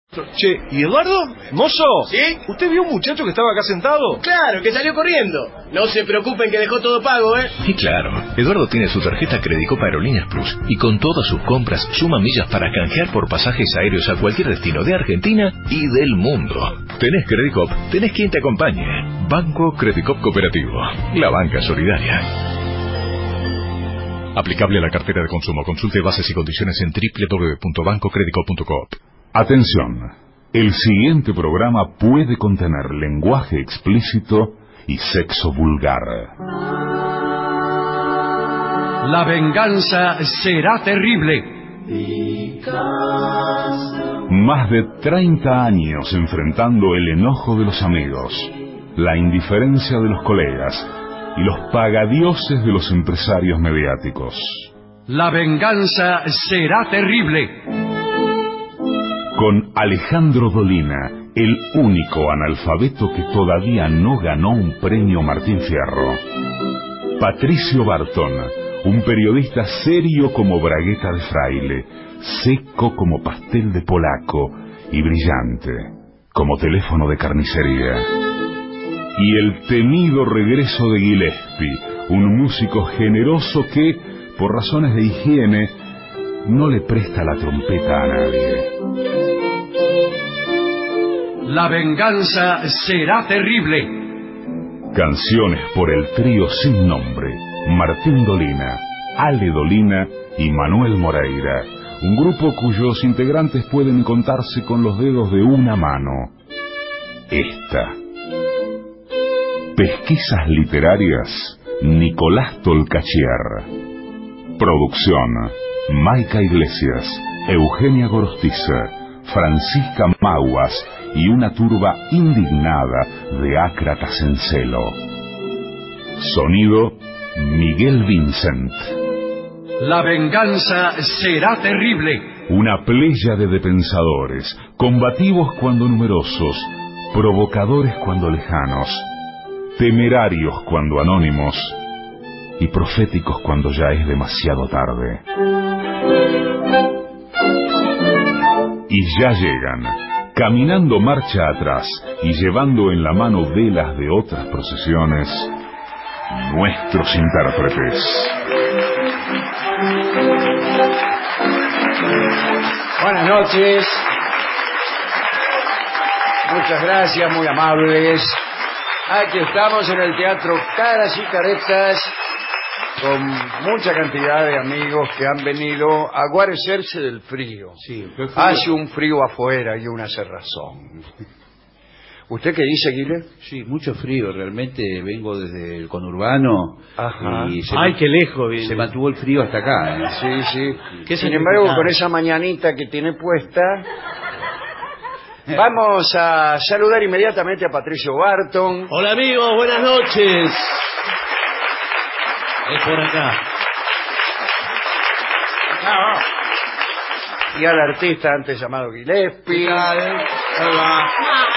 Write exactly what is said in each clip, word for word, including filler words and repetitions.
Che, ¿y Eduardo? ¿Mozo? ¿Sí? ¿Usted vio un muchacho que estaba acá sentado? Claro, que salió corriendo. No se preocupen que dejó todo pago, ¿eh? Y claro, Eduardo tiene su tarjeta Credicop Aerolíneas Plus y con todas sus compras suma millas para canjear por pasajes aéreos a cualquier destino de Argentina y del mundo. Tenés Credicop, tenés quien te acompañe. Banco Credicop Cooperativo, la banca solidaria. Aplicable a la cartera de consumo. Consulte bases y condiciones en doble u doble u doble u punto banco credicop punto coop. Atención, el siguiente programa puede contener lenguaje explícito y sexo vulgar. La venganza será terrible. Más de treinta años enfrentando el enojo de los amigos, la indiferencia de los colegas y los pagadioses de los empresarios mediáticos. La venganza será terrible. Con Alejandro Dolina, el único analfabeto que todavía no ganó un premio Martín Fierro. Patricio Barton, un periodista serio como bragueta de fraile, seco como pastel de polaco y brillante como teléfono de carnicería. Y el temido regreso de Gillespie, un músico generoso que, por razones de higiene, no le presta la trompeta a nadie. La venganza será terrible. Canciones por el trío sin nombre, Martín Dolina, Ale Dolina y Manuel Moreira, un grupo cuyos integrantes pueden contarse con los dedos de una mano. Esta. Pesquisas literarias, Nicolás Tolcachier. Producción, Maica Iglesias, Eugenia Gorostiza, Francisca Maguas y una turba indignada de ácratas en celo. Sonido, Miguel Vincent. La venganza será terrible. Una pléyade de pensadores, combativos cuando numerosos, provocadores cuando lejanos, temerarios cuando anónimos y proféticos cuando ya es demasiado tarde. Y ya llegan, caminando marcha atrás y llevando en la mano velas de otras procesiones, nuestros intérpretes. Buenas noches. Muchas gracias, muy amables. Aquí estamos en el Teatro Caras y Caretas con mucha cantidad de amigos que han venido a guarecerse del frío. Sí, frío. Hace un frío afuera y una cerrazón. ¿Usted qué dice, Guile? Sí, mucho frío. Realmente vengo desde el conurbano. Ajá. Y se Ay, ma- qué lejos viene. Se mantuvo el frío hasta acá. ¿eh? Sí, sí. ¿Qué Sin significa? embargo, con esa mañanita que tiene puesta, vamos a saludar inmediatamente a Patricio Barton. Hola amigos, buenas noches. Es por acá. Y al artista antes llamado Gillespie. Hola.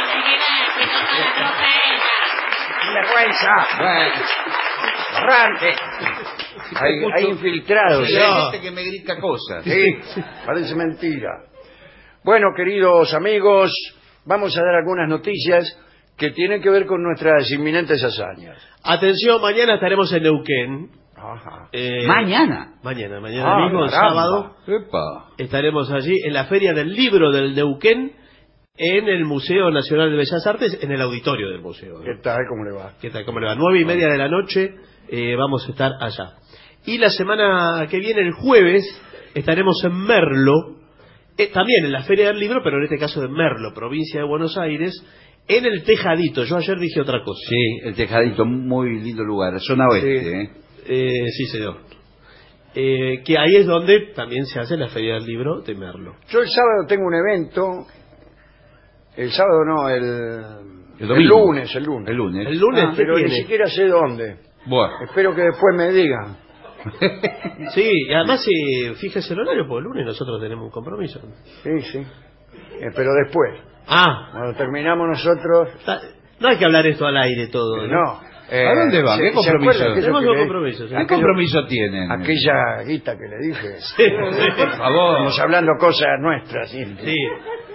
¡Vergüenza! ¡Arranque! Hay, hay infiltrados. Sí, ¿eh? hay gente que me grita cosas. Sí, parece mentira. Bueno, queridos amigos, vamos a dar algunas noticias que tienen que ver con nuestras inminentes hazañas. Atención, mañana estaremos en Neuquén. Ajá. Eh, ¿Mañana? Mañana, mañana Ah, mismo, el caramba. sábado. Epa. Estaremos allí en la Feria del Libro del Neuquén, en el Museo Nacional de Bellas Artes, en el auditorio del museo. ¿no? ¿Qué tal? ¿Cómo le va? ¿Qué tal? ¿Cómo le va? Nueve y media de la noche eh, vamos a estar allá. Y la semana que viene, el jueves, estaremos en Merlo, eh, también en la Feria del Libro, pero en este caso de Merlo, provincia de Buenos Aires, en el Tejadito. Yo ayer dije otra cosa. Sí, el Tejadito, muy lindo lugar. Zona oeste, Sí. ¿eh? Eh, sí, señor. Eh, que ahí es donde también se hace la Feria del Libro de Merlo. Yo el sábado tengo un evento. El sábado no, el, El domingo. el lunes, el lunes. El lunes. El lunes, Ah, ¿qué pero ni tiene? siquiera sé dónde. Bueno. Espero que después me digan. Sí, y además, eh, fíjese el horario, porque el lunes nosotros tenemos un compromiso. Sí, sí. Eh, pero después. Ah, Cuando terminamos nosotros... está- no hay que hablar esto al aire todo, ¿no? No. Eh, ¿A dónde va? ¿se- ¿Qué se compromiso? acuerda aquello Tenemos que un le- compromiso, sí. ¿Qué aquello- compromiso tienen? Aquella guita que le dije. Sí, Por favor. Estamos hablando cosas nuestras. ¿sí? sí.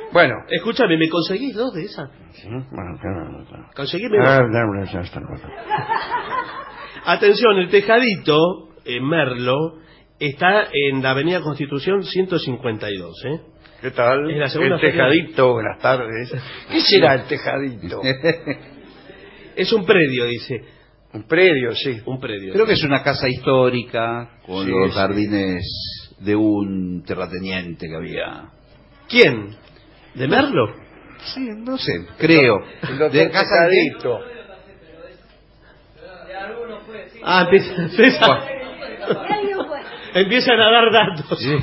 Bueno. Escúchame, ¿me conseguís dos de esas? Sí, bueno, claro, claro. Conseguime Ah, dos. no, no, ya está, bueno. Atención, el tejadito en Merlo está en la avenida Constitución ciento cincuenta y dos, ¿eh? ¿Qué tal? Es la segunda El feria. tejadito, buenas tardes. ¿Qué será el tejadito? Es un predio, dice. Un predio, sí. Un predio. Creo que es una casa histórica con Sí, los sí. jardines de un terrateniente que había. ¿Quién? ¿De Merlo? Sí, no sé, creo. El doctor De casa de... Tejadito. Ah, empieza, empieza- empiezan a dar datos. Sí.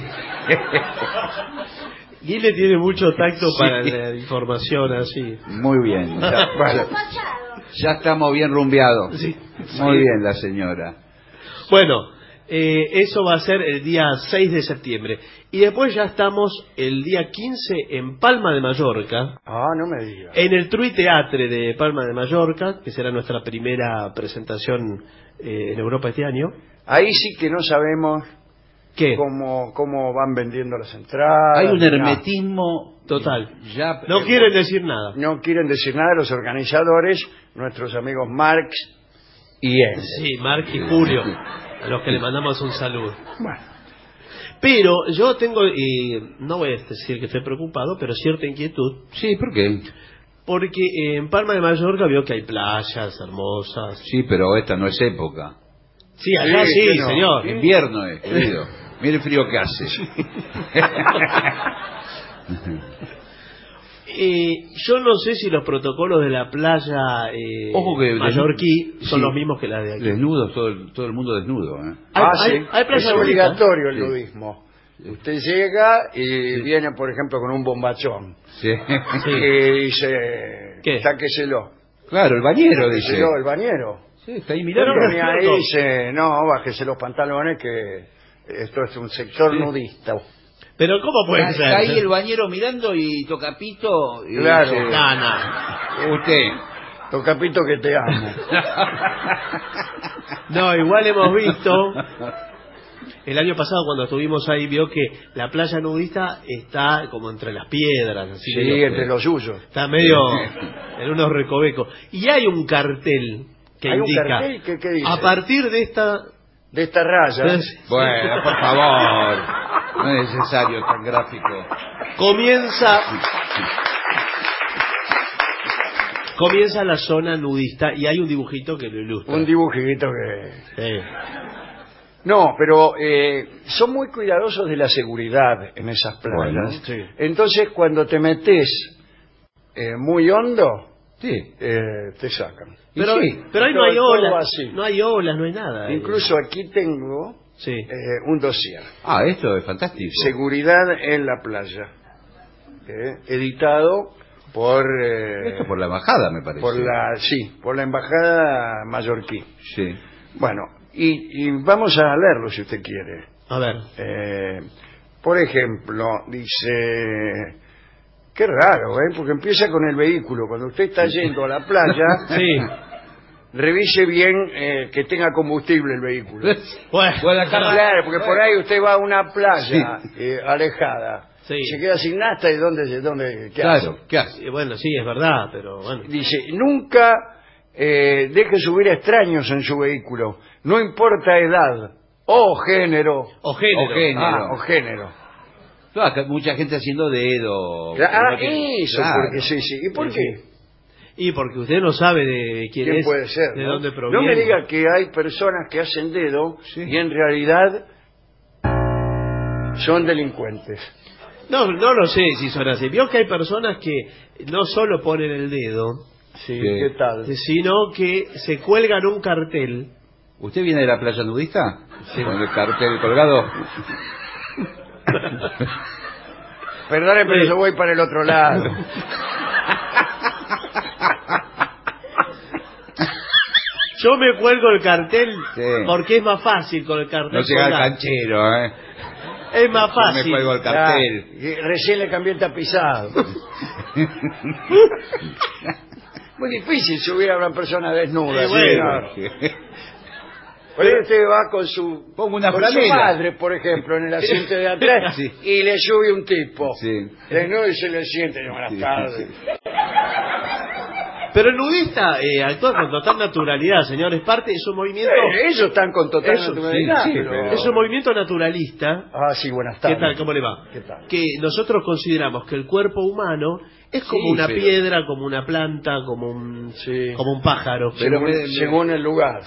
Guile tiene mucho tacto Sí. para la información así. Muy bien. Ya, Bueno, ya estamos bien rumbeados. Sí. Muy Sí. bien la señora. Bueno, eh, eso va a ser el día seis de septiembre. Y después ya estamos el día quince en Palma de Mallorca, ah, no me digas. en el Trui Teatre de Palma de Mallorca, que será nuestra primera presentación eh, en Europa este año. Ahí sí que no sabemos ¿Qué? cómo, cómo van vendiendo las entradas. Hay un ni nada. hermetismo Total. Ya, No eh, quieren decir nada. No quieren decir nada los organizadores, nuestros amigos Marx y él. Sí, Marc y Julio, a los que le mandamos un saludo. Bueno, Pero yo tengo, y no voy a decir que estoy preocupado, pero cierta inquietud, Sí, ¿por qué? porque eh, en Palma de Mallorca veo que hay playas hermosas. Sí, pero esta no es época. Sí, allá Sí, sí, que no. señor. Invierno es, querido. Mire el frío que hace. Eh, yo no sé si los protocolos de la playa eh, Ojo que- mallorquí son sí. los mismos que las de aquí. Desnudos, todo el, todo el mundo desnudo. ¿eh? Hay- ah, hay- sí, hay playa es bonita. obligatorio el Sí. nudismo. Usted llega y viene, por ejemplo, con un bombachón Sí. Sí. y dice, ¿Qué? sáqueselo. Claro, el bañero dice. Sáqueselo, el bañero. Sí, está ahí Y mirando. Pero- viene ahí dice, no, bájese los pantalones que esto es un sector Sí. nudista. Pero ¿cómo puede Está, ser? está ahí el bañero mirando y toca pito. Y Claro. dice, No, no. usted. Tocapito que te amo. No, igual hemos visto, el año pasado cuando estuvimos ahí, vio que la playa nudista está como entre las piedras, así Sí, medio- entre los suyos. está medio en unos recovecos. Y hay un cartel que ¿Hay un indica, cartel que- que dice? a partir de esta... De esta raya. Bueno, por favor. No es necesario tan gráfico. comienza... Comienza la zona nudista y hay un dibujito que lo ilustra. Un dibujito que... Sí. No, pero eh, son muy cuidadosos de la seguridad en esas playas. Bueno, sí. Entonces, cuando te metes eh, muy hondo, Sí. eh, te sacan. Y Pero, sí, pero ahí no todo- hay todo olas, así. no hay olas, no hay nada. ahí. Incluso aquí tengo Sí. eh, un dossier. Ah, esto es fantástico. Seguridad en la playa. eh, editado por... eh, Esto por la embajada, me parece. por la sí, por la embajada mallorquí. Sí. Bueno, y, y vamos a leerlo si usted quiere. A ver. Eh, por ejemplo, dice... Qué raro, ¿eh? Porque empieza con el vehículo. Cuando usted está yendo a la playa, Sí. revise bien eh, que tenga combustible el vehículo. Bueno, Claro, porque por ahí usted va a una playa eh, alejada, Sí. se queda sin nafta y ¿dónde? dónde qué hace? Claro, ¿qué hace? Sí, bueno, sí, es verdad, pero bueno. Dice, nunca eh, deje subir extraños en su vehículo, no importa edad o género. O género. O género. Ah, o género. Claro, que mucha gente haciendo dedo. Ah, No tiene- eso, claro. porque sí, sí. ¿Y por Sí, qué? Y porque usted no sabe de quién, ¿Quién es, puede ser? de ¿no? dónde No proviene. me diga que hay personas que hacen dedo Sí. y en realidad son delincuentes. No, no lo sé si son así. Vio que hay personas que no solo ponen el dedo, Sí, Sí. ¿qué tal? sino que se cuelgan un cartel. ¿Usted viene de la playa nudista? Sí. Con el cartel colgado. Perdone, pero Sí. yo voy para el otro lado. Yo me cuelgo el cartel Sí. porque es más fácil con el cartel. No llega al colgado. canchero, ¿eh? Es más Yo me fácil. cuelgo el cartel. Ya, y recién le cambié el tapizado. Muy difícil subir a una persona desnuda. Sí, bueno. señor. Por ahí usted va con su, Pongo una con su franela. madre, por ejemplo, en el asiento de atrás, Sí. y le sube un tipo. Sí. Desnudo y se le siente, buenas Sí, tardes. sí. Pero el nudista eh, actúa con total naturalidad, señor. Es parte, es un movimiento, Eh, ellos están con total Eso, naturalidad. sí, sí, pero- pero- es un movimiento naturalista. Ah, sí, buenas ¿Qué tardes. tal? ¿Cómo le va? ¿Qué tal? Que nosotros consideramos que el cuerpo humano es como Sí, una pero- piedra, como una planta, como un, Sí. como un pájaro. Pero según, me- me- según el lugar.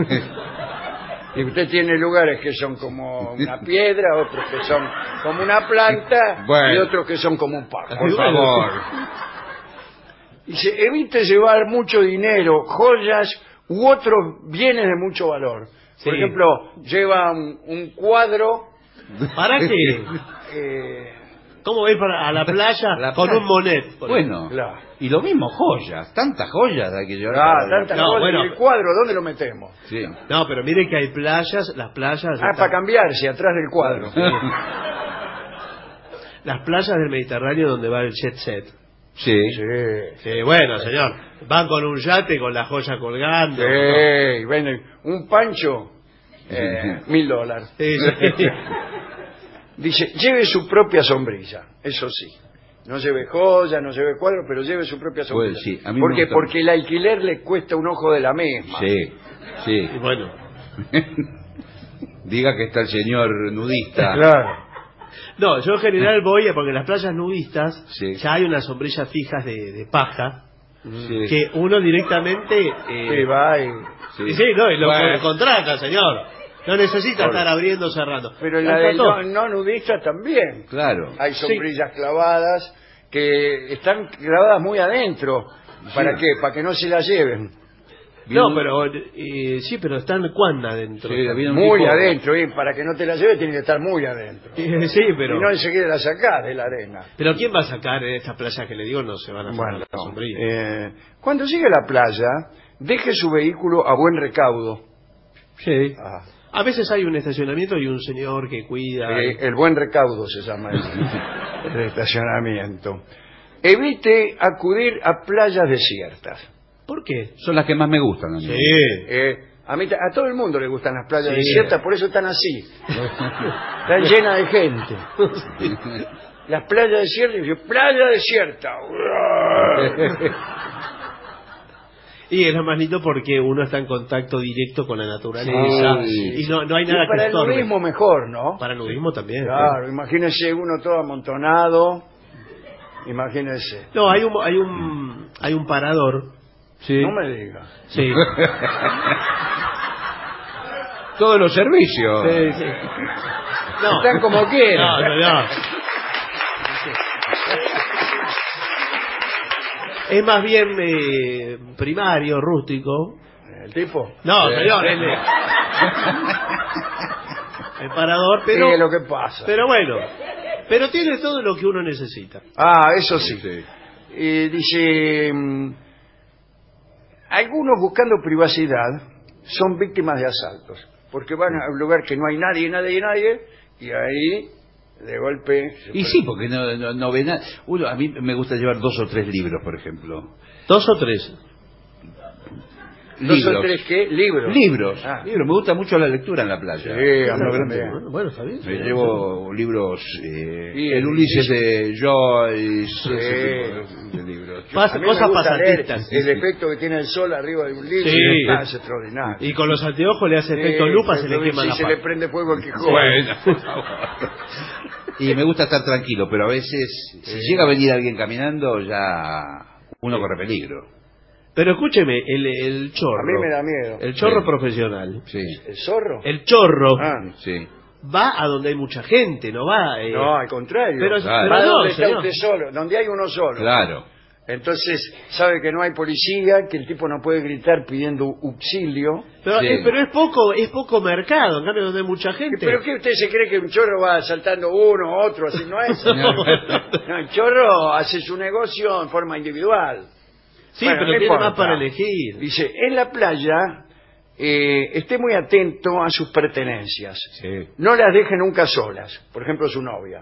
Y usted tiene lugares que son como una piedra, otros que son como una planta, Bueno. y otros que son como un pájaro. Por favor. Dice, evite llevar mucho dinero, joyas u otros bienes de mucho valor. Por Sí. ejemplo, lleva un, un cuadro, ¿Para qué? eh, ¿Cómo va a ir para, a la playa La con playa. un monet? por Bueno, Claro. y lo mismo joyas, tantas joyas hay que llevar. ah, para la tantas No, cosas, bueno. y el cuadro, ¿dónde lo metemos? Sí. ejemplo? No, pero mire que hay playas, las playas... Ah, están- para cambiarse, atrás del cuadro. las playas del Mediterráneo donde va el jet set. Sí. Sí. Sí, bueno, señor. Van con un yate con la joya colgando. Sí, bueno, un pancho, eh, mil dólares. Sí, sí. Dice, lleve su propia sombrilla, eso sí. No lleve joya, no lleve cuadro, pero lleve su propia sombrilla. Pues sí, a mí ¿Por me qué? gusta Porque el alquiler le cuesta un ojo de la misma. Sí, sí. Y bueno. Diga que está el señor nudista. Claro. No, yo en general voy a, porque en las playas nudistas Sí. ya hay unas sombrillas fijas de, de paja Sí. que uno directamente... eh, Sí, va y... y sí, no, y lo Bueno. contrata, señor. No necesita Por- estar abriendo, cerrando. Pero en la Está de todo. no, no nudista también. Claro. Hay sombrillas clavadas que están clavadas muy adentro. ¿Para qué? Para que no se las lleven. No, Bien. pero eh, sí, pero están cuán adentro. Sí, había un Muy tipo- adentro, y para que no te las lleves tiene que estar muy adentro. Eh, sí, pero... Y no enseguida la sacás de la arena. Pero ¿quién va a sacar en esta playa que le digo? No se van a sacar Bueno, la sombrilla. eh, cuando llegue a la playa, deje su vehículo a buen recaudo. Sí. Ah, A veces hay un estacionamiento y un señor que cuida. eh, el buen recaudo se llama el, el estacionamiento. Evite acudir a playas desiertas. ¿Por qué? Son las que más me gustan a mí. Sí. Eh, a, mí, ta- a todo el mundo le gustan las playas Sí. desiertas, por eso están así. Están llenas de gente. Las playas desiertas, y yo, playa desierta. Y es lo más lindo porque uno está en contacto directo con la naturaleza. Sí. Y no, no hay Y nada que para el estorbe. nudismo mejor, ¿no? Para el nudismo también. Claro, imagínese uno todo amontonado. Imagínese. No, hay un, hay un, hay un parador. Sí. No me diga. Sí. Todos los servicios. Sí, sí. No. Están como quieran. No, no, no. Es más bien eh, primario, rústico. ¿El tipo? No, Sí. señor, el, el parador, pero, ¿Qué es lo que pasa? pero bueno, pero tiene todo lo que uno necesita. Ah, eso sí. Sí. Eh, dice, mm, algunos buscando privacidad son víctimas de asaltos, porque van a un lugar que no hay nadie, nadie, nadie, y ahí de golpe... se Y puede- sí, porque no, no, no ve nada. Uno, a mí me gusta llevar dos o tres libros, por ejemplo. Dos o tres. ¿Dos libros. o tres qué? Libros. Libros. Ah. libros. Me gusta mucho la lectura en la playa. Sí, a mí Bueno, también. bueno, bueno, está bien. Me llevo libros, eh, Y el el- Ulises de Joyce, Sí. ese tipo de libros. Pas- A mí cosas me gusta leer pasatistas. el efecto que tiene el sol arriba de un libro, Sí. y está, es extraordinario. Y con los anteojos le hace efecto Sí, lupa, se pero le quema si la se pata. le prende fuego al Quijote. Bueno, por favor. Y me gusta estar tranquilo, pero a veces, si llega a venir alguien caminando, ya uno corre peligro. Pero escúcheme, el, el chorro. A mí me da miedo. El chorro Sí. profesional. Sí, ¿El zorro? El chorro Ah, sí. va a donde hay mucha gente, no va... eh, no, al contrario. pero, claro. Va pero no, donde está señor. usted solo, donde hay uno solo. Claro. Entonces sabe que no hay policía, que el tipo no puede gritar pidiendo auxilio. Pero, Sí. eh, pero es poco es poco mercado, en cambio donde hay mucha gente. ¿Pero qué usted se cree que un chorro va saltando uno, otro, así no es? No, el chorro hace su negocio en forma individual. Sí, Bueno, pero no tiene importa. más para elegir. Dice, en la playa eh, esté muy atento a sus pertenencias. Sí. No las deje nunca solas, por ejemplo su novia.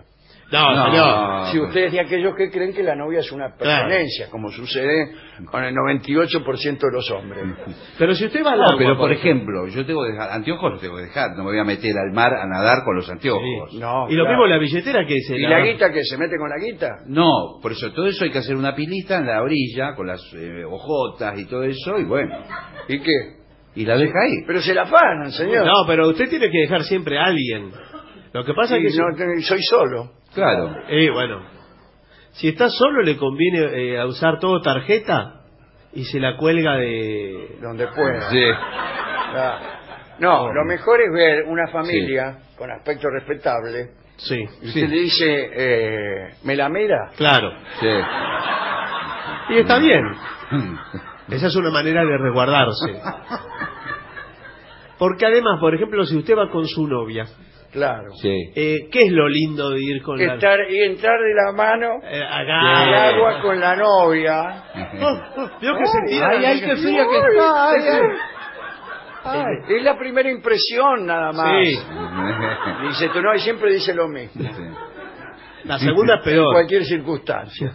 No, No, señor. si usted es de aquellos que creen que la novia es una pertenencia, como sucede con el noventa y ocho por ciento de los hombres. Pero si usted va al No, agua, pero por ejemplo, yo tengo que dejar, anteojos los tengo que dejar, no me voy a meter al mar a nadar con los anteojos. Sí. No, y lo claro. mismo la billetera que se ¿Y la guita que se mete con la guita? No, por eso todo eso hay que hacer una pilita en la orilla con las eh, hojotas y todo eso y bueno, ¿Y qué? y la deja ahí. Pero se la afanan, señor. No, pero usted tiene que dejar siempre a alguien. Lo que pasa Sí, es que... no, te- soy solo. Claro. Eh, bueno, si está solo le conviene eh, a usar todo tarjeta y se la cuelga de... Donde pueda. Sí. Claro. No, lo mejor es ver una familia con aspecto respetable. Sí, Y usted le dice, eh, ¿me la mira? claro. Sí. Y está bien. Esa es una manera de resguardarse. Porque además, por ejemplo, si usted va con su novia, Claro. Sí. eh, ¿qué es lo lindo de ir con la... Estar, y entrar de la mano Eh, al acá. agua con la novia. ¿Vio que se tira? Ay, ay, qué fría que está. Ay, ay. Ay, es la primera impresión nada más. Sí. Dice tú no, y siempre dice lo mismo. La segunda es En peor. cualquier circunstancia.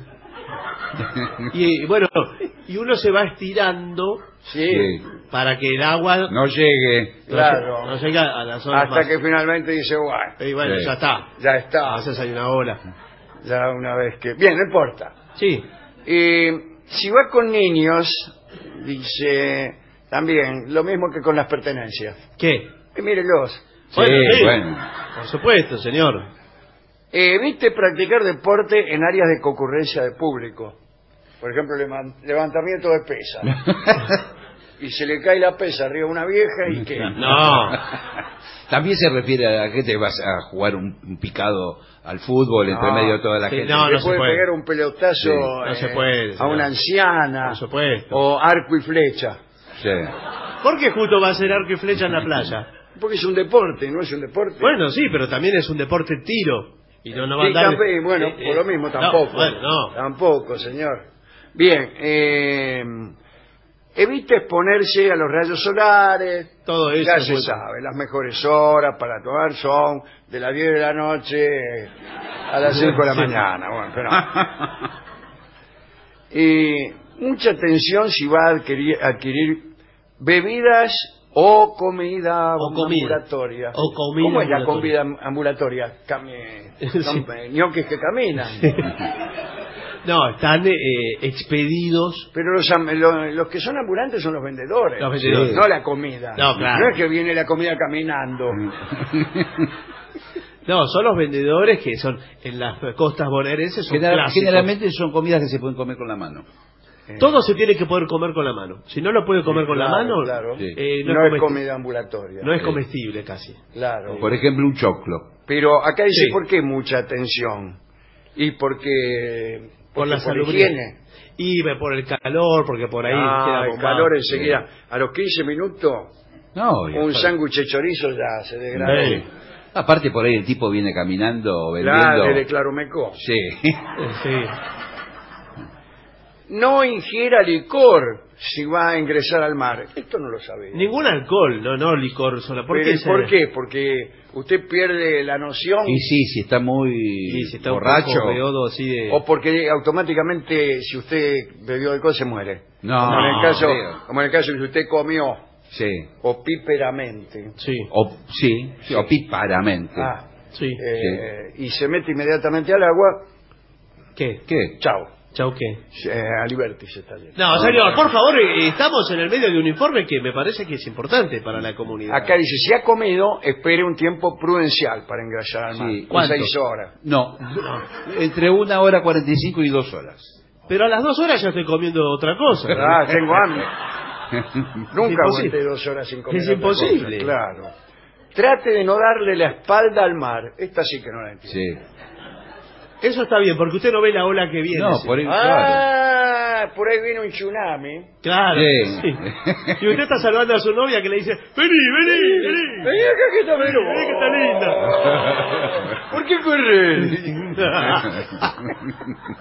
Y bueno, y uno se va estirando Sí, Sí. para que el agua No llegue. no claro. lle- no llegue a las zonas Hasta más. que finalmente dice, bueno, Y bueno, Sí. ya está. ya A está. veces hay una ola. Ya una vez que... Bien, no importa. Sí. Y si va con niños, dice también lo mismo que con las pertenencias. ¿Qué? Y mírelos. Sí, Bueno, sí. bueno. Por supuesto, señor. Evite practicar deporte en áreas de concurrencia de público. Por ejemplo, levan- levantamiento de pesa. Y se le cae la pesa arriba a una vieja y que... No. También se refiere a que te vas a jugar un, un picado al fútbol entre No. medio de toda la Sí, gente. no, le no se puede puede. pegar un pelotazo Sí, no eh, se puede, a señor. una anciana. Por supuesto. O arco y flecha. Sí. ¿Por qué justo va a ser arco y flecha en la playa? Porque es un deporte, ¿no es un deporte? Bueno, sí, pero también es un deporte tiro. Y no, no va a Sí, andar... también, bueno, eh, por eh, lo mismo, no, tampoco. bueno, no. Tampoco, señor. Bien, eh, evite exponerse a los rayos solares. Todo eso. Ya se bueno. sabe, las mejores horas para tomar son de las diez de la noche a las cinco de la Sí. mañana. Bueno, pero no. Y mucha atención si va a adquirir, adquirir bebidas o comida O comida. ambulatoria. O comida ¿Cómo es la ambulatoria. comida ambulatoria? Cami- Sí. son, eh, ñoquis que caminan. No, están eh, expedidos. Pero los, am- lo- los que son ambulantes son los vendedores, Los vendedores. no la comida. No, claro. es que viene la comida caminando. No, son los vendedores que son en las costas bonaerenses. Son General- clásicos. generalmente son comidas que se pueden comer con la mano. Todo se tiene que poder comer con la mano. Si no lo puede comer con la Claro, mano, claro. Sí. eh, no, no es es comesti- comida ambulatoria. no es Sí. comestible casi. Claro. Por ejemplo, un choclo. Pero acá dice Sí. por qué mucha atención. Y porque, Por porque la por salubridad. higiene. Y ve por el calor, porque por ahí Ah, queda el bombado. calor enseguida. A los quince minutos, No, y un aparte- sándwich de chorizo ya se degradó. Sí. Aparte por ahí el tipo viene caminando o vendiendo. Claro, de Claromeco. Sí. Sí. No ingiera licor si va a ingresar al mar. Esto no lo sabía. Ningún alcohol, no, no licor sola. ¿Por Pero, qué? ¿y se- ¿Por qué? Porque usted pierde la noción Y sí, si está muy Y si está borracho. un poco beodo así de... o porque automáticamente si usted bebió alcohol se muere. No, como, en el caso, creo. como en el caso de que usted comió Sí. opíperamente Sí, O, sí, sí, o píparamente. ah, sí. eh, y se mete inmediatamente al agua, ¿Qué? ¿Qué? chao. ¿Chau qué? Eh, a Liberty se está yendo. No, señor, por favor, eh, estamos en el medio de un informe que me parece que es importante para la comunidad. Acá dice, si ha comido, espere un tiempo prudencial para ingresar al mar. Sí. ¿Cuánto? Seis horas. No, entre una hora cuarenta y cinco y dos horas. Pero a las dos horas ya estoy comiendo otra cosa. Ah, tengo hambre. Nunca imposible. aguanté dos horas sin comer. Es otra imposible. cosa, claro. Trate de no darle la espalda al mar. Esta sí que no la entiendo. Sí. Eso está bien, porque usted no ve la ola que viene. No, sí. por ahí, claro. Ah, por ahí viene un tsunami. Claro. Sí. sí. Y usted está saludando a su novia que le dice, vení, vení, vení. Vení acá que está Vení, vení, que está linda. ¿Por qué correr?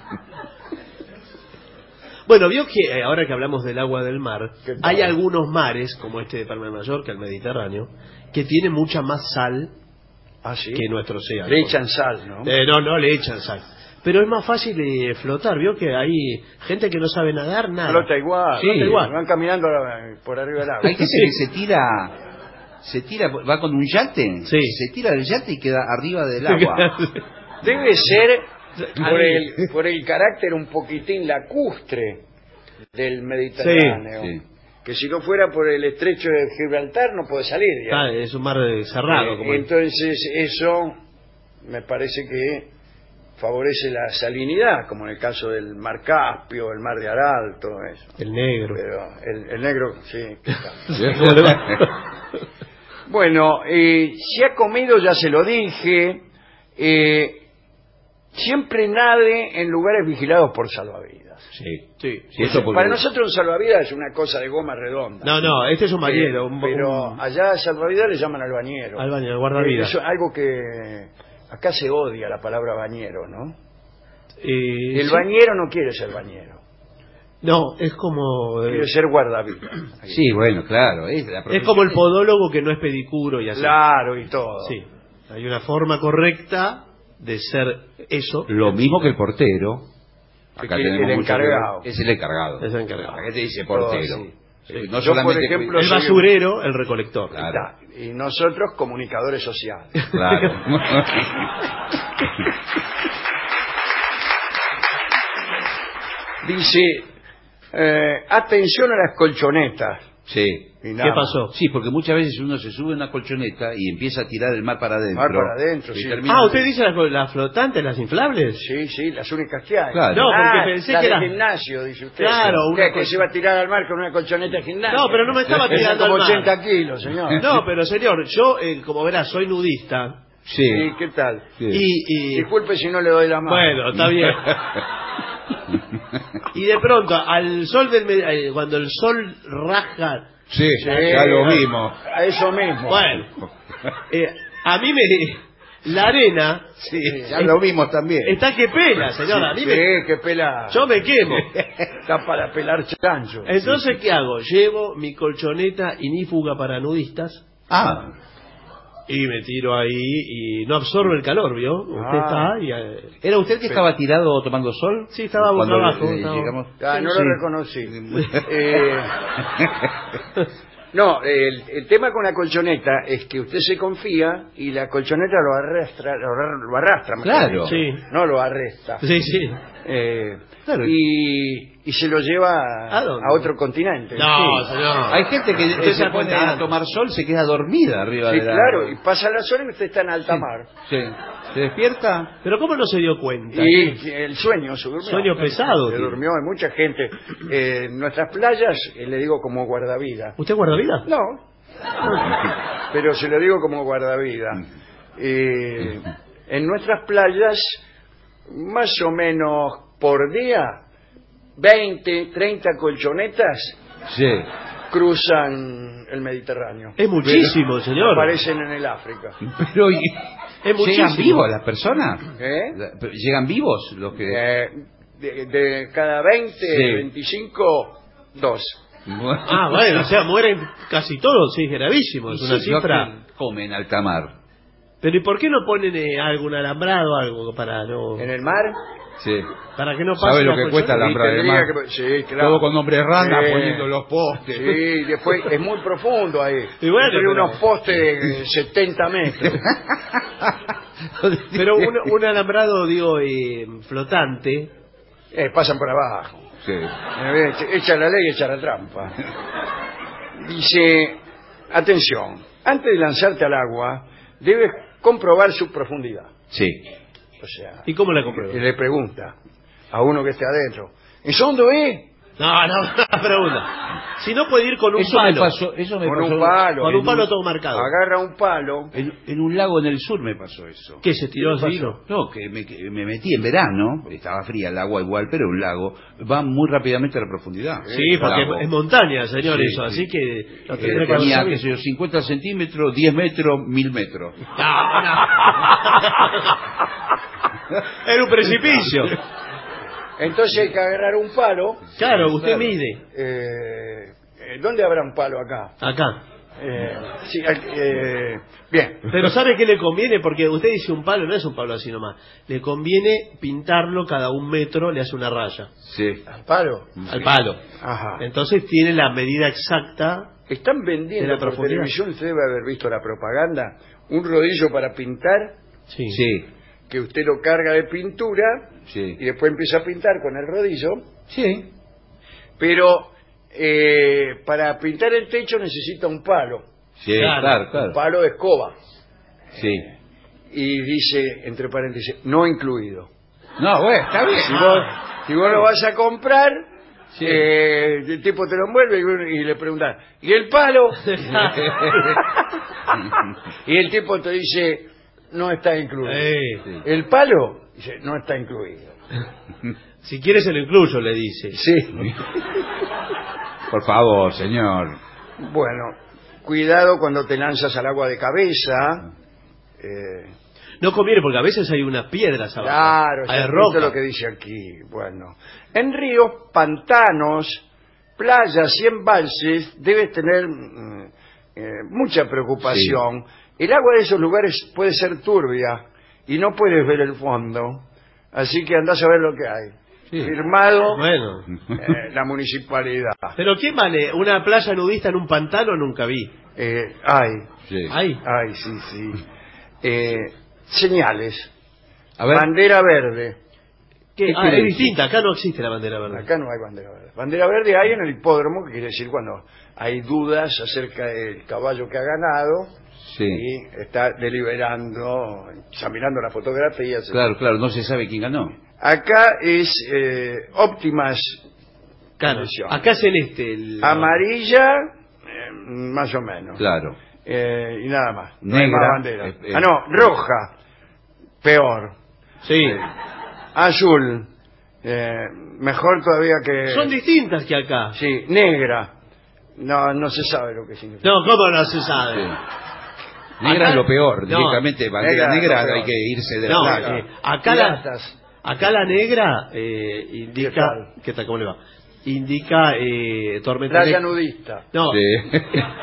Bueno, vio que eh, ahora que hablamos del agua del mar, ¿Qué tal? hay algunos mares, como este de Palma de Mallorca, el Mediterráneo, que tiene mucha más sal ¿Ah, sí? que nuestro océano. Le echan sal, ¿no? Eh, no, no le echan sal. Pero es más fácil eh, flotar, ¿vio? Que hay gente que no sabe nadar, nada. Flota igual. Sí, flota igual. Van caminando por arriba del agua. Hay gente que se tira, se tira, va con un yate, Sí. se tira del yate y queda arriba del agua. Debe ser por el, por el carácter un poquitín lacustre del Mediterráneo. Sí, sí. Que si no fuera por el estrecho de Gibraltar no puede salir. Ah, digamos. es un mar eh, cerrado. Eh, como el- entonces eso me parece que favorece la salinidad, como en el caso del mar Caspio, el mar de Aral, todo eso. el negro. Pero el, el negro, sí. Bueno, eh, si ha comido, ya se lo dije, eh, siempre nade en lugares vigilados por salvavidas. Sí, Sí. sí, eso porque- Para nosotros un salvavidas es una cosa de goma redonda. No, no, este es un Eh, bañero. un, pero un- allá salvavidas le llaman al bañero. al baño, al Eh, guardavidas. Eso es algo que acá se odia la palabra bañero, ¿no? Eh, El sí. bañero no quiere ser bañero, No, es como... eh, quiere ser guardavidas. Sí, bueno, claro. Es, la es como el podólogo que no es pedicuro y así. Claro, y todo. Sí, hay una forma correcta de ser eso. Lo mismo que el portero. Acá Que tenemos el mucho encargado. que ver. Es el encargado. Es el encargado. La gente dice portero. Todo así. Eh, No Yo, por solamente ejemplo, El soy un- basurero, el recolector. Claro. Está. Y nosotros comunicadores sociales. Claro. Dice, eh, atención a las colchonetas. Sí. Y nada ¿Qué más. pasó? Sí, porque muchas veces uno se sube a una colchoneta y empieza a tirar el mar para adentro. Mar para adentro, Y sí. termina- Ah, ¿usted dice las las flotantes, las inflables? Sí, sí, las únicas que hay. Claro. No, porque Ah, pensé las que de era- gimnasio, dice usted. Claro, ¿Qué, una que cosa- se va a tirar al mar con una colchoneta de gimnasio. No, pero no me estaba Pesa tirando al como mar. ochenta kilos, señor. No, pero señor, yo, eh, como verás, soy nudista. Sí. ¿Y qué tal? Sí. Y, y- Disculpe si no le doy la mano. bueno, está bien. Y de pronto, al sol del med- eh, cuando el sol raja, Sí, Sí, ya lo vimos. A eso mismo. bueno, eh, a mí me la arena Sí, ya lo vimos también. está que pela, señora. A mí Sí, me, que pela. yo me quemo. Está para pelar chancho. Entonces, ¿qué hago? Llevo mi colchoneta inífuga para nudistas Ah, y me tiro ahí y no absorbe el calor, ¿vio? Usted Ah. está y... eh, ¿era usted que estaba tirado tomando sol? Sí, estaba boca Cuando, abajo, eh, estaba- llegamos- Ah, no Sí. lo reconocí. Eh, no, el, el tema con la colchoneta es que usted se confía y la colchoneta lo arrastra, lo, arra- lo arrastra. mejor Claro. dicho. Sí. No lo arresta. Sí, sí. Eh, Claro. y, y se lo lleva a, ¿A dónde? a otro continente. No, Sí. señor. Hay gente que Usted eh, se se da pone cuenta a tomar sol, se queda dormida arriba Sí, de la... claro, y pasa la zona y usted está en alta mar. Sí. ¿Se despierta? Pero ¿cómo no se dio cuenta? Y el sueño, se durmió. Sueño pesado, Se tío. durmió, hay mucha gente. Eh, en nuestras playas, eh, le digo como guardavida. ¿Usted guarda vida? No, pero se lo digo como guardavida. Eh, en nuestras playas, más o menos por día, veinte, treinta colchonetas Sí. cruzan el Mediterráneo. Es muchísimo, señor. Aparecen en el África. Pero, ¿y- Es muchísimo. ¿llegan vivos las personas? ¿Eh? La- pero ¿Llegan vivos los que...? Eh, de, de cada veinte, Sí. veinticinco, dos. Ah, bueno, o sea, mueren casi todos, sí, es gravísimo, es Y una sí, lo cifra. que comen alta mar. Pero ¿y por qué no ponen eh, algún alambrado o algo para no En el mar. Sí. para que no pase ¿Sabe lo la que colchoneta? cuesta la Y alambrada de tendría mar? que- sí, claro. Todo con nombre de rana, Sí. poniendo los postes. Sí, después es muy profundo ahí. Y bueno, Tiene pero- unos postes de setenta metros. Pero un, un alambrado, digo, eh, flotante. Eh, pasan por abajo. Sí. Eh, Echa la ley, echa la trampa. Dice, atención, antes de lanzarte al agua, debes comprobar su profundidad. Sí. O sea, ¿Y cómo la compruebo? y le pregunta a uno que esté adentro, ¿en hondo es? No, no, no pregunta. Si no puede ir con un Eso palo. me pasó, eso me Con pasó un palo. Con en un palo todo marcado. Agarra un palo. En, en un lago en el sur me pasó eso. ¿Qué se tiró ¿Qué así? pasó? No, que me, que me metí en verano, estaba fría el agua igual, pero un lago va muy rápidamente a la profundidad. Sí, porque Lago. es montaña, señor, Sí, eso, sí. así que lo Eh, tendré que haber tenía, sabido. qué sé yo, cincuenta centímetros, diez metros, mil metros. No, no. Era un precipicio. Entonces hay que agarrar un palo. Claro, usted mide. Eh, eh, ¿Dónde habrá un palo acá? Acá. Eh, sí, eh, bien. Pero ¿sabe qué le conviene? Porque usted dice un palo, no es un palo así nomás. Le conviene pintarlo cada un metro, le hace una raya. Sí. ¿Al palo? Al palo. Ajá. Entonces tiene la medida exacta. Están ¿De vendiendo la por profundidad? televisión, usted debe haber visto la propaganda, un rodillo para pintar, Sí. Sí. que usted lo carga de pintura Sí. y después empieza a pintar con el rodillo, Sí. pero eh, para pintar el techo necesita un palo, Sí, Claro. claro, claro. un palo de escoba, Sí. y dice, entre paréntesis, no incluido. No, bueno, está bien. Si vos, si vos lo vas a comprar, Sí. eh, el tipo te lo envuelve y, uno- y le preguntas, ¿y el palo? Y el tipo te dice, no está incluido. Eh, ¿El palo? Dice, no está incluido. Si quiere se lo incluyo, le dice. Sí. Por favor, señor. Bueno, cuidado cuando te lanzas al agua de cabeza. Eh, No conviene porque a veces hay unas piedras abajo. claro, hay está roca. lo que dice aquí. Bueno, en ríos, pantanos, playas y embalses debes tener mm, eh, mucha preocupación. El agua de esos lugares puede ser turbia y no puedes ver el fondo, así que andás a ver lo que hay. Sí. Firmado Bueno. eh, la municipalidad. Pero ¿qué vale? ¿Una playa nudista en un pantano? Nunca vi. Eh, hay, Sí. Ay. hay, sí, sí. Eh, señales. A ver. Bandera verde. ¿Qué? ¿Qué Ah, quiere es decir? distinta. Acá no existe la bandera verde. Acá no hay bandera verde. Bandera verde hay en el hipódromo, que quiere decir cuando hay dudas acerca del caballo que ha ganado Sí. y está deliberando, examinando la fotografía. Claro, claro, no se sabe quién ganó. Acá es eh, óptimas Claro. condiciones. Acá es celeste. El... Amarilla, eh, más o menos. Claro. Eh, y nada más. No hay Negra, más bandera. eh, eh. Ah, no, roja. Peor. Sí. Azul. Eh, mejor todavía que... Son distintas que acá. Sí, negra. No, no se sabe lo que significa. No, ¿cómo no se sabe? Sí. Negra Acá- es lo peor. no, Directamente, bandera negra es negra lo peor. hay que irse de la No, placa. eh, acá, la, Piratas. acá la negra eh, indica... ¿Qué tal? ¿Qué tal? ¿Cómo le va? Indica eh, tormenta... Playa elec- nudista. No. Sí.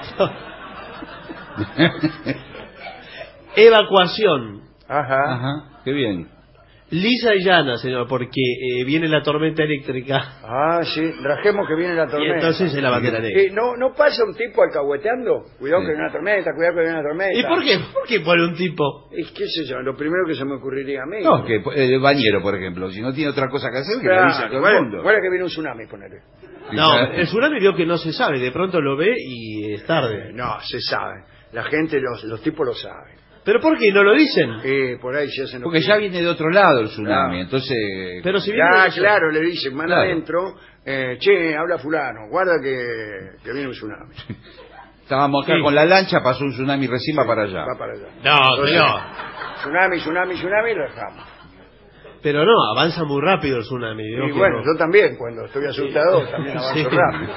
Evacuación. Ajá. Ajá, qué bien. Lisa y llana, señor, porque eh, viene la tormenta eléctrica. Ah, sí. Rajemos que viene la Y tormenta. entonces es la bandera negra. Eh, ¿no, ¿No pasa un tipo alcahueteando? Cuidado Sí. que viene una tormenta, cuidado que viene una tormenta. ¿Y por qué? ¿Por qué pone un tipo? Es qué sé yo, lo primero que se me ocurriría a mí. No, que eh, el bañero, por ejemplo, si no tiene otra cosa que hacer, que le avise a todo el bueno, mundo. bueno que viene un tsunami, ponele. No, Quizá- el tsunami vio que no se sabe, de pronto lo ve y es tarde. Eh, no, se sabe. La gente, los, los tipos lo saben. ¿Pero por qué no lo dicen? Eh, por ahí se hacen los Porque que- ya viene de otro lado el tsunami, Ah. entonces... Pero si viene Ah, de eso- claro, le dicen, van Claro. adentro, eh, che, habla fulano, guarda que, que viene un tsunami. Estábamos acá Sí. con la lancha, pasó un tsunami recién va para allá. Va para allá. No, Entonces, señor. Tsunami, tsunami, tsunami, lo dejamos. Pero no, avanza muy rápido el tsunami. vio Y que bueno, no. yo también, cuando estoy asustado, también avanzo Sí. rápido.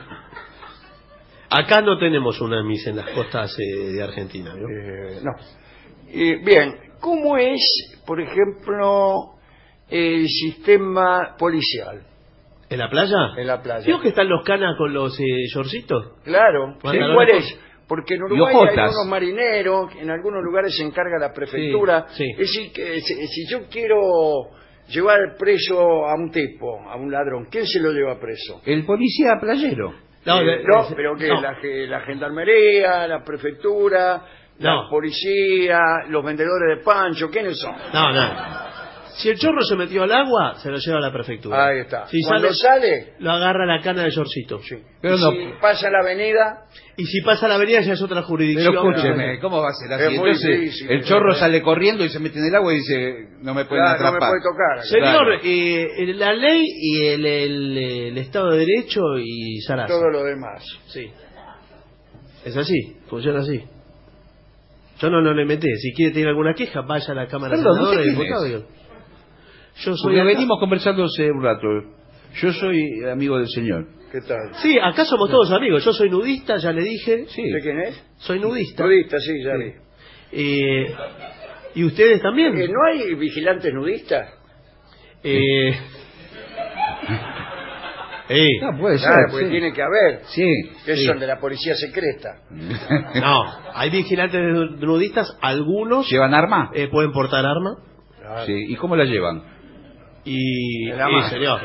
Acá no tenemos tsunamis en las costas eh, de Argentina, ¿vio? Eh, no. Eh, bien, ¿cómo es, por ejemplo, el sistema policial ¿En la playa? en la playa? ¿Vio que están los canas con los eh, shortcitos? Claro, Cuando ¿sí? lo ¿Cuál lejos- es? Porque en Y Uruguay hay ojotas. unos marineros, en algunos lugares se encarga la prefectura. Sí, sí. Es decir, que si, si yo quiero llevar preso a un tipo, a un ladrón, ¿quién se lo lleva preso? El policía playero. No, Eh, de- no, de- pero que no. la, ge- la gendarmería, la prefectura, No. la policía, los vendedores de pancho, ¿quiénes son? No, no. Si el chorro se metió al agua, se lo lleva a la prefectura. Ahí está. Si Cuando sale, sale, lo agarra la cana de shortcito. sí. Pero Y no- si pasa la avenida, Y si pasa la avenida ya es otra jurisdicción. Pero escúcheme, ¿cómo va a ser así? Es muy Entonces, difícil, el ¿no? chorro sale corriendo y se mete en el agua y dice, no me pueden claro, no me atrapar. puede tocar. Señor, Claro. eh, la ley y el, el- el Estado de Derecho y Sarasa. Todo lo demás. Sí. Es así, funciona así. Yo no, no le meté. Si quiere tener alguna queja, vaya a la Cámara Perdón, Senadora ¿usted y quién diputado. es? digo. Yo soy Porque acá. venimos conversando hace un rato. Yo soy amigo del señor. ¿Qué tal? Sí, acá somos todos amigos. Yo soy nudista, ya le dije. Sí. ¿De quién es? Soy nudista. Nudista, sí, ya vi. Eh, ¿Y ustedes también? Eh, ¿No hay vigilantes nudistas? Eh, Sí. No, puede ser. Claro, porque sí. tiene que haber. Sí. Que sí. son de la policía secreta. No, hay vigilantes nudistas, algunos ¿Llevan arma? eh, pueden portar arma. Claro. Sí. ¿Y cómo la llevan? Y... En la sí, mano. señor.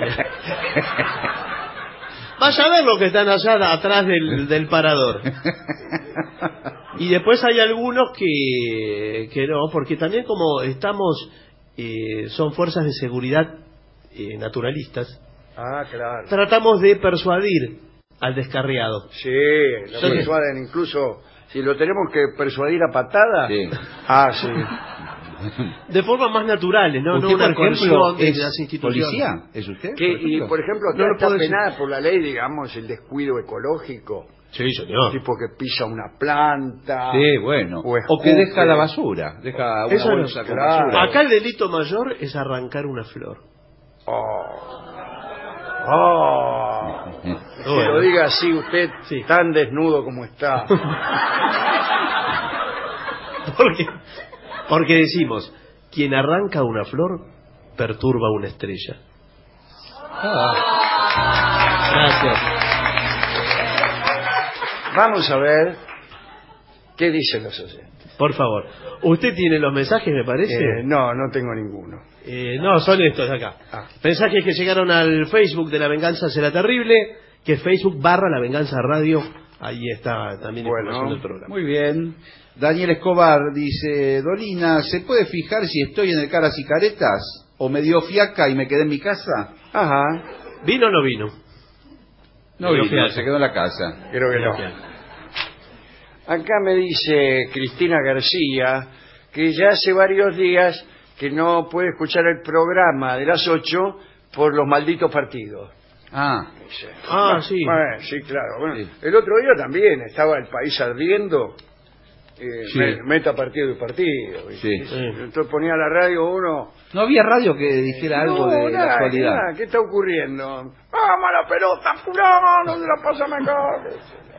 Vaya a ver lo que están allá atrás del, del parador. Y después hay algunos que, que no, porque también como estamos, eh, son fuerzas de seguridad eh, naturalistas, Ah, claro. tratamos de persuadir al descarriado. Sí, lo Sí. persuaden incluso. Si lo tenemos que persuadir a patada. Sí. Ah, sí. De forma más naturales, no, no ¿Usted, una por ejemplo, coerción de es las instituciones. policía? ¿Es usted? Que, por y, ejemplo? por ejemplo, No lo está puedo decir. penada por la ley, digamos, el descuido ecológico. Sí, señor. Tipo que pisa una planta. Sí, bueno. O O que escupe. deja la basura. Deja una Eso no, bolsa con claro. basura. Acá el delito mayor es arrancar una flor. Oh. Oh. Que Bueno. lo diga así usted, Sí. tan desnudo como está. Porque, porque decimos, quien arranca una flor, perturba una estrella. Gracias. Vamos a ver qué dicen los oyentes. Por favor. ¿Usted tiene los mensajes, me parece? Eh, no, no tengo ninguno. Eh, no, son estos de acá. Ah. Mensajes que llegaron al Facebook de La Venganza Será Terrible, que es Facebook barra La Venganza Radio. Ahí está también la Bueno. información del programa. Muy bien. Daniel Escobar dice, Dolina, ¿se puede fijar si estoy en el Caras y Caretas? ¿O me dio fiaca y me quedé en mi casa? Ajá, ¿Vino o no vino? No Me dio vino, fiaca. se quedó en la casa. creo que Me dio no. fiaca. Acá me dice Cristina García que ya hace varios días que no puede escuchar el programa de las ocho por los malditos partidos. Ah, Dice. Ah, sí. Bueno, sí, claro. Bueno, Sí. el otro día también estaba el país ardiendo. Eh, Sí. me- meta partido y partido. ¿viste? Sí. Sí. Entonces ponía la radio uno. no había radio que dijera algo no, de nada, la actualidad. nada, ¿qué está ocurriendo? ¡Ah, mala pelota! ¡Fulano! ¿Dónde la pasa mejor?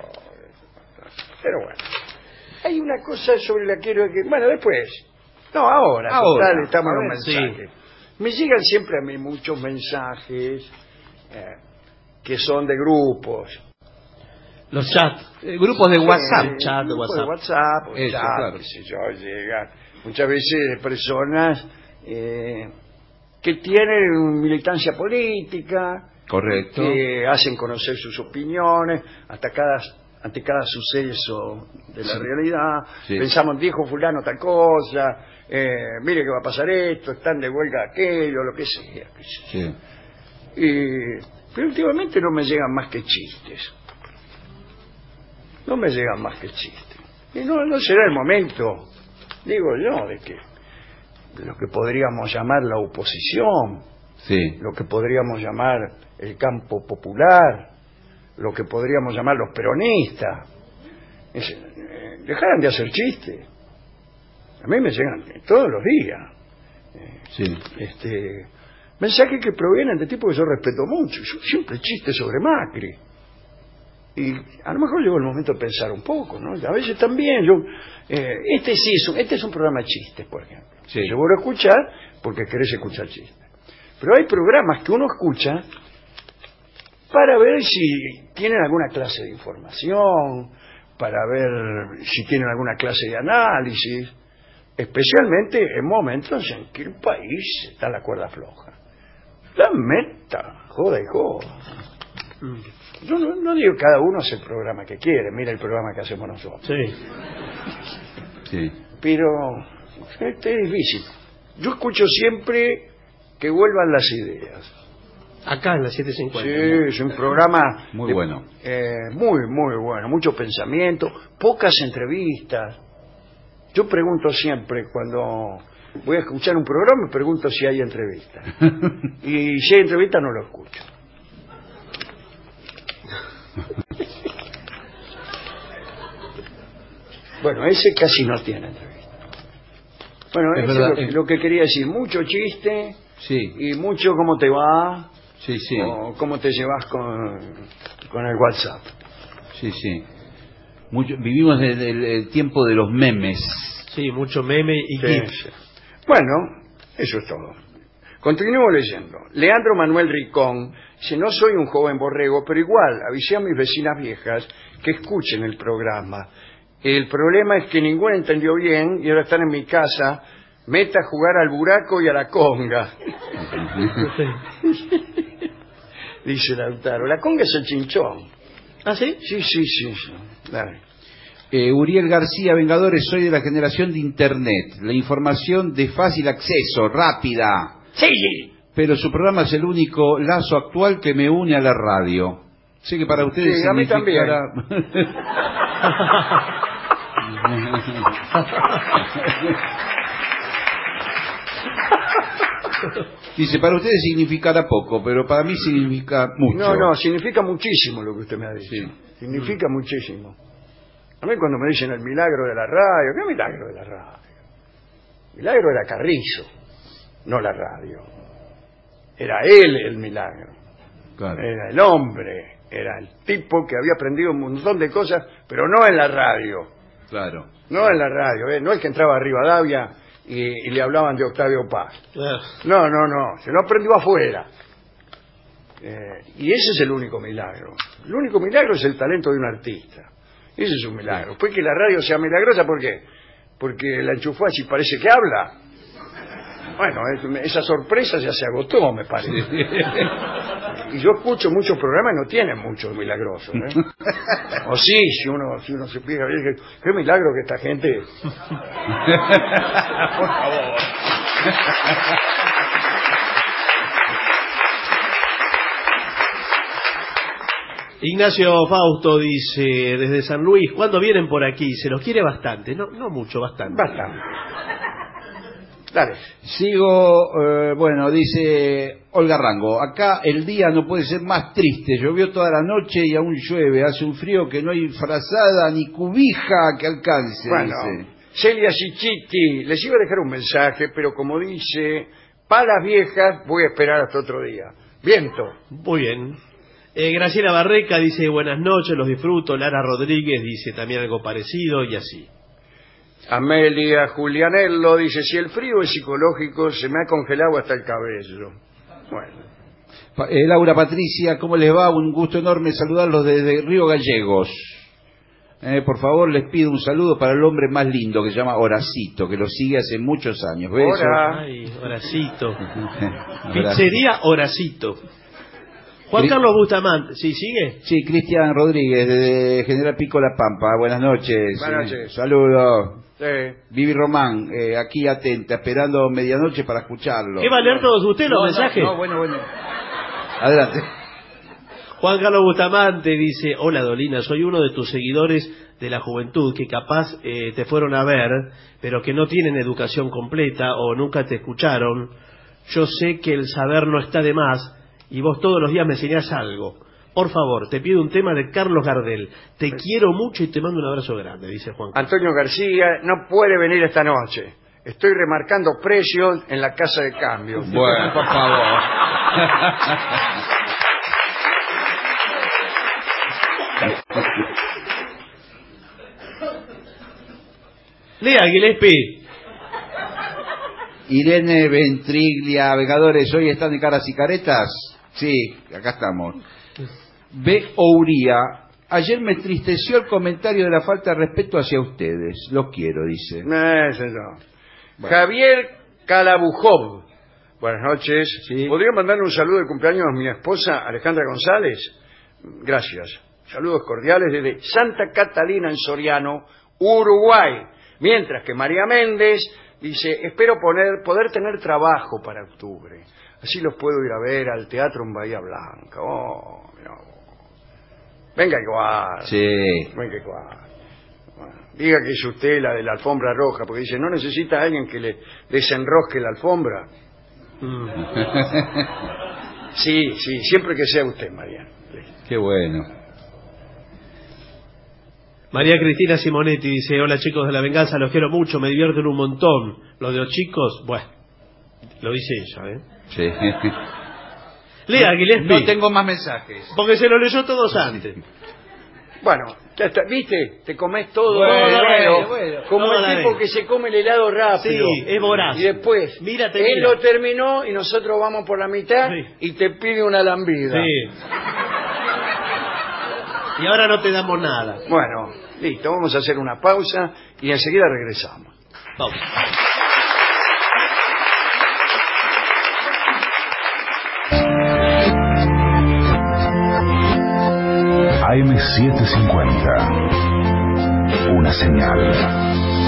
Pero bueno. Hay una cosa sobre la que quiero que... Bueno, después. No, ahora. Ahora. Total, estamos A en ver, los sí. mensajes. Me llegan siempre a mí muchos mensajes eh, que son de grupos. Los chats, eh, grupos de WhatsApp, Sí, chat de grupos WhatsApp. WhatsApp, o Eso, chat, claro. qué sé yo, llegan muchas veces de personas eh, que tienen militancia política, Correcto. que hacen conocer sus opiniones hasta cada, ante cada suceso de la Sí. realidad. Sí. Pensamos, dijo fulano tal cosa, eh, mire que va a pasar esto, están de huelga aquello, lo que sea. qué sé yo. Sí. Y, pero últimamente no me llegan más que chistes. No me llegan más que chistes. Y no, no será el momento, digo yo, de que de lo que podríamos llamar la oposición, Sí. lo que podríamos llamar el campo popular, lo que podríamos llamar los peronistas, es, eh, dejaran de hacer chistes. A mí me llegan todos los días Sí. este mensajes que provienen de tipos que yo respeto mucho. Yo siempre chistes sobre Macri. Y a lo mejor llegó el momento de pensar un poco, ¿no? A veces también yo... eh, este sí es un, este es un programa de chistes, por ejemplo. Sí. Seguro escuchar porque querés escuchar chistes. Pero hay programas que uno escucha para ver si tienen alguna clase de información, para ver si tienen alguna clase de análisis, especialmente en momentos en que el país está en la cuerda floja. La meta, joda y joda. Yo no, no digo que cada uno hace el programa que quiere, mira el programa que hacemos nosotros. Sí. Sí. Pero este es difícil. Yo escucho siempre que vuelvan las ideas. Acá en la siete cincuenta. Sí, es un programa Muy de- bueno. eh, muy, muy bueno, mucho pensamiento, pocas entrevistas. Yo pregunto siempre cuando voy a escuchar un programa, pregunto si hay entrevistas. Y si hay entrevistas no lo escucho. Bueno, ese casi no tiene entrevista. Bueno, Es eso verdad, es lo, es- lo que quería decir, mucho chiste Sí. y mucho cómo te va Sí, sí. o cómo te llevas con, con el WhatsApp. Sí, sí. Mucho, vivimos el, el- el tiempo de los memes. Sí, mucho meme y Sí, gif. sí. Bueno, eso es todo. Continúo leyendo. Leandro Manuel Ricón dice, no soy un joven borrego, pero igual avisé a mis vecinas viejas que escuchen el programa. El problema es que ninguno entendió bien y ahora están en mi casa, meta a jugar al buraco y a la conga. Dice Lautaro, la conga es el chinchón. ¿Ah, sí? Sí, sí, sí, sí. Dale. Eh, Uriel García, Vengadores, soy de la generación de Internet. La información de fácil acceso, rápida. Sí. Pero su programa es el único lazo actual que me une a la radio. Sé que para ustedes sí, a mí significará... Dice, para ustedes significará poco, pero para mí significa mucho. No, no, significa muchísimo lo que usted me ha dicho. Sí. Significa mm. muchísimo. A mí cuando me dicen el milagro de la radio, ¿qué milagro de la radio? El milagro era Carrizo, no la radio. Era él el milagro. Claro. Era el hombre, era el tipo que había aprendido un montón de cosas, pero no en la radio. Claro. No en la radio, ¿eh? No es que entraba a Rivadavia y, y le hablaban de Octavio Paz. No, no, no, se lo aprendió afuera. Eh, y ese es el único milagro. El único milagro es el talento de un artista. Ese es un milagro. Después que la radio sea milagrosa, ¿por qué? Porque la enchufó así parece que habla. Bueno, esa sorpresa ya se agotó, me parece. Y yo escucho muchos programas y no tienen muchos milagrosos, ¿eh? O sí, si uno, si uno se fija, qué, qué milagro que esta gente... Por favor. Ignacio Fausto dice desde San Luis, ¿cuándo vienen por aquí? Se los quiere bastante, no, no mucho, bastante. Bastante. Dale. Sigo, eh, bueno, dice Olga Rango, acá el día no puede ser más triste, llovió toda la noche y aún llueve, hace un frío que no hay frazada ni cubija que alcance. Bueno, dice Celia Chichiti, les iba a dejar un mensaje, pero como dice, palas viejas, voy a esperar hasta otro día. Viento. Muy bien. Eh, Graciela Barreca dice, buenas noches, los disfruto. Lara Rodríguez dice también algo parecido y así. Amelia Julianello dice, si el frío es psicológico, se me ha congelado hasta el cabello. Bueno. Eh, Laura Patricia, ¿cómo les va? Un gusto enorme saludarlos desde Río Gallegos. Eh, por favor, les pido un saludo para el hombre más lindo que se llama Horacito, que lo sigue hace muchos años. Besos. Ay, Horacito. Pizzería Horacito. Juan Carlos Bustamante, ¿sí sigue? Sí, Cristian Rodríguez, de General Pico La Pampa. Buenas noches. Buenas noches. Saludos. Sí. Vivi Román, eh, aquí atenta, esperando medianoche para escucharlo. ¿Qué va a leer todos ustedes los no, mensajes? No, no, bueno, bueno. Adelante. Juan Carlos Bustamante dice, hola Dolina, soy uno de tus seguidores de la juventud que capaz eh, te fueron a ver, pero que no tienen educación completa o nunca te escucharon. Yo sé que el saber no está de más y vos todos los días me enseñás algo. Por favor, te pido un tema de Carlos Gardel. Te quiero mucho y te mando un abrazo grande, dice Juan Carlos. Antonio García no puede venir esta noche. Estoy remarcando precios en la casa de cambio. Bueno, por favor. Lea, Gillespie. Irene Ventriglia, Vengadores, ¿hoy están de caras y caretas? Sí, acá estamos. B. Ouría, ayer me entristeció el comentario de la falta de respeto hacia ustedes. Los quiero, dice. No, eso no. Bueno. Javier Calabujov, buenas noches. Sí. ¿Podría mandarle un saludo de cumpleaños a mi esposa Alejandra González? Gracias. Saludos cordiales desde Santa Catalina en Soriano, Uruguay. Mientras que María Méndez dice, espero poner, poder tener trabajo para octubre. Así los puedo ir a ver al teatro en Bahía Blanca. Oh, no. Venga igual. Sí. Venga igual. Bueno, diga que es usted la de la alfombra roja, porque dice, ¿no necesita alguien que le desenrosque la alfombra? Mm. Sí, sí, siempre que sea usted, María. Qué bueno. María Cristina Simonetti dice, hola chicos de La Venganza, los quiero mucho, me divierten un montón. Lo de los chicos, bueno, lo dice ella, ¿eh? Sí. Lea, Gillespie. No tengo más mensajes. Porque se lo leyó todos antes. Bueno, ya está, ¿viste? Te comes todo. Bueno, el helado, bueno, bueno. como No, el dale. tipo que se come el helado rápido. Sí, es voraz. Y después, Mírate, él mira. lo terminó y nosotros vamos por la mitad Sí. y te pide una lambida. Sí. Y ahora no te damos nada. Bueno, listo, vamos a hacer una pausa y enseguida regresamos. Vamos. A M setecientos cincuenta. Una señal.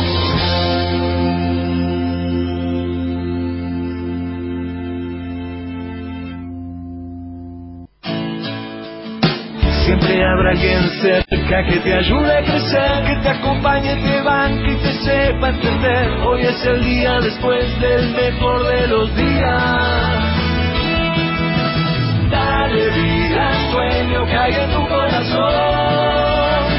Siempre habrá alguien cerca que te ayude a crecer, que te acompañe, te banque y te sepa entender. Hoy es el día después del mejor de los días. Dale vida al sueño que hay en tu corazón.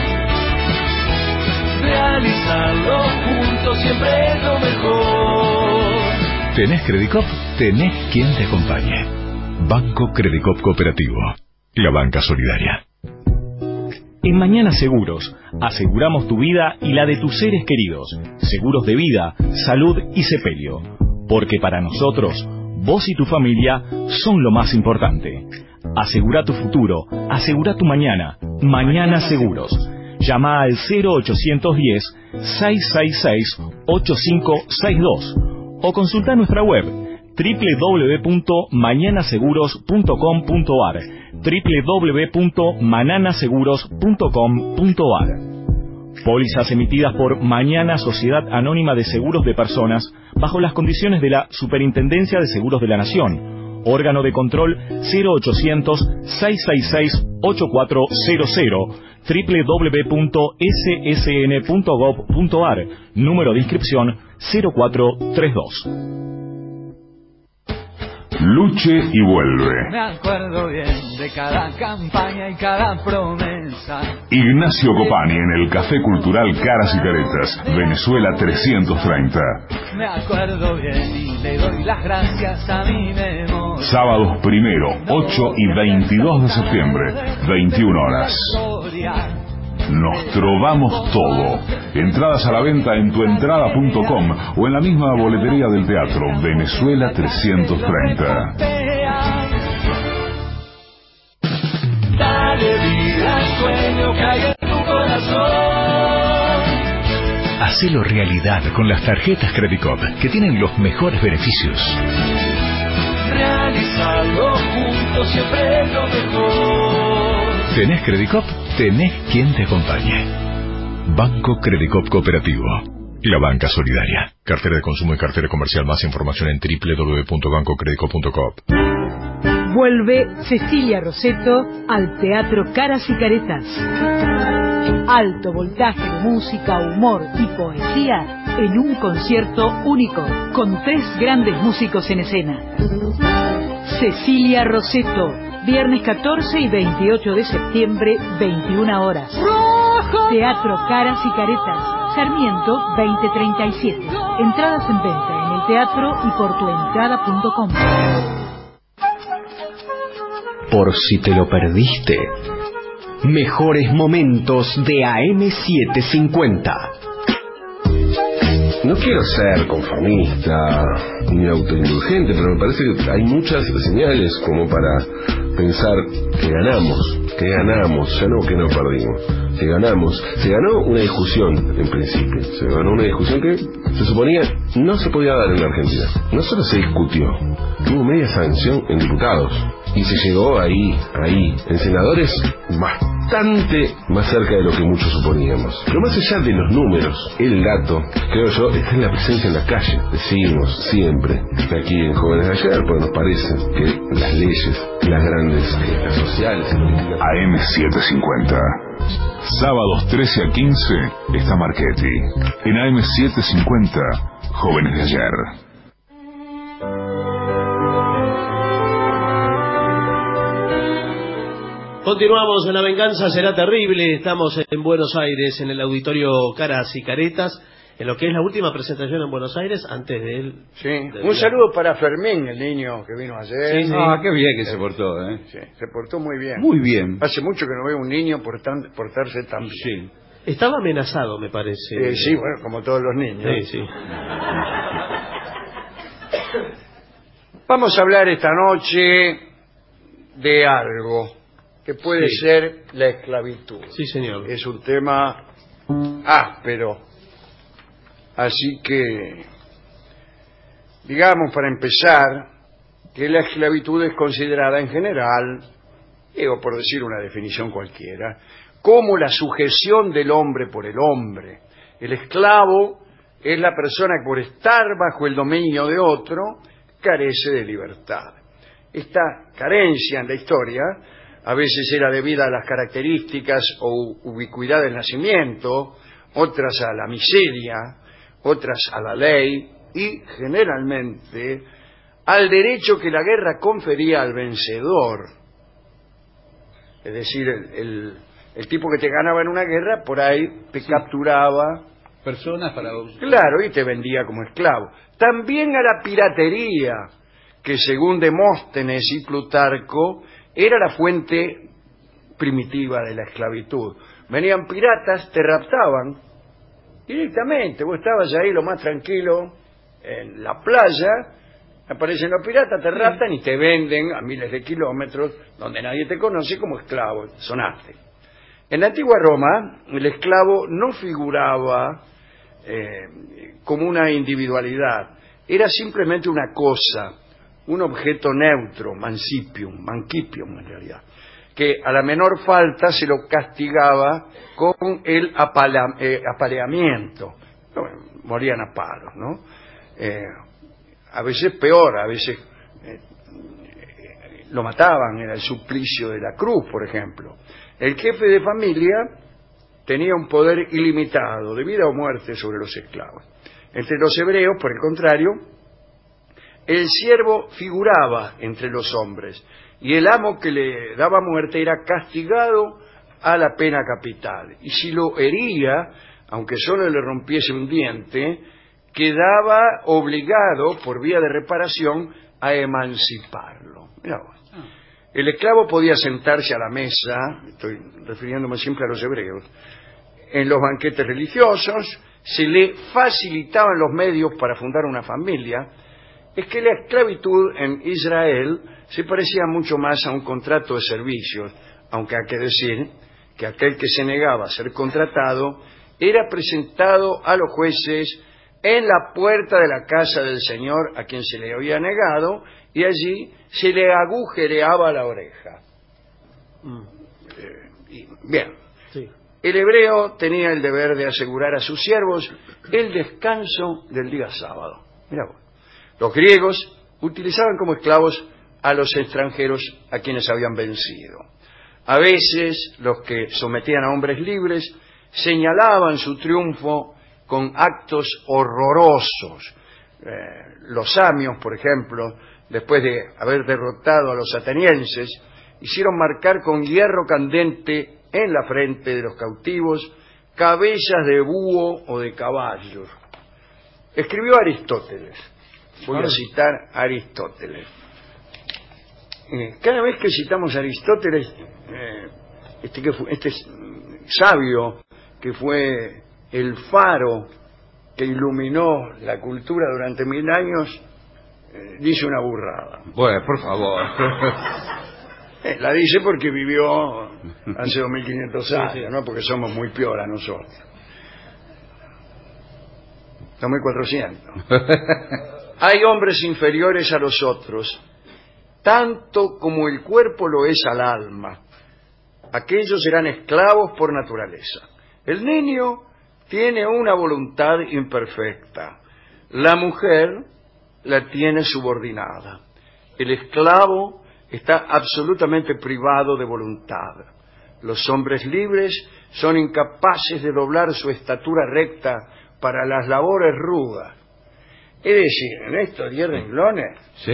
Realizarlo juntos siempre es lo mejor. ¿Tenés Credicop? Tenés quien te acompañe. Banco Credicop Cooperativo. La banca solidaria. En Mañana Seguros, aseguramos tu vida y la de tus seres queridos. Seguros de vida, salud y sepelio. Porque para nosotros, vos y tu familia son lo más importante. Asegura tu futuro, asegura tu mañana. Mañana Seguros. Llama al cero ochocientos diez, seiscientos sesenta y seis, ochenta y cinco sesenta y dos o consulta nuestra web doble u doble u doble u punto mañana seguros punto com punto a r doble u doble u doble u punto manana seguros punto com punto a r. Pólizas emitidas por Mañana Sociedad Anónima de Seguros de Personas bajo las condiciones de la Superintendencia de Seguros de la Nación. Órgano de control cero ochocientos, seiscientos sesenta y seis, ochenta y cuatro cero cero, doble u doble u doble u punto s s n punto gov punto a r, número de inscripción cero cuatro treinta y dos. Luche y vuelve. Me acuerdo bien de cada campaña y cada promesa. Ignacio Copani en el Café Cultural Caras y Caretas, Venezuela trescientos treinta. Me acuerdo bien y le doy las gracias a mi memoria. Sábados primero, ocho y veintidós de septiembre, veintiuna horas. Nos trovamos todo. Entradas a la venta en tuentrada punto com o en la misma boletería del teatro Venezuela trescientos treinta. Dale vida al sueño que hay en tu corazón. Hacelo realidad con las tarjetas Credicop, que tienen los mejores beneficios. Realizarlo juntos siempre es lo mejor. ¿Tenés Credicop? Tenés quien te acompañe. Banco Credicop Cooperativo. La banca solidaria. Cartera de consumo y cartera comercial. Más información en doble u doble u doble u punto banco credicop punto com. Vuelve Cecilia Rosetto al Teatro Caras y Caretas. Alto voltaje de música, humor y poesía en un concierto único, con tres grandes músicos en escena. Cecilia Rosetto, viernes catorce y veintiocho de septiembre, veintiuna horas. Teatro Caras y Caretas, Sarmiento veinte treinta y siete. Entradas en venta en el teatro y por tuentrada punto com. Por si te lo perdiste, mejores momentos de A M setecientos cincuenta. No quiero ser conformista ni autoindulgente, pero me parece que hay muchas señales como para pensar que ganamos, que ganamos, ya no que no perdimos, que ganamos. Se ganó una discusión en principio, se ganó una discusión que se suponía no se podía dar en la Argentina. No solo se discutió, tuvo media sanción en diputados y se llegó ahí, ahí, en senadores bastante más cerca de lo que muchos suponíamos. Pero más allá de los números, el dato, creo yo, está en la presencia en la calle. Decimos siempre aquí en Jóvenes de Ayer, porque nos parece que las leyes, las grandes gestas sociales, A M setecientos cincuenta. Sábados trece a quince está Marchetti. En A M setecientos cincuenta, Jóvenes de Ayer. Continuamos en La Venganza Será Terrible. Estamos en Buenos Aires, en el auditorio Caras y Caretas. en lo que es la última presentación en Buenos Aires antes de él. Sí. Un saludo para Fermín, el niño que vino ayer. Sí, sí. Ah, qué bien que se portó, ¿eh? Sí, se portó muy bien. Muy bien. Hace mucho que no veo un niño portan- portarse tan bien. Sí. Estaba amenazado, me parece. Eh, sí, bueno, como todos los niños. Sí, sí. Vamos a hablar esta noche de algo que puede Sí. ser la esclavitud. Sí, señor. Es un tema áspero. Así que, digamos para empezar, que la esclavitud es considerada en general, digo por decir una definición cualquiera, como la sujeción del hombre por el hombre. El esclavo es la persona que por estar bajo el dominio de otro carece de libertad. Esta carencia en la historia a veces era debida a las características o ubicuidad del nacimiento, otras a la miseria, otras a la ley y generalmente al derecho que la guerra confería al vencedor. Es decir, el, el, el tipo que te ganaba en una guerra por ahí te sí. capturaba personas para... Claro, y te vendía como esclavo. También a la piratería, que según Demóstenes y Plutarco era la fuente primitiva de la esclavitud. Venían piratas, te raptaban directamente. Vos estabas ahí lo más tranquilo en la playa, aparecen los piratas, te raptan y te venden a miles de kilómetros donde nadie te conoce como esclavo. Sonaste. En la antigua Roma, el esclavo no figuraba eh, como una individualidad, era simplemente una cosa, un objeto neutro, mancipium, mancipium en realidad, que a la menor falta se lo castigaba con el apala, eh, apaleamiento. Morían a palos, ¿no? Eh, a veces peor, a veces eh, lo mataban, era el suplicio de la cruz, por ejemplo. El jefe de familia tenía un poder ilimitado de vida o muerte sobre los esclavos. Entre los hebreos, por el contrario, el siervo figuraba entre los hombres y el amo que le daba muerte era castigado a la pena capital. Y si lo hería, aunque solo le rompiese un diente, quedaba obligado, por vía de reparación, a emanciparlo. Mirá vos. El esclavo podía sentarse a la mesa, estoy refiriéndome siempre a los hebreos, en los banquetes religiosos, se le facilitaban los medios para fundar una familia. Es que la esclavitud en Israel se parecía mucho más a un contrato de servicios, aunque hay que decir que aquel que se negaba a ser contratado era presentado a los jueces en la puerta de la casa del señor a quien se le había negado, y allí se le agujereaba la oreja. Mm. Eh, y, bien, sí. El hebreo tenía el deber de asegurar a sus siervos el descanso del día sábado. Mirá vos. Los griegos utilizaban como esclavos a los extranjeros a quienes habían vencido. A veces los que sometían a hombres libres señalaban su triunfo con actos horrorosos. Eh, los samios, por ejemplo, después de haber derrotado a los atenienses, hicieron marcar con hierro candente en la frente de los cautivos cabezas de búho o de caballos. Escribió Aristóteles. Voy a citar a Aristóteles. Eh, cada vez que citamos a Aristóteles, eh, este, que fue, este sabio que fue el faro que iluminó la cultura durante mil años, eh, dice una burrada. Bueno, por favor. eh, la dice porque vivió hace dos mil quinientos años, sí, sí. ¿no? Porque somos muy piola nosotros. dos mil cuatrocientos. Hay hombres inferiores a los otros, tanto como el cuerpo lo es al alma. Aquellos serán esclavos por naturaleza. El niño tiene una voluntad imperfecta. La mujer la tiene subordinada. El esclavo está absolutamente privado de voluntad. Los hombres libres son incapaces de doblar su estatura recta para las labores rudas. Es decir, en estos diez renglones, sí.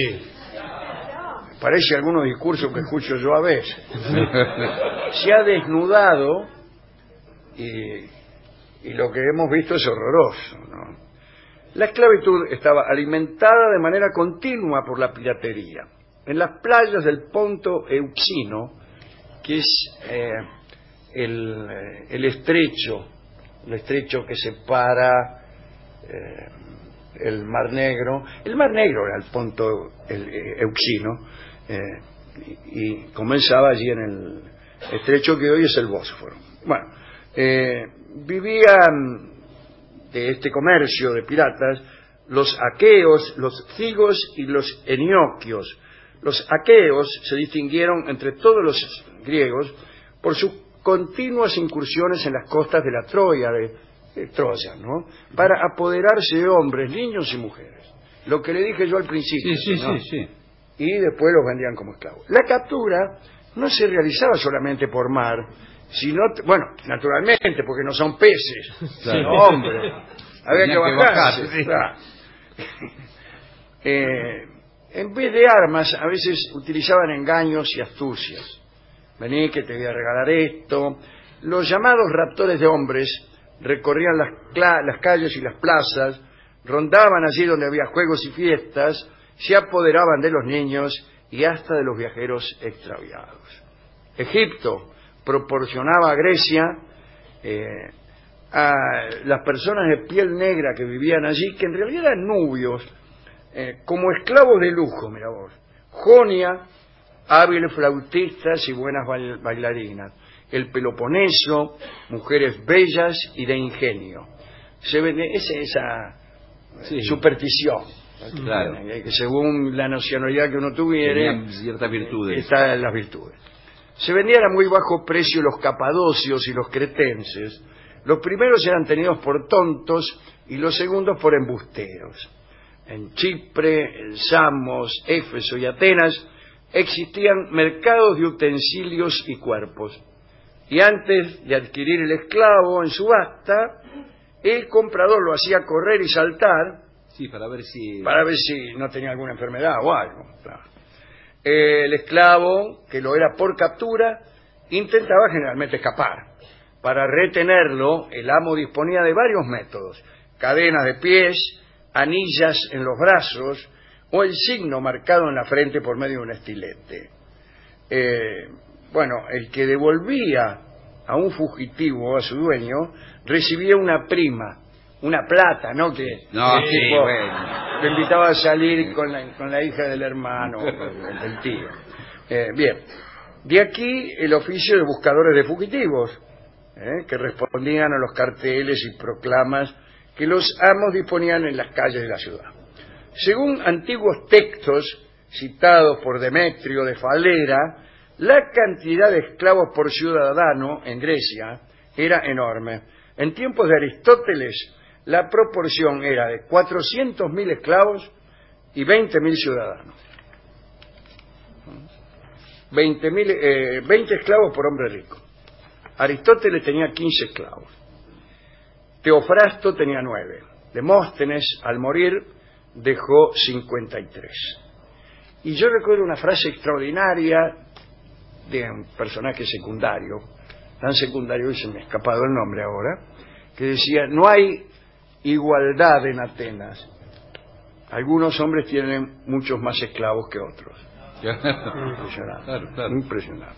parece algunos discursos que escucho yo a veces. Se ha desnudado y y lo que hemos visto es horroroso, ¿no? La esclavitud estaba alimentada de manera continua por la piratería. En las playas del Ponto Euxino, que es eh, el, el estrecho, el estrecho que separa eh, el Mar Negro, el Mar Negro era el Ponto el, eh, Euxino, eh, y, y comenzaba allí en el estrecho que hoy es el Bósforo. Bueno, eh, vivían de este comercio de piratas los aqueos, los cigos y los enioquios. Los aqueos se distinguieron entre todos los griegos por sus continuas incursiones en las costas de la Troya, de, de Troya, ¿no? Para apoderarse de hombres, niños y mujeres. Lo que le dije yo al principio. Sí, sí, ¿no? sí, sí. Y después los vendían como esclavos. La captura no se realizaba solamente por mar, sino, bueno, naturalmente, porque no son peces. Claro. No, hombre. Había que, que bajarse. bajar, sí. Claro. eh, en vez de armas, a veces utilizaban engaños y astucias. Vení que te voy a regalar esto. Los llamados raptores de hombres recorrían las, las calles y las plazas, rondaban allí donde había juegos y fiestas, se apoderaban de los niños y hasta de los viajeros extraviados. Egipto proporcionaba a Grecia eh, a las personas de piel negra que vivían allí, que en realidad eran nubios, eh, como esclavos de lujo, mira vos. Jonia, hábiles flautistas y buenas bail bailarinas. El Peloponeso, mujeres bellas y de ingenio. Se vende esa, esa sí. superstición. Claro. Que según la nacionalidad que uno tuviera, tenían ciertas virtudes. Están las virtudes. Se vendían a muy bajo precio los capadocios y los cretenses. Los primeros eran tenidos por tontos y los segundos por embusteros. En Chipre, en Samos, Éfeso y Atenas existían mercados de utensilios y cuerpos. Y antes de adquirir el esclavo en subasta, el comprador lo hacía correr y saltar. Sí, para ver si... Para ver si no tenía alguna enfermedad o algo. Claro. El esclavo, que lo era por captura, intentaba generalmente escapar. Para retenerlo, el amo disponía de varios métodos: cadenas de pies, anillas en los brazos o el signo marcado en la frente por medio de un estilete. Eh, bueno, el que devolvía a un fugitivo a su dueño recibía una prima, una plata, ¿no? Que no, el sí, tipo bueno. le invitaba a salir con la, con la hija del hermano, del tío. Eh, bien, de aquí el oficio de buscadores de fugitivos, eh, que respondían a los carteles y proclamas que los amos disponían en las calles de la ciudad. Según antiguos textos citados por Demetrio de Falera, la cantidad de esclavos por ciudadano en Grecia era enorme. En tiempos de Aristóteles, la proporción era de cuatrocientos mil esclavos y veinte mil ciudadanos. veinte, mil, eh, veinte esclavos por hombre rico. Aristóteles tenía quince esclavos. Teofrasto tenía nueve. Demóstenes, al morir, dejó cincuenta y tres. Y yo recuerdo una frase extraordinaria de un personaje secundario, tan secundario que se me ha escapado el nombre ahora, que decía: no hay igualdad en Atenas. Algunos hombres tienen muchos más esclavos que otros. Impresionante. Claro, claro. Impresionante.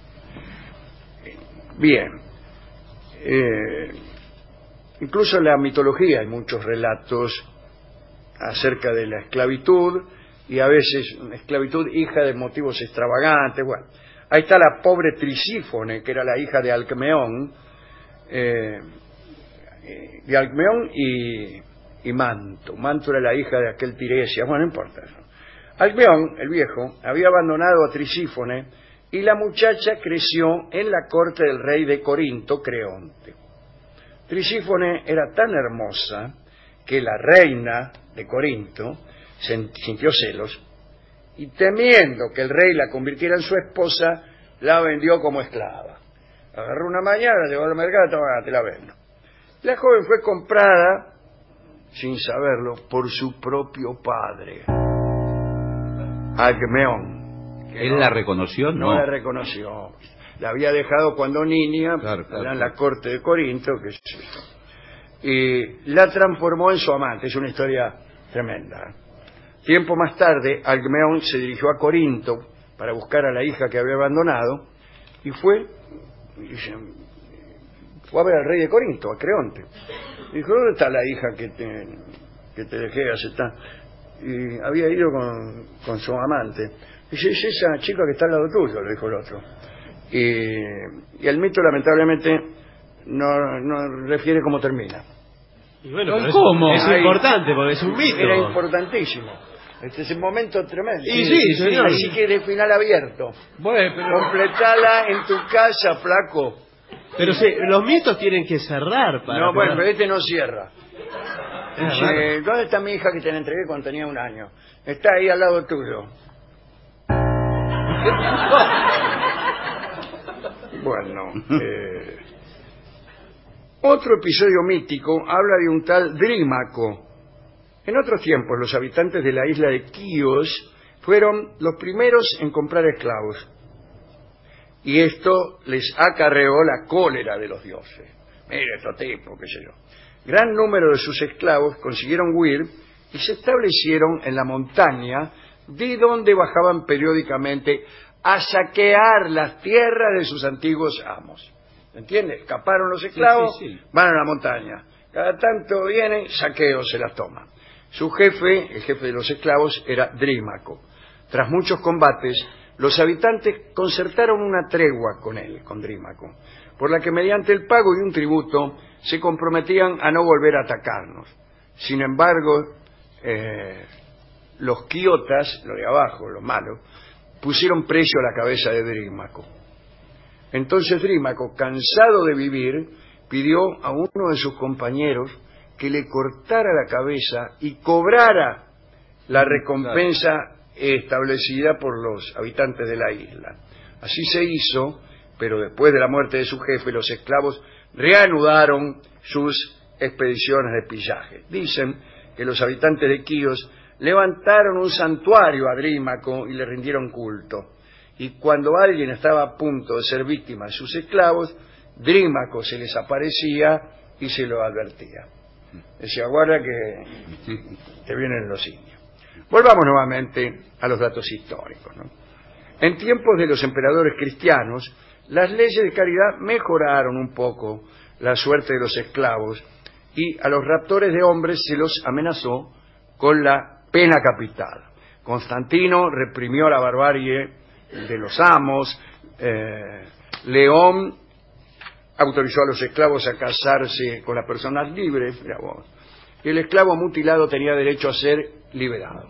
Bien. Eh, incluso en la mitología hay muchos relatos acerca de la esclavitud, y a veces una esclavitud hija de motivos extravagantes. Bueno, ahí está la pobre Trisífone, que era la hija de Alcmeón, eh, de Alcmeón y, y Manto. Manto era la hija de aquel Tiresias, bueno, no importa eso. Alcmeón, el viejo, había abandonado a Trisífone y la muchacha creció en la corte del rey de Corinto, Creonte. Trisífone era tan hermosa que la reina de Corinto sintió celos y, temiendo que el rey la convirtiera en su esposa, la vendió como esclava. Agarró una mañana, llegó al mercado, toma, te la vendo. La joven fue comprada, sin saberlo, por su propio padre, Alcmeón. ¿Él no, la reconoció? No. No la reconoció. La había dejado cuando niña, claro, claro, en claro. la corte de Corinto, que es eso. y la transformó en su amante. Es una historia tremenda. Tiempo más tarde, Alcmeón se dirigió a Corinto para buscar a la hija que había abandonado y fue, y se, fue a ver al rey de Corinto, a Creonte. Y dijo, ¿dónde está la hija que te, que te dejé hace tan...? Y había ido con, con su amante. Dice, es esa chica que está al lado tuyo, le dijo el otro. Y, y el mito, lamentablemente, no, no refiere cómo termina. Y bueno, pero ¿cómo? Es, es Ahí, importante, porque es un mito. Era importantísimo. Este es un momento tremendo. Y sí, sí, señor. Así que de final abierto. Bueno, pero... Completala en tu casa, flaco. Pero sí, los mitos tienen que cerrar para... No, bueno, poder... pero este no cierra. Es Dice, ¿dónde está mi hija que te la entregué cuando tenía un año? Está ahí al lado tuyo. Bueno, eh, otro episodio mítico habla de un tal Drímaco. En otros tiempos, los habitantes de la isla de Quíos fueron los primeros en comprar esclavos. Y esto les acarreó la cólera de los dioses. Mira estos tipos, qué sé yo. Gran número de sus esclavos consiguieron huir y se establecieron en la montaña, de donde bajaban periódicamente a saquear las tierras de sus antiguos amos. ¿Entiendes? Escaparon los esclavos, sí, sí, sí. Van a la montaña. Cada tanto vienen, saqueos, se las toman. Su jefe, el jefe de los esclavos, era Drímaco. Tras muchos combates, los habitantes concertaron una tregua con él, con Drímaco, por la que mediante el pago de un tributo se comprometían a no volver a atacarnos. Sin embargo, eh, los quiotas, los de abajo, los malos, pusieron precio a la cabeza de Drímaco. Entonces Drímaco, cansado de vivir, pidió a uno de sus compañeros que le cortara la cabeza y cobrara la recompensa establecida por los habitantes de la isla. Así se hizo, pero después de la muerte de su jefe, los esclavos reanudaron sus expediciones de pillaje. Dicen que los habitantes de Quíos levantaron un santuario a Drímaco y le rindieron culto. Y cuando alguien estaba a punto de ser víctima de sus esclavos, Drímaco se les aparecía y se lo advertía. Decía, guarda que te vienen los indios. Volvamos nuevamente a los datos históricos, ¿no? En tiempos de los emperadores cristianos, las leyes de caridad mejoraron un poco la suerte de los esclavos y a los raptores de hombres se los amenazó con la pena capital. Constantino reprimió la barbarie de los amos, eh, León autorizó a los esclavos a casarse con las personas libres, mira vos, y el esclavo mutilado tenía derecho a ser liberado.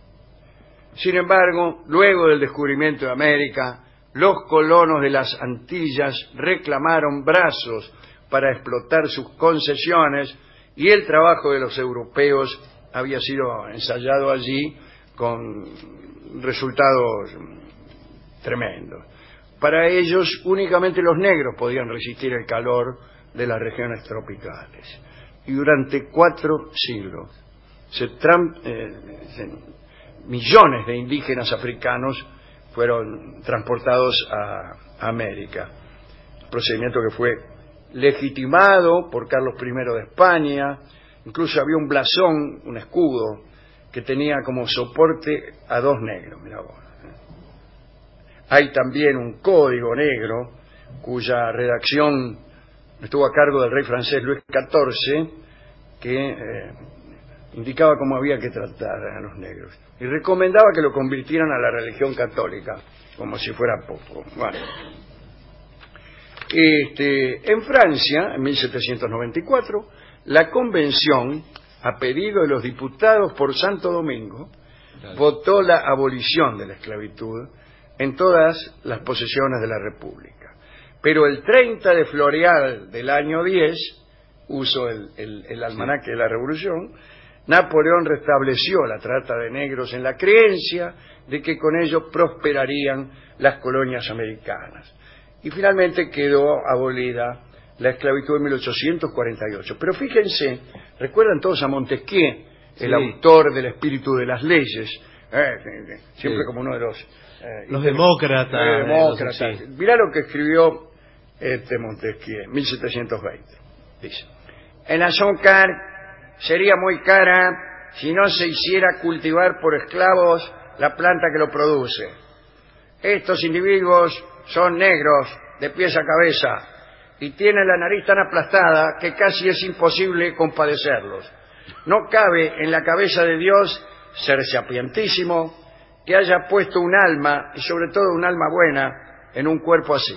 Sin embargo, luego del descubrimiento de América, los colonos de las Antillas reclamaron brazos para explotar sus concesiones y el trabajo de los europeos había sido ensayado allí con resultados tremendos. Para ellos únicamente los negros podían resistir el calor de las regiones tropicales. Y durante cuatro siglos se tram, eh, se, millones de indígenas africanos fueron transportados a América. Procedimiento que fue legitimado por Carlos primero de España. Incluso había un blasón, un escudo, que tenía como soporte a dos negros. Mirá vos. Hay también un código negro cuya redacción estuvo a cargo del rey francés Luis catorce, que eh, indicaba cómo había que tratar a los negros y recomendaba que lo convirtieran a la religión católica, como si fuera poco. Bueno. Este, en Francia, en mil setecientos noventa y cuatro, la convención, a pedido de los diputados por Santo Domingo, votó la abolición de la esclavitud en todas las posesiones de la República. Pero el treinta de Floreal del año diez, uso el, el, el almanaque de la Revolución, Napoleón restableció la trata de negros en la creencia de que con ello prosperarían las colonias americanas. Y finalmente quedó abolida la esclavitud en mil ochocientos cuarenta y ocho. Pero fíjense, recuerdan todos a Montesquieu, el sí. autor del espíritu de las leyes, eh, siempre sí. como uno de los... Eh, los demócratas. Eh, demócratas. Sí. Mirá lo que escribió este Montesquieu, mil setecientos veinte. Dice, El azúcar sería muy cara si no se hiciera cultivar por esclavos la planta que lo produce. Estos individuos son negros de pies a cabeza y tienen la nariz tan aplastada que casi es imposible compadecerlos. No cabe en la cabeza de Dios, ser sapientísimo, que haya puesto un alma, y sobre todo un alma buena, en un cuerpo así.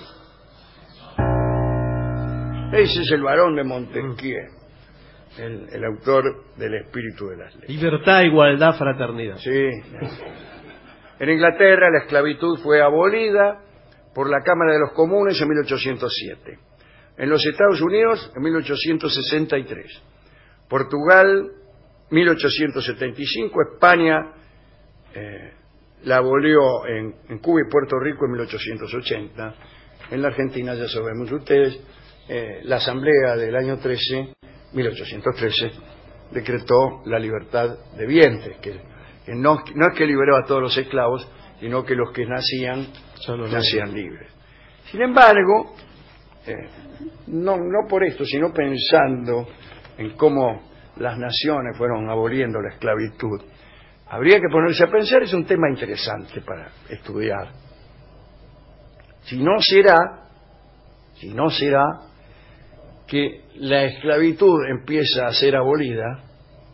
Ese es el varón de Montesquieu, el, el autor del Espíritu de las Leyes. Libertad, igualdad, fraternidad. Sí. En Inglaterra la esclavitud fue abolida por la Cámara de los Comunes en mil ochocientos siete. En los Estados Unidos en mil ochocientos sesenta y tres. Portugal mil ochocientos setenta y cinco. España eh, la abolió en, en Cuba y Puerto Rico en mil ochocientos ochenta. En la Argentina, ya sabemos ustedes, eh, la Asamblea del año trece, mil ochocientos trece, decretó la libertad de vientres, que, que no, no es que liberó a todos los esclavos, sino que los que nacían nacían libres. Sin embargo, eh, no, no por esto, sino pensando en cómo las naciones fueron aboliendo la esclavitud, habría que ponerse a pensar, es un tema interesante para estudiar. Si no será, si no será que la esclavitud empieza a ser abolida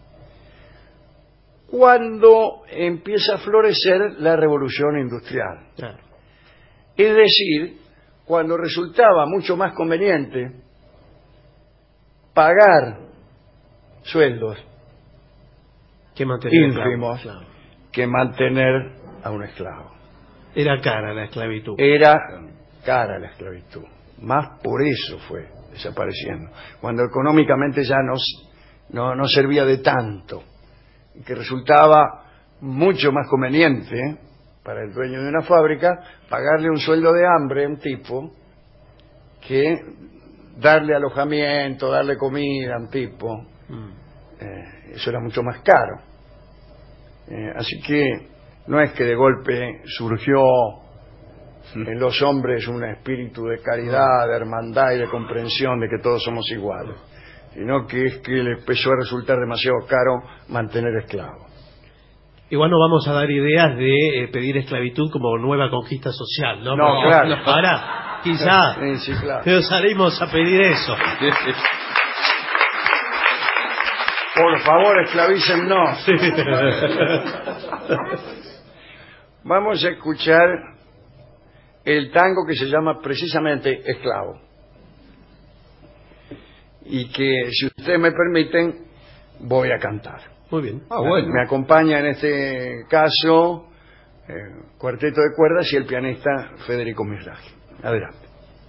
cuando empieza a florecer la revolución industrial. Claro. Es decir, cuando resultaba mucho más conveniente pagar sueldos que mantener ínfimos claro. que mantener a un esclavo. Era cara la esclavitud. Era cara la esclavitud. Más por eso fue desapareciendo. Cuando económicamente ya no, no, no servía de tanto, que resultaba mucho más conveniente, ¿eh?, para el dueño de una fábrica pagarle un sueldo de hambre a un tipo que darle alojamiento, darle comida a un tipo. Mm. Eh, eso era mucho más caro. Eh, así que no es que de golpe surgió en los hombres un espíritu de caridad, de hermandad y de comprensión de que todos somos iguales, sino que es que le empezó a resultar demasiado caro mantener esclavos. Igual no vamos a dar ideas de eh, pedir esclavitud como nueva conquista social, ¿no? No, Porque, claro. Ahora, quizá, sí, sí, claro. pero salimos a pedir eso. Por favor, esclavícennos. Sí. Vamos a escuchar el tango que se llama precisamente Esclavo. Y que, si ustedes me permiten, voy a cantar. Muy bien. Ah, bueno. Me acompaña en este caso eh, cuarteto de cuerdas y el pianista Federico Misragi. Adelante.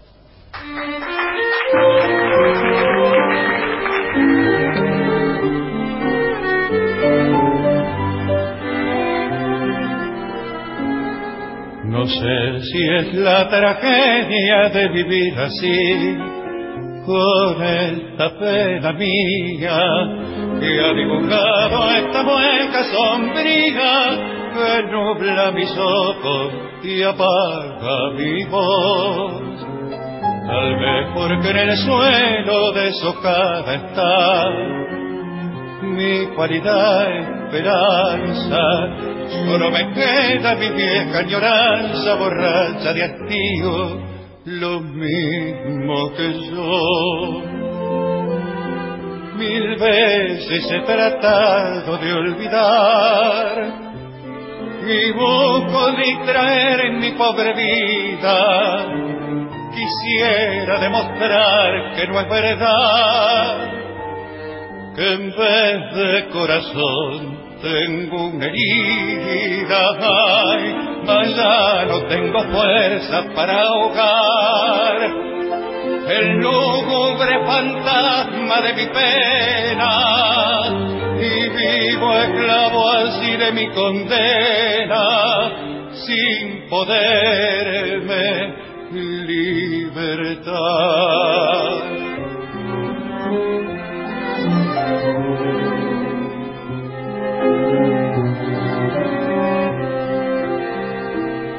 No sé si es la tragedia de vivir así, con esta pena mía que ha dibujado esta mueca sombría que nubla mis ojos y apaga mi voz. Tal vez porque en el suelo deshojada está mi cualidad esperanza, solo me queda mi vieja añoranza borracha de hastío, lo mismo que yo. Mil veces he tratado de olvidar y busco distraer en mi pobre vida. Quisiera demostrar que no es verdad, que en vez de corazón tengo una herida, ay, mas ya no tengo fuerza para ahogar el lúgubre fantasma de mi pena, y vivo esclavo así de mi condena, sin poderme libertar.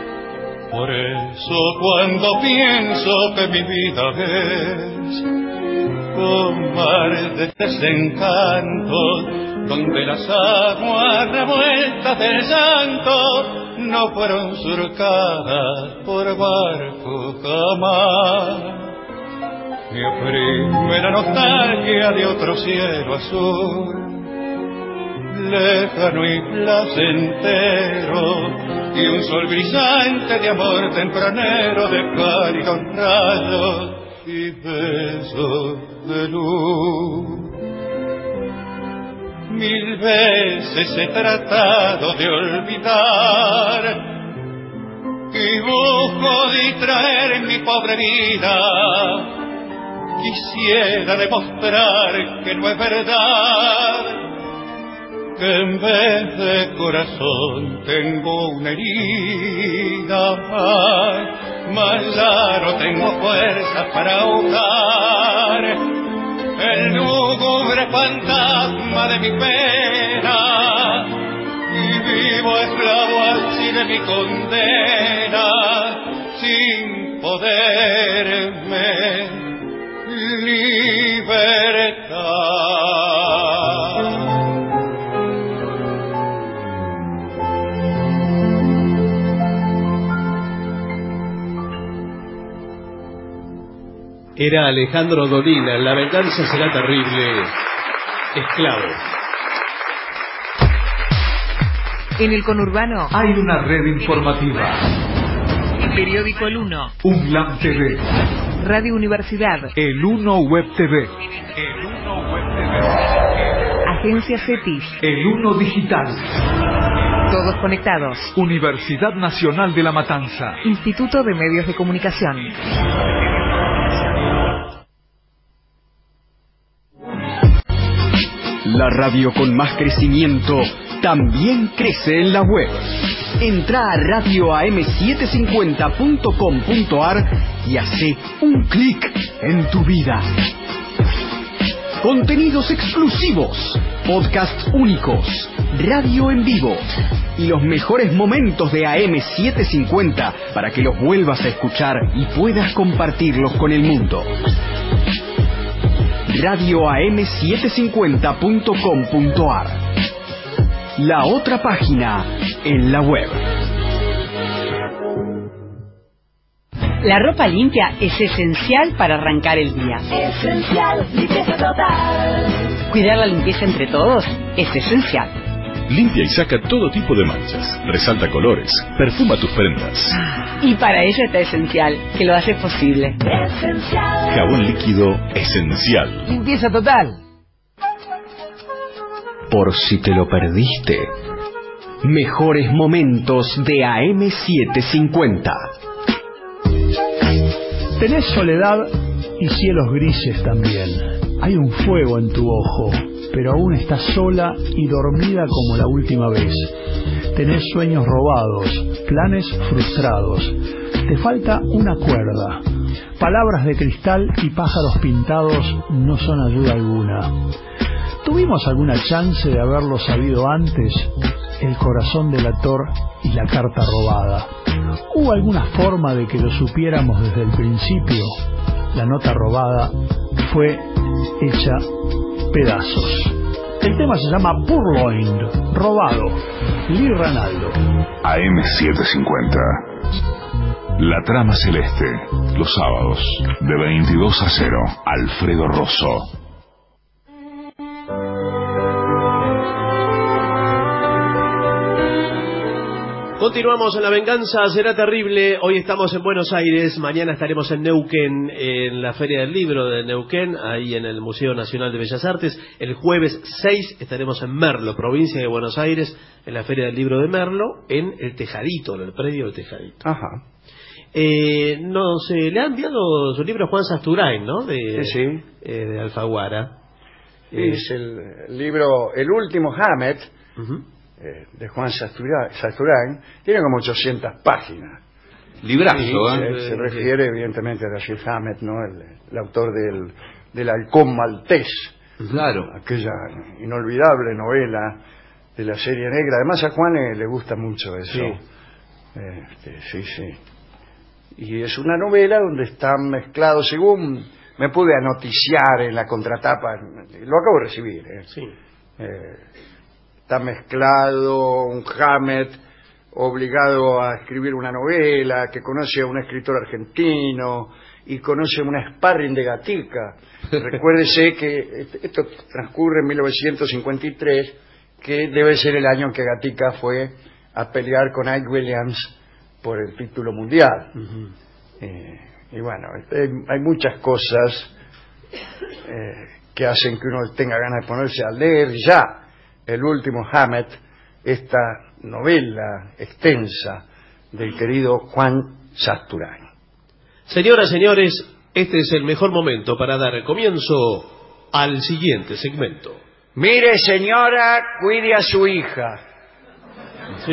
Por eso cuando pienso que mi vida es con mar de desencantos, donde las aguas revueltas del llanto no fueron surcadas por barco jamás. Me oprime la nostalgia de otro cielo azul, lejano y placentero, y un sol brillante de amor tempranero, de cálidos rayos y besos de luz. Mil veces he tratado de olvidar y busco distraer en mi pobre vida. Quisiera demostrar que no es verdad, que en vez de corazón tengo una herida más, más ya no tengo fuerza para ahogar el lúgubre fantasma de mi pena, y vivo esclavo así de mi condena, sin poderme libertad. Era Alejandro Dolina, La venganza será terrible, Esclavo. En el conurbano Hay una red informativa. Periódico El Uno, UNLAM T V, Radio Universidad, El Uno Web T V, El Uno Web T V, Agencia CETIS, El Uno Digital, todos conectados. Universidad Nacional de La Matanza, Instituto de Medios de Comunicación. La radio con más crecimiento también crece en la web. Entra a radio a m setecientos cincuenta punto com punto a r y hace un clic en tu vida. Contenidos exclusivos, podcasts únicos, radio en vivo y los mejores momentos de A M setecientos cincuenta para que los vuelvas a escuchar y puedas compartirlos con el mundo. radio a m setecientos cincuenta punto com punto a r, la otra página en la web. La ropa limpia es esencial para arrancar el día. Esencial, limpieza total. Cuidar la limpieza entre todos es esencial. Limpia y saca todo tipo de manchas, resalta colores, perfuma tus prendas. Y para ello está Esencial, que lo hace posible. Esencial. Jabón líquido Esencial. Limpieza total. Por si te lo perdiste, mejores momentos de A M setecientos cincuenta. Tenés soledad y cielos grises también. Hay un fuego en tu ojo, pero aún estás sola y dormida como la última vez. Tenés sueños robados, planes frustrados. Te falta una cuerda. Palabras de cristal y pájaros pintados no son ayuda alguna. ¿Tuvimos alguna chance de haberlo sabido antes? El corazón delator y la carta robada. ¿Hubo alguna forma de que lo supiéramos desde el principio? La nota robada fue hecha pedazos. El tema se llama Purloined, robado. Lee Ranaldo. A M setecientos cincuenta. La trama celeste. Los sábados, de veintidós a cero. Alfredo Rosso. Continuamos en La venganza será terrible. Hoy estamos en Buenos Aires, mañana estaremos en Neuquén, en la Feria del Libro de Neuquén, ahí en el Museo Nacional de Bellas Artes. El jueves seis estaremos en Merlo, provincia de Buenos Aires, en la Feria del Libro de Merlo, en el Tejadito, en el predio del Tejadito. Ajá. Eh, nos eh, le ha enviado su libro Juan Sasturain, ¿no? De, sí, sí. Eh, de Alfaguara. Es el, el libro El último Hammett. Uh-huh. De Juan Sasturain, tiene como ochocientas páginas. Librazo, sí, ¿eh? Se, se refiere evidentemente a Dashiell Hammett, ¿no? El, el autor del, del Halcón Maltés. Claro. Aquella inolvidable novela de la serie negra. Además a Juan le, le gusta mucho eso. Sí. Este, sí, sí. Y es una novela donde están mezclados, según me pude anoticiar en la contratapa, lo acabo de recibir. ¿eh? Sí. Eh, está mezclado un Hammett obligado a escribir una novela, que conoce a un escritor argentino y conoce una sparring de Gatica. Recuérdese que esto transcurre en mil novecientos cincuenta y tres, que debe ser el año en que Gatica fue a pelear con Ike Williams por el título mundial. Uh-huh. eh, y bueno, hay, hay muchas cosas eh, que hacen que uno tenga ganas de ponerse a leer ya el último Hammett, esta novela extensa del querido Juan Sasturain. Señoras, señores, este es el mejor momento para dar comienzo al siguiente segmento. Mire, señora, cuide a su hija. Sí.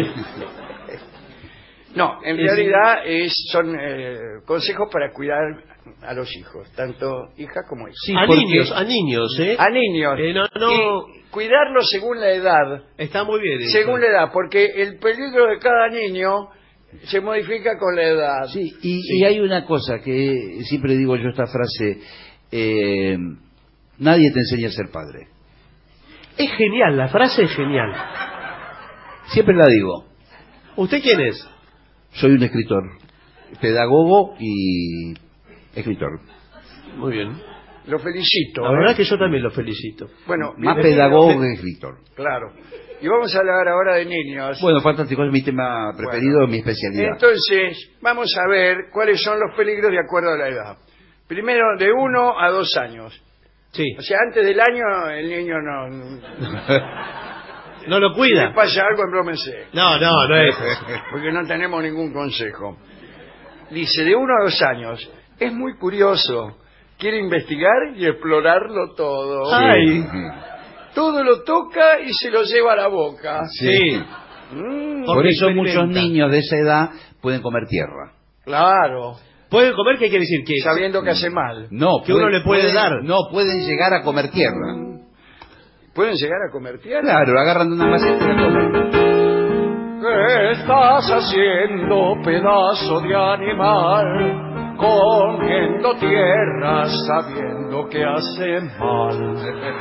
No, en realidad es, son eh, consejos para cuidar a los hijos, tanto hija como hija. Sí, a niños, a niños, ¿eh? A niños. Eh, no, no. Y cuidarlos según la edad. Está muy bien eso. Según la edad, porque el peligro de cada niño se modifica con la edad. Sí, y, sí. y hay una cosa que siempre digo yo, esta frase, eh, nadie te enseña a ser padre. Es genial, la frase es genial. Siempre la digo. ¿Usted quién es? Soy un escritor, pedagogo y escritor. Muy bien. Lo felicito. La ¿eh? verdad que yo también lo felicito. Bueno, más pedagogo que escritor. Claro. Y vamos a hablar ahora de niños. Bueno, fantástico, es mi tema preferido, bueno, mi especialidad. Entonces, vamos a ver cuáles son los peligros de acuerdo a la edad. Primero, de uno a dos años. Sí. O sea, antes del año, el niño no... no lo cuida. Si le pasa algo, embrómense. No, no, no es. Porque no tenemos ningún consejo. Dice, de uno a dos años. Es muy curioso. Quiere investigar y explorarlo todo. Ay. Todo lo toca y se lo lleva a la boca. Sí. Mm. Por eso muchos niños de esa edad pueden comer tierra. Claro. ¿Pueden comer? ¿Qué quiere decir? Que sabiendo que hace mal. No, que puede, uno le puede pueden, dar. No, pueden llegar a comer tierra. ¿Pueden llegar a comer tierra? Claro, lo agarran de una maceta y la comen. ¿Qué estás haciendo, pedazo de animal? Comiendo tierra sabiendo que hace mal.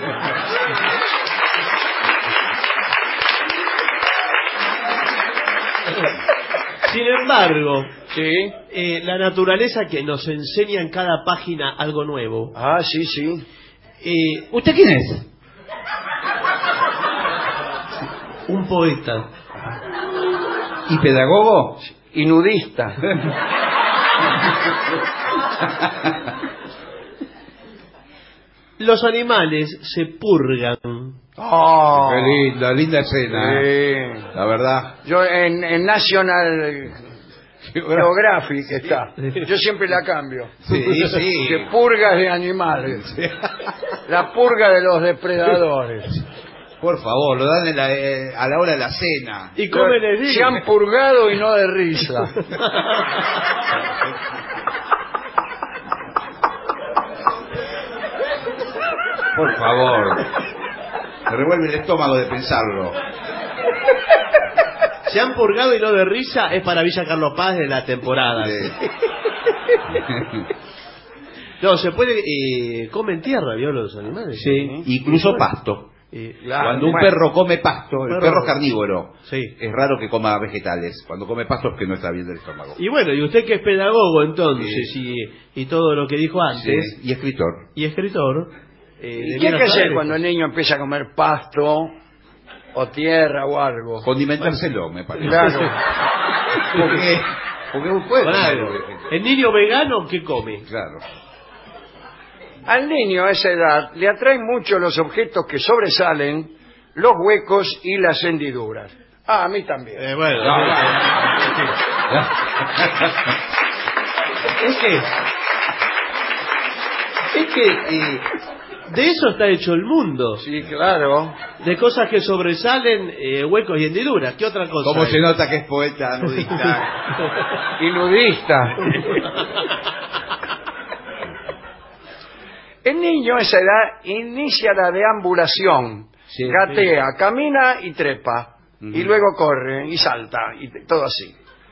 Sin embargo, sí, eh, la naturaleza que nos enseña en cada página algo nuevo. Ah, sí, sí. Eh, ¿Usted quién es? Un poeta. ¿Y pedagogo? Y nudista. Los animales se purgan. Oh, qué linda, linda escena. Sí. La verdad. Yo en, en National Geographic está. Yo siempre la cambio. Sí, sí. Que purgas de animales. Sí. La purga de los depredadores. Por favor, lo dan en la, eh, a la hora de la cena. ¿Y cómo les digo? Se han purgado y no de risa. Por favor. Me revuelve el estómago de pensarlo. Se han purgado y no de risa, es para Villa Carlos Paz de la temporada. Sí. No, se puede... Eh, comen tierra, ¿vio los animales? Sí, ¿eh? Incluso pasto. Eh, claro, Cuando un bueno, perro come pasto, el perro, perro es carnívoro. Sí. Es raro que coma vegetales. Cuando come pasto es que no está bien del estómago. Y bueno, y usted que es pedagogo entonces, sí. y, y todo lo que dijo antes. Sí. Y escritor. Y escritor. Eh, ¿Y qué hay que hacer cuando el niño empieza a comer pasto o tierra o algo? Condimentárselo, me parece. Claro. porque, porque puede claro. ¿El niño vegano qué come? Claro. Al niño a esa edad le atraen mucho los objetos que sobresalen, los huecos y las hendiduras. Ah, a mí también. Eh, bueno. No, no, no. Es que... Es que... Eh, de eso está hecho el mundo. Sí, claro. De cosas que sobresalen, eh, huecos y hendiduras. ¿Qué otra cosa? ¿Cómo hay? se nota que es poeta, nudista? Y nudista. El niño a esa edad inicia la deambulación. Sí, gatea, sí. camina y trepa. Uh-huh. Y luego corre y salta. Y todo así.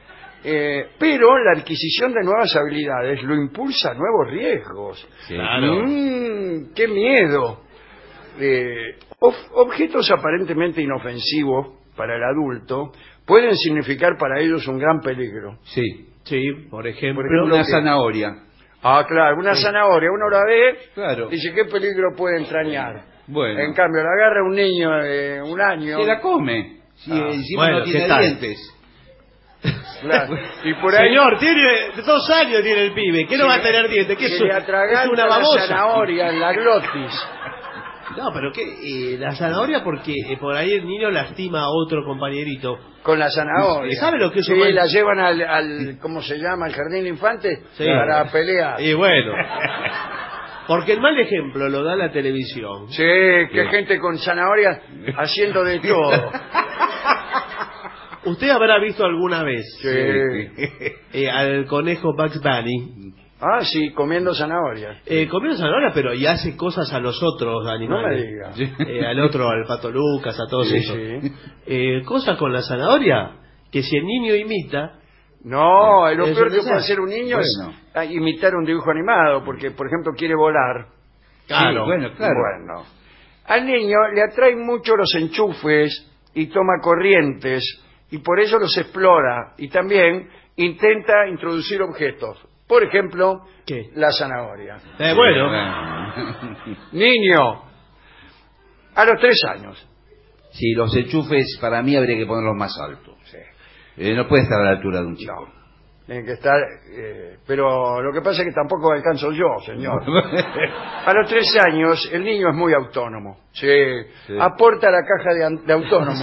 Eh, pero la adquisición de nuevas habilidades lo impulsa a nuevos riesgos. Sí. Claro. Mm, ¡Qué miedo! Eh, ob- objetos aparentemente inofensivos para el adulto pueden significar para ellos un gran peligro. Sí. Sí, por ejemplo. Por ejemplo, Una que- zanahoria. Ah, claro, una Sí. zanahoria, uno la ve, Claro. dice, ¿qué peligro puede entrañar? Bueno. En cambio, la agarra un niño de un año. Se la come. Si Ah, encima bueno, no ¿qué tiene tal? dientes. Claro. Y por ahí Señor, tiene dos años tiene el pibe. ¿Qué no se va a le- tener dientes? ¿Qué se es, le un- atraganta es una la babosa? zanahoria en la glotis. No, pero ¿qué? Eh, la zanahoria porque eh, por ahí el niño lastima a otro compañerito. Con la zanahoria. ¿Sabe lo que es Sí, un mal- la llevan al, al, ¿cómo se llama? Al jardín de infantes Sí. para pelear. Y bueno. Porque el mal ejemplo lo da la televisión. Sí, que gente con zanahoria haciendo de todo. ¿Usted habrá visto alguna vez Sí. eh, al conejo Bugs Bunny Ah, sí, comiendo zanahoria. eh, comiendo zanahoria, pero y hace cosas a los otros animales? No me diga. Eh, al otro, al Pato Lucas, a todos Sí, esos. sí. Eh, cosas con la zanahoria que si el niño imita... No, lo Eso peor no que se puede hace. hacer un niño Bueno. es ah, imitar un dibujo animado, porque, por ejemplo, quiere volar. Claro. Sí, bueno, claro. Bueno, al niño le atraen mucho los enchufes y toma corrientes, y por eso los explora, y también intenta introducir objetos. Por ejemplo, ¿Qué? la zanahoria. Eh, bueno, Niño, a los tres años. Sí, los enchufes para mí habría que ponerlos más altos. Sí. Eh, no puede estar a la altura de un chico. Tienen que estar, eh, pero lo que pasa es que tampoco alcanzo yo, señor. A los tres años el niño es muy autónomo. Sí, Sí. aporta a la caja de, an- de autónomos.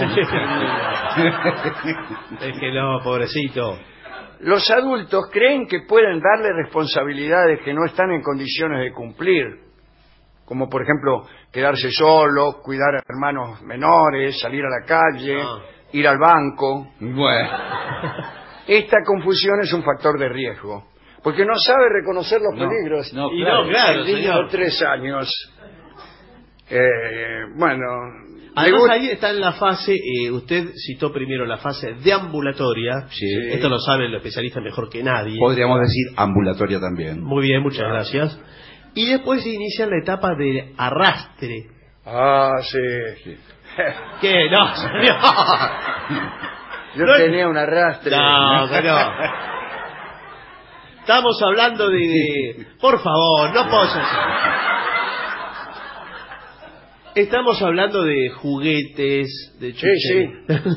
es que no, pobrecito. Los adultos creen que pueden darle responsabilidades que no están en condiciones de cumplir, como por ejemplo quedarse solo, cuidar a hermanos menores, salir a la calle, Ah. ir al banco. Bueno. Esta confusión es un factor de riesgo, porque no sabe reconocer los No, peligros. no, Y no, claro, El niño señor. de tres años. Eh, bueno, le Además gusta- ahí está en la fase, eh, usted citó primero la fase deambulatoria. Sí. Esto lo saben los especialistas mejor que nadie. Podríamos decir ambulatoria también. Muy bien, muchas gracias. Y después se inicia la etapa de arrastre. Ah, sí. ¿Qué? No, señor. Yo No es- tenía un arrastre. No, pero... Estamos hablando de... Por favor, no posas. Estamos hablando de juguetes, de chucherías.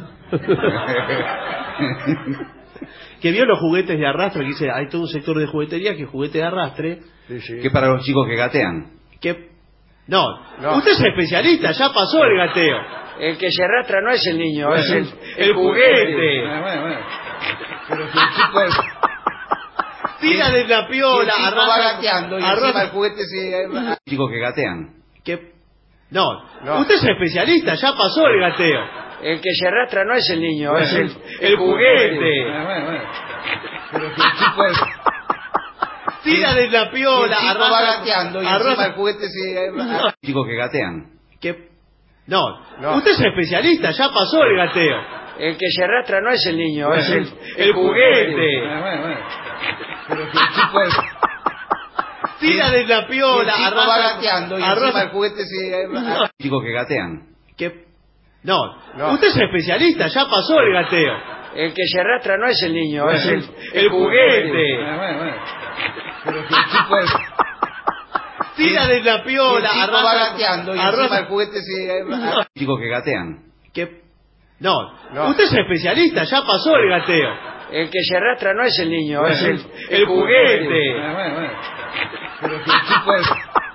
Que vio los juguetes de arrastre, que dice, hay todo un sector de juguetería que es juguete de arrastre. Sí, sí. Que para los chicos que gatean. Que... No, No. usted es especialista, ya pasó el gateo. El que se arrastra no es el niño, es el, El juguete. Bueno, bueno, bueno. Pero si el chico es... Tira de la si piola, el chico arrastra- va gateando y arrastra- encima el juguete se... Chicos que gatean. que... No, No. usted es especialista, ya pasó el gateo. El que se arrastra no es el niño, es el, El juguete. Bueno, bueno, bueno. Pero si el chico es... Tira de la Si el piola, chico arrastra- va gateando y arrastra- encima el juguete se... Chicos que gatean. que... No, No. usted es especialista, ya pasó el gateo. El que se arrastra no es el niño, es el, El juguete. Bueno, bueno, bueno. Pero si el chico es... Tira de la Si piola, el chico va arrastra- gateando y arrastra- encima el juguete se... Chicos que gatean. que... No, No. usted es especialista, ya pasó el gateo. El que se arrastra no es el niño, es el, El juguete. Bueno, bueno, bueno. Pero si el chico es... Tira de la Si piola, el chico arrastra- va gateando y encima arrastra- el juguete se... Chicos que gatean. que... No, No. usted es especialista, ya pasó el gateo. El que se arrastra no es el niño, es el, El juguete. Bueno, bueno, bueno. Pero si el chico es...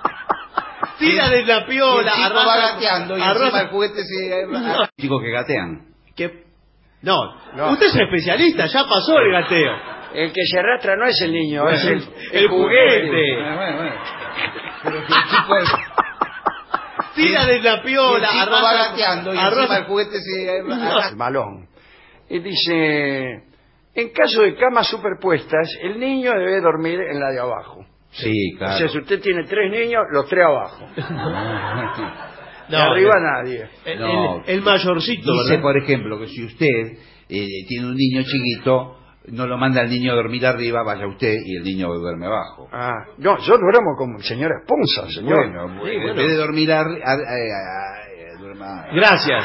Tira de la Si el piola, chico arrastra- va gateando y arrastra- encima el juguete se... Chicos que gatean. que... No, No. usted es especialista, ya pasó el gateo. El que se arrastra no es el niño, es el, El juguete. Bueno, bueno, bueno. Pero si el chico es... Tira de la Si piola, el chico va arrastra- gateando y arrastra- encima el juguete se... el malón. Y dice, en caso de camas superpuestas, el niño debe dormir en la de abajo. Sí, O sea, si usted tiene tres niños, los tres abajo. No, de arriba no. nadie. El, No. el- el mayorcito, Dice, ¿verdad? por ejemplo, que si usted eh, tiene un niño chiquito, no lo manda al niño a dormir arriba, vaya usted y el niño duerme abajo. Ah, no, yo duermo como el señor Esponza, señor. Bueno, Sí, bueno, bueno. en vez de dormir arriba, duerma. Gracias.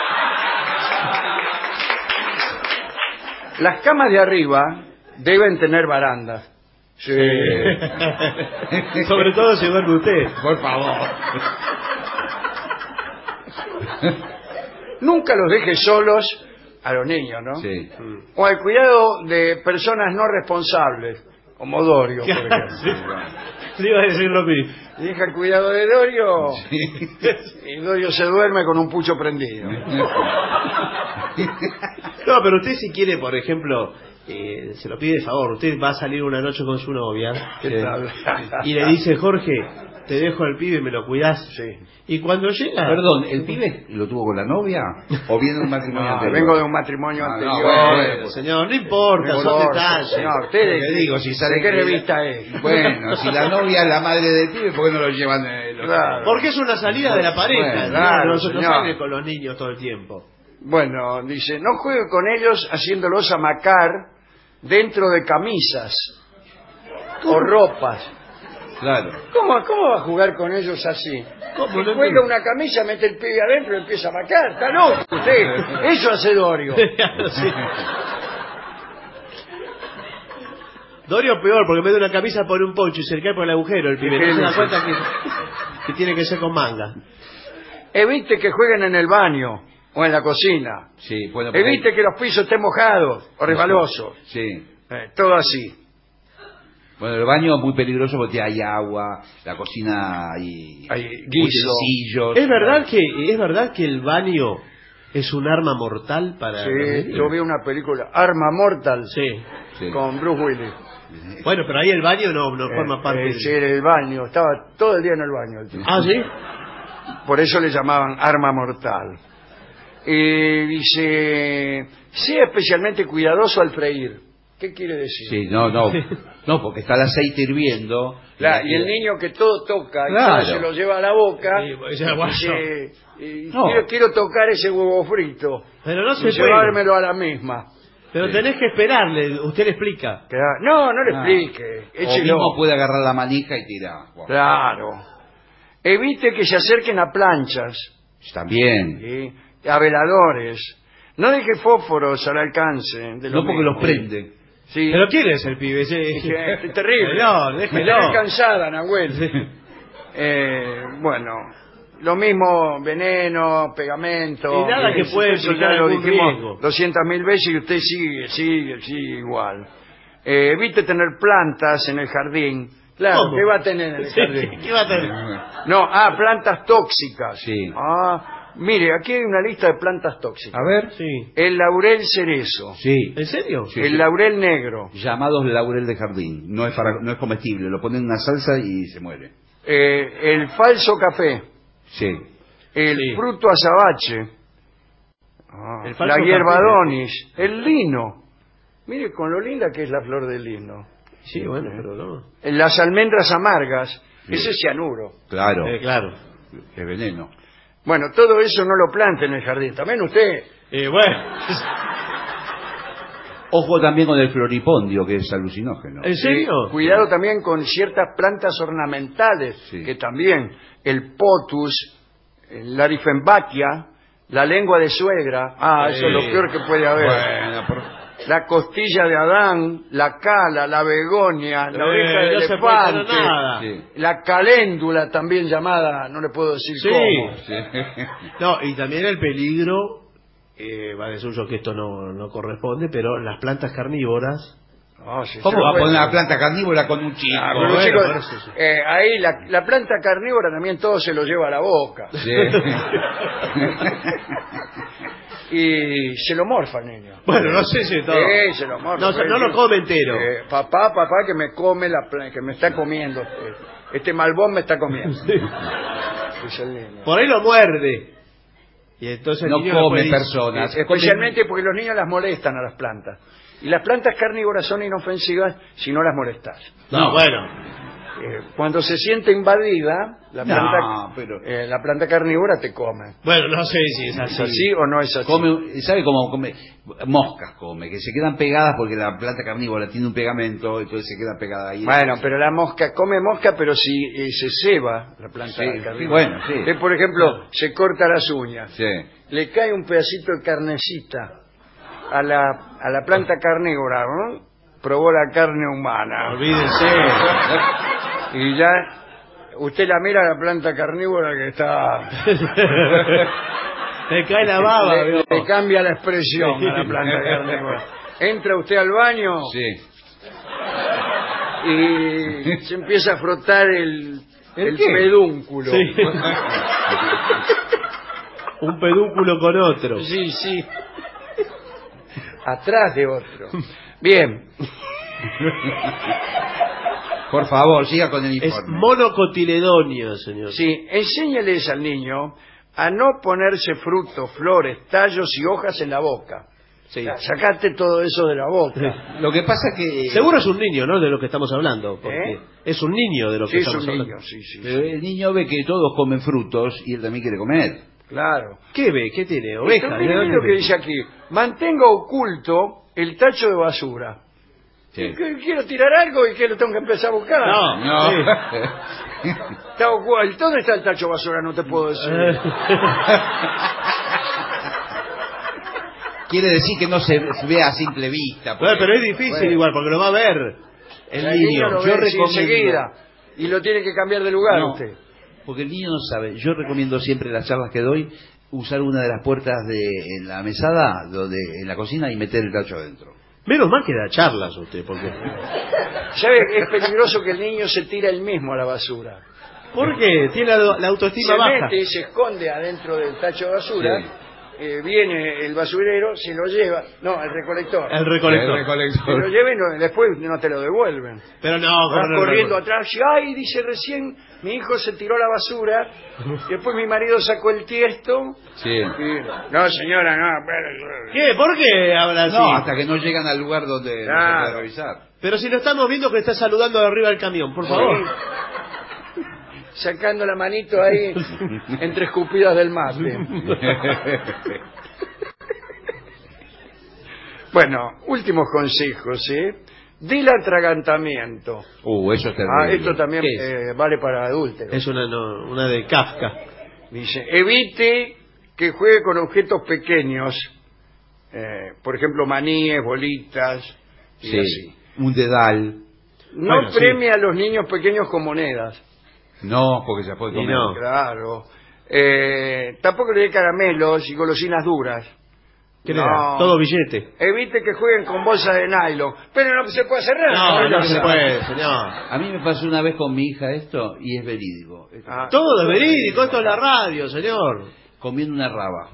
Las camas de arriba deben tener barandas. Sí. Sobre todo si duerme usted. Por favor. Nunca los deje solos a los niños, ¿no? Sí. O al cuidado de personas no responsables, como Dorio, por ejemplo. Sí, iba a decir lo mismo. Deja el cuidado de Dorio y Dorio se duerme con un pucho prendido. No, pero usted si quiere, por ejemplo, eh, se lo pide de favor, usted va a salir una noche con su novia ¿Qué tal? y le dice, Jorge, te dejo al pibe y me lo cuidás. Sí. Y cuando llega... Perdón, ¿el pibe lo tuvo con la novia? ¿O viene de un matrimonio No, anterior? vengo de un matrimonio Ah, no, anterior. bueno, Bueno, bueno. señor, no importa, No son importa, detalles. señor, usted de- Le digo, si sale ¿de qué que- revista es? Bueno, si la novia es la madre del pibe, ¿por qué no lo llevan? Eh, los- Claro. Porque es una salida de la pareja. Bueno, ¿no? claro, Nosotros señor. sale con los niños todo el tiempo. Bueno, dice, no juegue con ellos haciéndolos amacar dentro de camisas o ropas. Claro. ¿Cómo, ¿Cómo va a jugar con ellos así? ¿Cómo? Si No cuelga entiendo. una camisa, mete el pibe adentro y empieza a macar. ¡Está loco usted! Eso hace Dorio. Sí. Dorio peor, porque en vez de una camisa pone un poncho y se le cae por el agujero el pibe. No se da cuenta que, que tiene que ser con manga. Evite que jueguen en el baño o en la cocina. Sí, bueno, porque- Evite que los pisos estén mojados o resbalosos. Sí. Eh, todo así. Bueno, el baño es muy peligroso porque hay agua, la cocina hay, Hay guiso. utensilios. ¿Es verdad que es verdad que el baño es un arma mortal para los Sí, niños? yo vi una película, Arma Mortal, Sí. Sí. con Bruce Willis. Bueno, pero ahí el baño no, no forma Eh, parte eh, de... sí, en el baño, estaba todo el día en el baño. el tipo. Ah, ¿sí? Por eso le llamaban Arma Mortal. Y dice, sea especialmente cuidadoso al freír. ¿Qué quiere decir? Sí, no, no. No, porque está el aceite hirviendo. La- y el niño que todo toca, y Claro. todo se lo lleva a la boca, Sí, pues, ya, guayo. dice, y No. quiero, quiero tocar ese huevo frito Pero no y se puede. llevármelo a la misma. Pero Sí. tenés que esperarle, usted le explica. Claro. No, no le Ah. explique. O Échelo. mismo puede agarrar la manija y tirar. Bueno, Claro. Evite que se acerquen a planchas, también. ¿sí? A veladores. No deje fósforos al alcance de No los porque los mismos. prende. Sí. ¿Pero quién es el pibe? Sí. Es que es terrible. No, Me déjelo. tenés cansada, Nahuel. Eh, bueno, lo mismo veneno, pegamento. Y nada que eso- puede eso implicar ya lo algún dijimos riesgo. doscientas mil veces y usted sigue, sigue, sigue igual. Eh, evite tener plantas en el jardín. Claro, ¿Cómo? ¿qué va a tener en el Sí, jardín? ¿qué va a tener? No, ah, plantas tóxicas. Sí. Ah, mire, aquí hay una lista de plantas tóxicas. A ver. Sí. El laurel cerezo, Sí. ¿En serio? Sí, el sí. laurel negro, Llamados laurel de jardín. No es para, no es comestible. Lo ponen en una salsa y se muere. eh, el falso café, Sí. el Sí. fruto azabache, ah, El falso la hierba café. adonis, el lino. Mire con lo linda que es la flor del lino. Sí, bueno, pero no. Las almendras amargas, Sí. ese es cianuro. Claro. Eh, claro. Es veneno. Bueno, todo eso no lo plante en el jardín. También usted. Eh, bueno. Ojo también con el floripondio, que es alucinógeno. ¿En serio? Sí, cuidado también con ciertas plantas ornamentales, Sí. que también el potus, el larifembaquia, la lengua de suegra, ah, eso es lo Sí. peor que puede haber. Bueno, por- La costilla de Adán, la cala, la begonia, la Eh, oreja de no se puede tener elefante, nada. Sí. la caléndula también llamada, no le puedo decir Sí. cómo. Sí. No, y también el peligro, eh, va de suyo que esto no, no corresponde, pero las plantas carnívoras. Ah, sí, ¿Cómo sí, va a bueno. poner una planta carnívora con un chico? Ah, pero bueno, chicos, por eso sí. eh, ahí la, la planta carnívora también todo se lo lleva a la boca. Sí. Y se lo morfa el niño. Bueno, no sé si todo. Sí, se lo morfa. No, se- no lo come entero. Eh, papá, papá, que me come la pla- que me está comiendo. Este, este malbón me está comiendo. Dice el niño. Por ahí lo muerde. Y entonces el No niño come después dice- personas. Especialmente porque los niños las molestan a las plantas. Y las plantas carnívoras son inofensivas si no las molestas. No, bueno. Eh, cuando se siente invadida, la No, planta, pero- eh, la planta carnívora te come. Bueno, no sé si es ¿Es así. así o no es así? Come, ¿sabe cómo come? Moscas come, que se quedan pegadas porque la planta carnívora tiene un pegamento, entonces se queda pegada ahí. Bueno, pero la mosca come mosca, pero si eh, se ceba la planta Sí, carnívora. sí, bueno, sí. Eh, por ejemplo, se corta las uñas, Sí. le cae un pedacito de carnecita a la, a la planta carnívora, ¿no? Probó la carne humana. Olvídense. Y ya, usted la mira a la planta carnívora que está... Te cae la baba, le, veo. le cambia la expresión a la planta carnívora. Entra usted al baño Sí. y se empieza a frotar el, ¿El el qué? pedúnculo. Sí. Un pedúnculo con otro. Sí, sí. Atrás de otro. Bien. Por favor, siga con el Es informe. monocotiledonio, señor. Sí, enséñales al niño a no ponerse frutos, flores, tallos y hojas en la boca. Sí. Sacate todo eso de la boca. Lo que pasa que... Seguro es un niño, ¿no? De lo que estamos hablando. Porque ¿Eh? es un niño de lo que Sí, es estamos un hablando. niño, sí, sí. Pero el niño ve que todos comen frutos y él también quiere comer. Claro. ¿Qué ve? ¿Qué tiene? Esto, ¿Oveja? mire, mire lo que dice aquí. Mantenga oculto el tacho de basura. Sí. Que quiero tirar algo y que lo tengo que empezar a buscar. No, No. sí. Está oculto. ¿Dónde está el tacho de basura? No te puedo decir. Quiere decir que no se ve a simple vista. Bueno, porque- pero es difícil Bueno. igual, porque lo va a ver el El niño. lo Yo ve, sí, recomiendo- enseguida. Y lo tiene que cambiar de lugar No, usted. porque el niño no sabe. Yo recomiendo siempre en las charlas que doy usar una de las puertas de en la mesada, donde, en la cocina, y meter el tacho adentro. Menos mal que da charlas usted, porque... ¿Sabe? Es peligroso que el niño se tira él mismo a la basura. ¿Por qué? Tiene la, la autoestima Se baja. mete y se esconde adentro del tacho de basura. Sí. Eh, viene el basurero, se lo lleva. No, el recolector. El recolector. El recolector. Se lo lleva y no- después no te lo devuelven. Pero no, Vas con el corriendo recolector. atrás y ay, dice recién mi hijo se tiró a la basura, después mi marido sacó el tiesto. Sí. Y, no señora, no, pero- ¿Qué? ¿Por qué habla así? No, hasta que no llegan al lugar donde no se Claro. puede revisar. Pero si lo estamos viendo que está saludando de arriba del camión, por favor. Sacando la manito ahí entre escupidas del mate. Bueno, últimos consejos, ¿eh? Del atragantamiento. Uh, eso es terrible. Ah, esto también ¿Qué es? eh, vale para adúlteros. Es una, no, una de Kafka. Dice, evite que juegue con objetos pequeños, eh, por ejemplo, maníes, bolitas, y Sí. así. Un dedal. No Bueno, sí. premie a los niños pequeños con monedas. No, porque se puede Y comer. no. Claro. Eh, tampoco le dé caramelos y golosinas duras. ¿Qué le No. da? Todo billete. Evite que jueguen con bolsas de nylon. Pero no se puede hacer nada. No, no se puede, señor. A mí me pasó una vez con mi hija esto y es verídico. Esto- Ah. Todo es verídico, esto es la radio, señor. Comiendo una raba.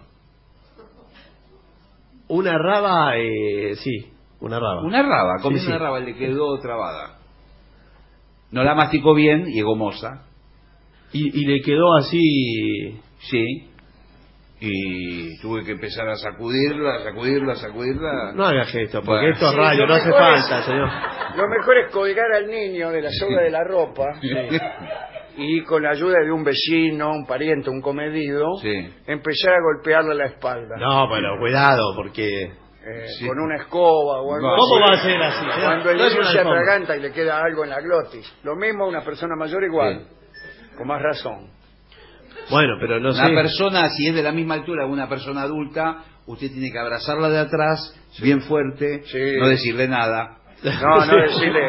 Una raba, eh, sí, una raba. Una raba, comiendo Sí, sí. una raba, le quedó trabada. No la masticó bien y es gomosa. Y, y le quedó así... Sí. Y tuve que empezar a sacudirla, a sacudirla, a sacudirla. No haga gesto, porque Bueno. esto es Sí, radio, lo no hace mejor falta, es- señor. Lo mejor es colgar al niño de la soga de la ropa y con la ayuda de un vecino, un pariente, un comedido, Sí. empezar a golpearle la espalda. No, pero cuidado, porque... Eh, Sí. con una escoba o algo ¿Cómo así. va a ser así, señor? Cuando el No es niño una se alfombra. atraganta y le queda algo en la glotis. Lo mismo a una persona mayor igual. Con más razón. Bueno, pero no Una sé... persona, si es de la misma altura, una persona adulta, usted tiene que abrazarla de atrás, bien fuerte, Sí. no decirle nada. No, no decirle...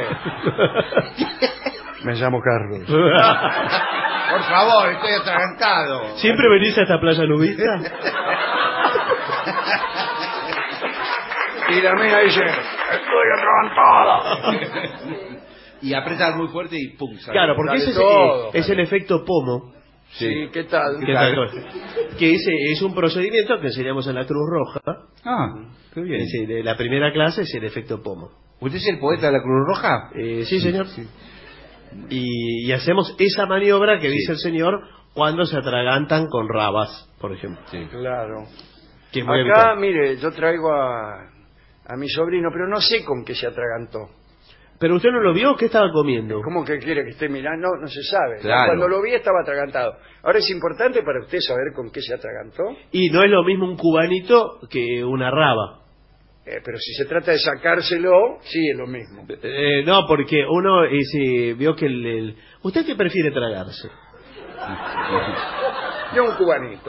Me llamo Carlos. Por favor, estoy atragantado. ¿Siempre venís a esta playa nudista? Y la mina dice, estoy atragantada. Y apretar muy fuerte y pum, sale. Claro, porque Sale ese es, todo. eh, es el efecto pomo. Sí, ¿qué tal? Que, que ese es un procedimiento que enseñamos en la Cruz Roja. Ah, qué bien. Ese de la primera clase es el efecto pomo. ¿Usted es el poeta de la Cruz Roja? Eh, sí, señor. Y, y hacemos esa maniobra que Sí. dice el señor cuando se atragantan con rabas, por ejemplo. Sí. Claro. Que es muy Acá, habitual. mire, yo traigo a, a mi sobrino, pero no sé con qué se atragantó. ¿Pero usted no lo vio? ¿Qué estaba comiendo? ¿Cómo que quiere que esté mirando? No, no se sabe. Claro. Cuando lo vi estaba atragantado. Ahora es importante para usted saber con qué se atragantó. Y no es lo mismo un cubanito que una raba. Eh, pero si se trata de sacárselo, sí es lo mismo. Eh, no, porque uno eh, sí, vio que el, el... ¿Usted qué prefiere tragarse? Yo un cubanito.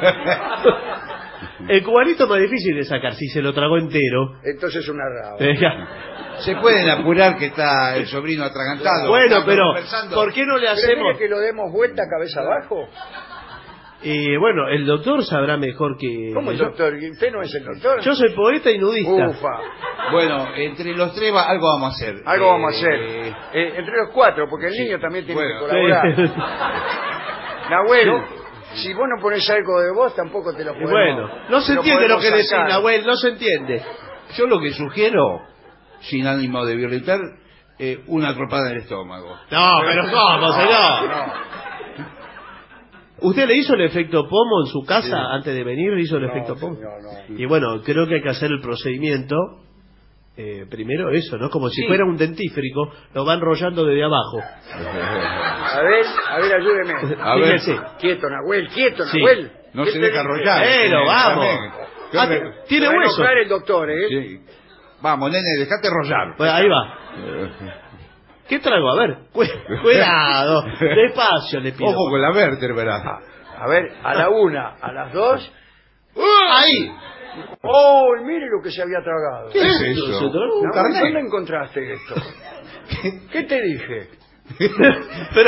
El cubanito es más difícil de sacar, si se lo tragó entero. Entonces una raba. Eh, Se pueden apurar que está el sobrino atragantado. Bueno, Están pero conversando. ¿por qué no le hacemos...? ¿Prefiere que lo demos vuelta cabeza abajo? Eh, bueno, el doctor sabrá mejor que... ¿Cómo el yo. doctor? ¿Usted no es el doctor? Yo soy poeta y nudista. Ufa. Bueno, entre los tres va- algo vamos a hacer. Algo Eh, vamos a hacer. Eh, entre los cuatro, porque el niño también tiene bueno, que colaborar. Sí. Nahuel, si vos no pones algo de vos, tampoco te lo Y podemos. bueno, no se te entiende lo podemos que decís, sacar. Nahuel, no se entiende. Yo lo que sugiero, sin ánimo de violentar, eh, una tropada en el estómago. No, pero ¿cómo, señor? No. ¿Usted le hizo el efecto pomo en su casa Sí. antes de venir? ¿Le hizo el No, efecto pomo? señor, no. Y bueno, creo que hay que hacer el procedimiento. Eh, primero eso, ¿no? Como si Sí. fuera un dentífrico, lo va enrollando desde abajo. A ver, a ver, ayúdeme. A ver. Fíjese. Quieto, Nahuel, quieto, Sí. Nahuel. No ¿Qué se te deja dije? arrollar. Pero Eh, vamos. también. Ah, ¿Qué- tiene Se va a hueso. enojar el doctor, ¿eh? Sí. Vamos, nene, dejate rollar. Bueno, ahí va. ¿Qué traigo? A ver. Cu- Cuidado. Despacio le pido. Ojo con la vértebra. A ver, a la una, a las dos. Ahí. ¡Oh, mire lo que se había tragado! ¿Qué es eso? ¿Se tragó un Nahuel, carnet? ¿dónde encontraste esto? ¿Qué te dije? Pero,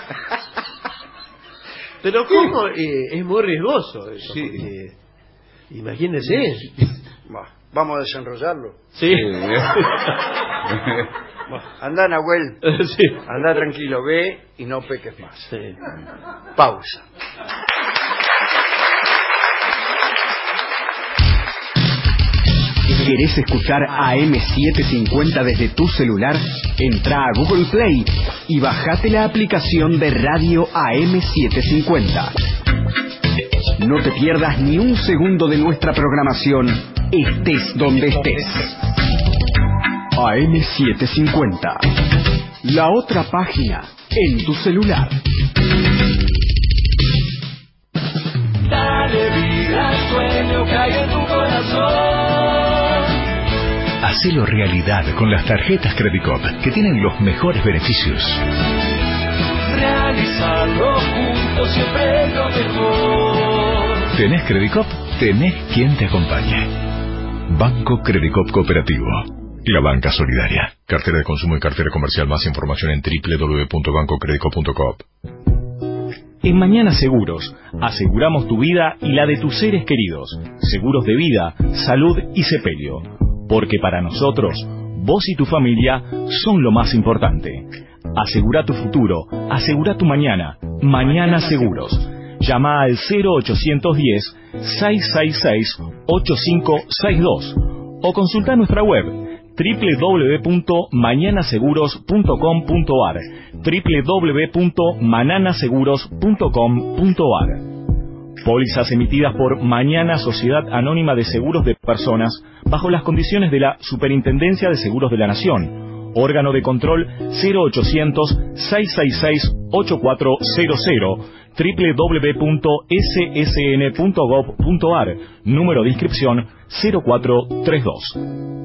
pero ¿cómo? Eh, es muy riesgoso eso. Sí. porque, imagínese. Va, vamos a desenrollarlo. Sí. Anda, Nahuel. Sí. Anda tranquilo, ve y no peques más. Sí. Pausa. ¿Querés escuchar A M setecientos cincuenta desde tu celular? Entra a Google Play y bajate la aplicación de Radio A M setecientos cincuenta. No te pierdas ni un segundo de nuestra programación, estés donde estés. A M setecientos cincuenta. La otra página en tu celular. Dale vida al sueño que hay en tu corazón. Hacelo realidad con las tarjetas Credicop, que tienen los mejores beneficios. Realizarlo juntos siempre es lo mejor. ¿Tenés Credicop? Tenés quien te acompañe. Banco Credicop Cooperativo. La banca solidaria. Cartera de consumo y cartera comercial. Más información en doble u doble u doble u punto banco credicop punto com. En Mañana Seguros, aseguramos tu vida y la de tus seres queridos. Seguros de vida, salud y sepelio. Porque para nosotros, vos y tu familia son lo más importante. Asegura tu futuro, asegura tu mañana. Mañana Seguros. Llama al cero ochocientos diez, seiscientos sesenta y seis, ochenta y cinco sesenta y dos o consulta nuestra web doble u doble u doble u punto mañana seguros punto com punto a r doble u doble u doble u punto manana seguros punto com punto a r. Pólizas emitidas por Mañana Sociedad Anónima de Seguros de Personas bajo las condiciones de la Superintendencia de Seguros de la Nación. Órgano de control cero ochocientos, seiscientos sesenta y seis, ochenta y cuatro cero cero, doble u doble u doble u punto s s n punto gov punto a r, número de inscripción cero cuatro treinta y dos.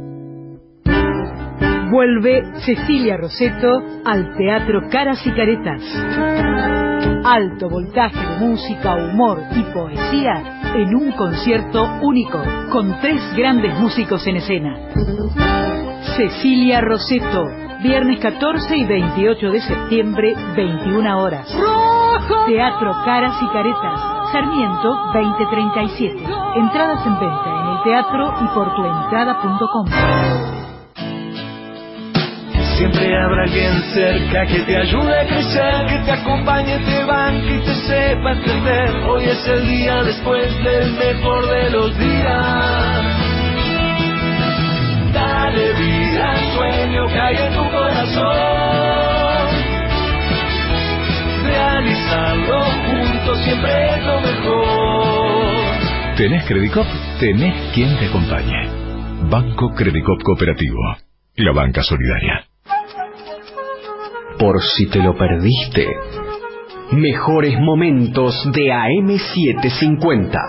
Vuelve Cecilia Roseto al Teatro Caras y Caretas. Alto voltaje de música, humor y poesía en un concierto único, con tres grandes músicos en escena. Cecilia Roseto, viernes catorce y veintiocho de septiembre, veintiuna horas. Teatro Caras y Caretas, Sarmiento veinte treinta y siete. Entradas en venta en el teatro y por tuentrada punto com. Siempre habrá alguien cerca que te ayude a crecer, que te acompañe, te banque y te sepa entender. Hoy es el día después del mejor de los días. Dale vida al sueño que hay en tu corazón. Realizarlo juntos siempre es lo mejor. ¿Tenés Credicop? Tenés quien te acompañe. Banco Credicop Cooperativo. La banca solidaria. por si te lo perdiste. Mejores momentos de A M setecientos cincuenta.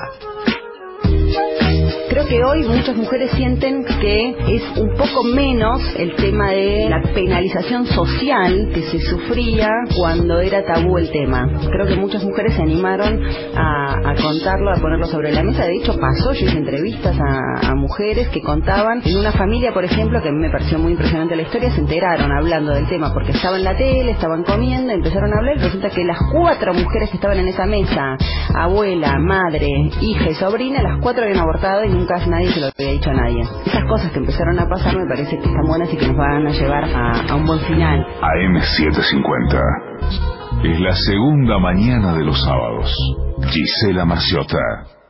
Creo que hoy muchas mujeres sienten que es un poco menos el tema de la penalización social que se sufría cuando era tabú el tema. Creo que muchas mujeres se animaron a, a contarlo, a ponerlo sobre la mesa. De hecho pasó, yo hice entrevistas a, a mujeres que contaban en una familia, por ejemplo, que a mí me pareció muy impresionante la historia. Se enteraron hablando del tema porque estaban en la tele, estaban comiendo, empezaron a hablar y resulta que las cuatro mujeres que estaban en esa mesa, abuela, madre, hija y sobrina, las cuatro habían abortado y nunca nadie se lo había dicho a nadie. Esas cosas que empezaron a pasar me parece que están buenas y que nos van a llevar a, a un buen final. A M setecientos cincuenta es la segunda mañana de los sábados. Gisela Marciota.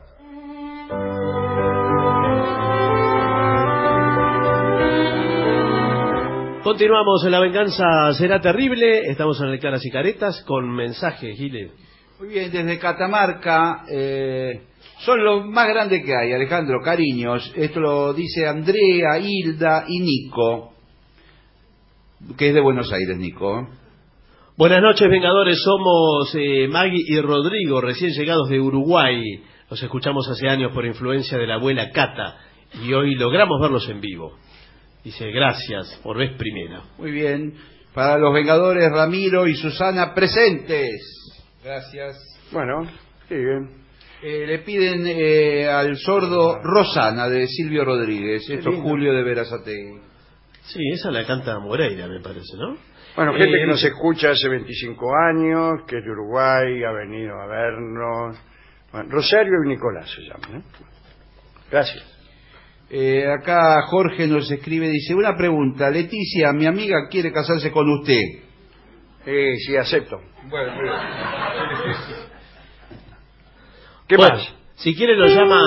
Continuamos en La Venganza Será Terrible. Estamos en el Caras y Caretas con mensajes, Gile. Muy bien, desde Catamarca, eh, son los más grandes que hay, Alejandro, cariños. Esto lo dice Andrea, Hilda y Nico, que es de Buenos Aires, Nico. Buenas noches, Vengadores. Somos eh, Maggie y Rodrigo, recién llegados de Uruguay. Los escuchamos hace años por influencia de la abuela Cata y hoy logramos verlos en vivo. Dice, gracias por vez primera. Muy bien. Para los Vengadores, Ramiro y Susana presentes. Gracias. Bueno, sí, bien. Eh, le piden eh, al sordo Rosana, de Silvio Rodríguez. Esto es Julio de Verazategui. Sí, esa la canta Moreira, me parece, ¿no? Bueno, gente eh, que nos escucha hace veinticinco años, que es de Uruguay, ha venido a vernos. Bueno, Rosario y Nicolás se llaman, ¿eh? Gracias. Eh, acá Jorge nos escribe, dice, una pregunta. Leticia, mi amiga quiere casarse con usted. Eh, sí, acepto. Bueno, muy bien. ¿Qué bueno, más? Si quiere lo llama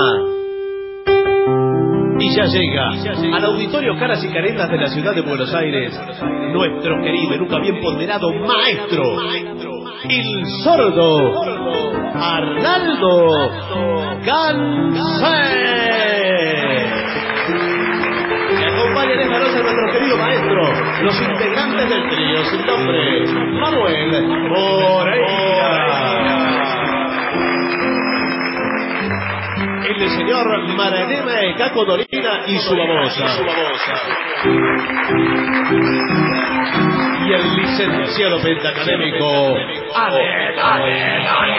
y ya llega al auditorio Caras y Caretas de la ciudad de Buenos Aires nuestro querido y nunca bien ponderado maestro, el sordo Arnaldo Gansé. Que acompañan esta noche a nuestro querido maestro, los integrantes del trío sin nombre, Manuel Moreira, el señor Maraneme Caco Dolina y su babosa, y el licenciado pentacadémico Ale, Ale, Ale.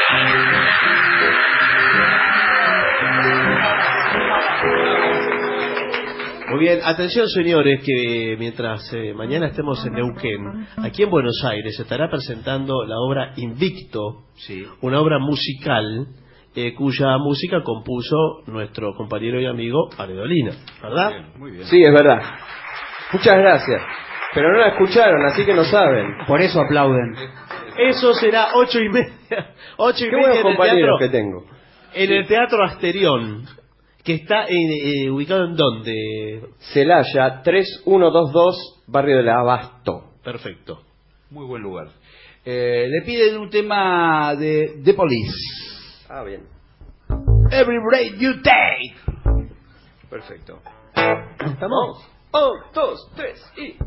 Muy bien, atención señores, que mientras eh, mañana estemos en Neuquén, aquí en Buenos Aires se estará presentando la obra Invicto, sí, una obra musical eh, cuya música compuso nuestro compañero y amigo Aredolina, ¿verdad? Muy bien, muy bien. Sí, es verdad. Muchas gracias. Pero no la escucharon, así que no saben. Por eso aplauden. Eso será ocho y media. Ocho y Qué media buenos en el compañeros teatro, que tengo. en el Teatro Asterión, que está en, eh, ubicado en dónde. Celaya, tres uno dos dos, barrio del Abasto. Perfecto. Muy buen lugar. Eh, le piden un tema de The Police. Ah, bien. Every breath you take. Perfecto. ¿Estamos? Un, dos, tres y...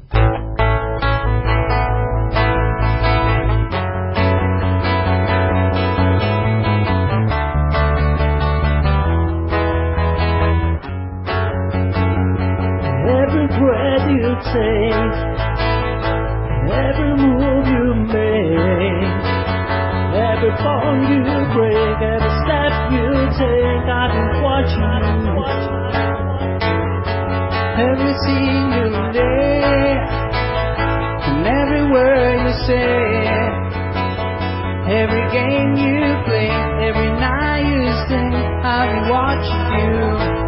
Every breath you take, every move you make, every bone you break, every step you take, I've been watching you. Everything you lay, and every word you say, every game you play, every night you sing, I've been watching you.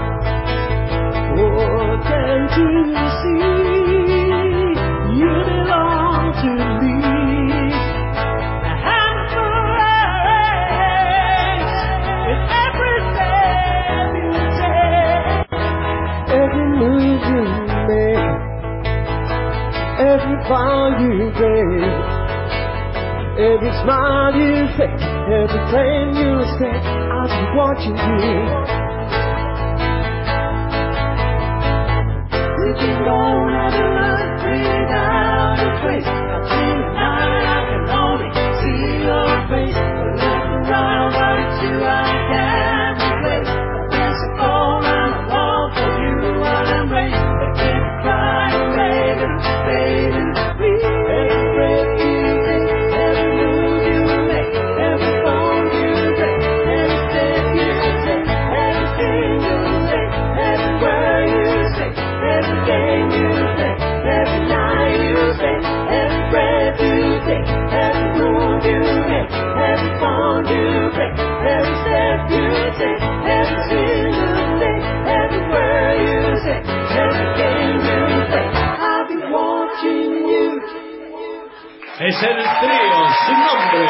Oh, can't you see, you belong to me. A handful of eggs with every step you take, every move you make, every bound you break, every smile you fake, every claim you stake, I'll be watching you. You can go on every night. without a trace. I've seen the night, I can only see your face. But look around, but it's you I can't replace. I guess I fall and I long for you and embrace. I keep crying, baby, baby, please. Every breath you take, every move you make, every phone you take, every step you take, everything you say, every word you say, every game you play, every night you say, every breath you take, every move you make, every phone you break, every step you take, every single day, every word you say, every game you play. I'll be watching you. Es el trío sin nombre.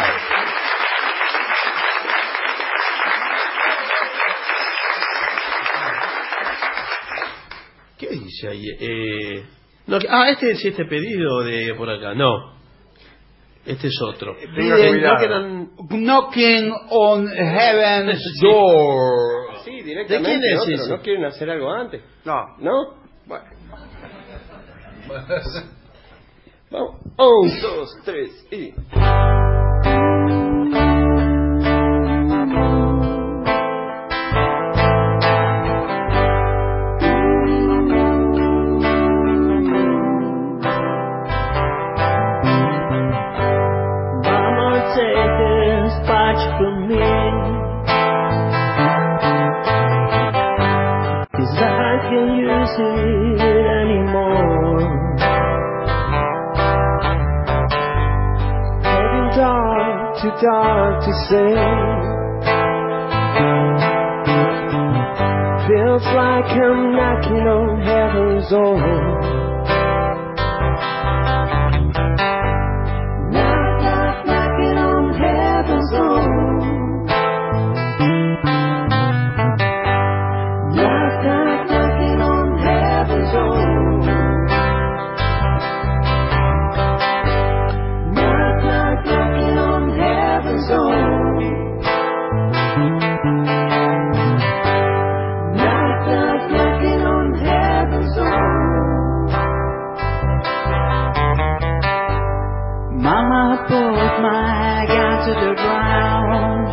¿Qué dice ahí? Eh, no, ah, este es este pedido de por acá. No, este es otro. Piden, no quedan... Knocking on Heaven's Door. Sí, ¿De directamente. quién es otro. eso? ¿No quieren hacer algo antes? No. ¿No? Bueno. Vamos. Un, dos, tres y... Mama, take this watch from me, 'cause I can't use it anymore. Heading dark, too dark to say. Feels like I'm knocking on heaven's door. Knock, knock, knocking on heaven's door. Knock, knock, knocking on heaven's door. Knock, knock, knocking on heaven's door. Knock, knock, knocking on heaven's door. Mama put my gun to the ground,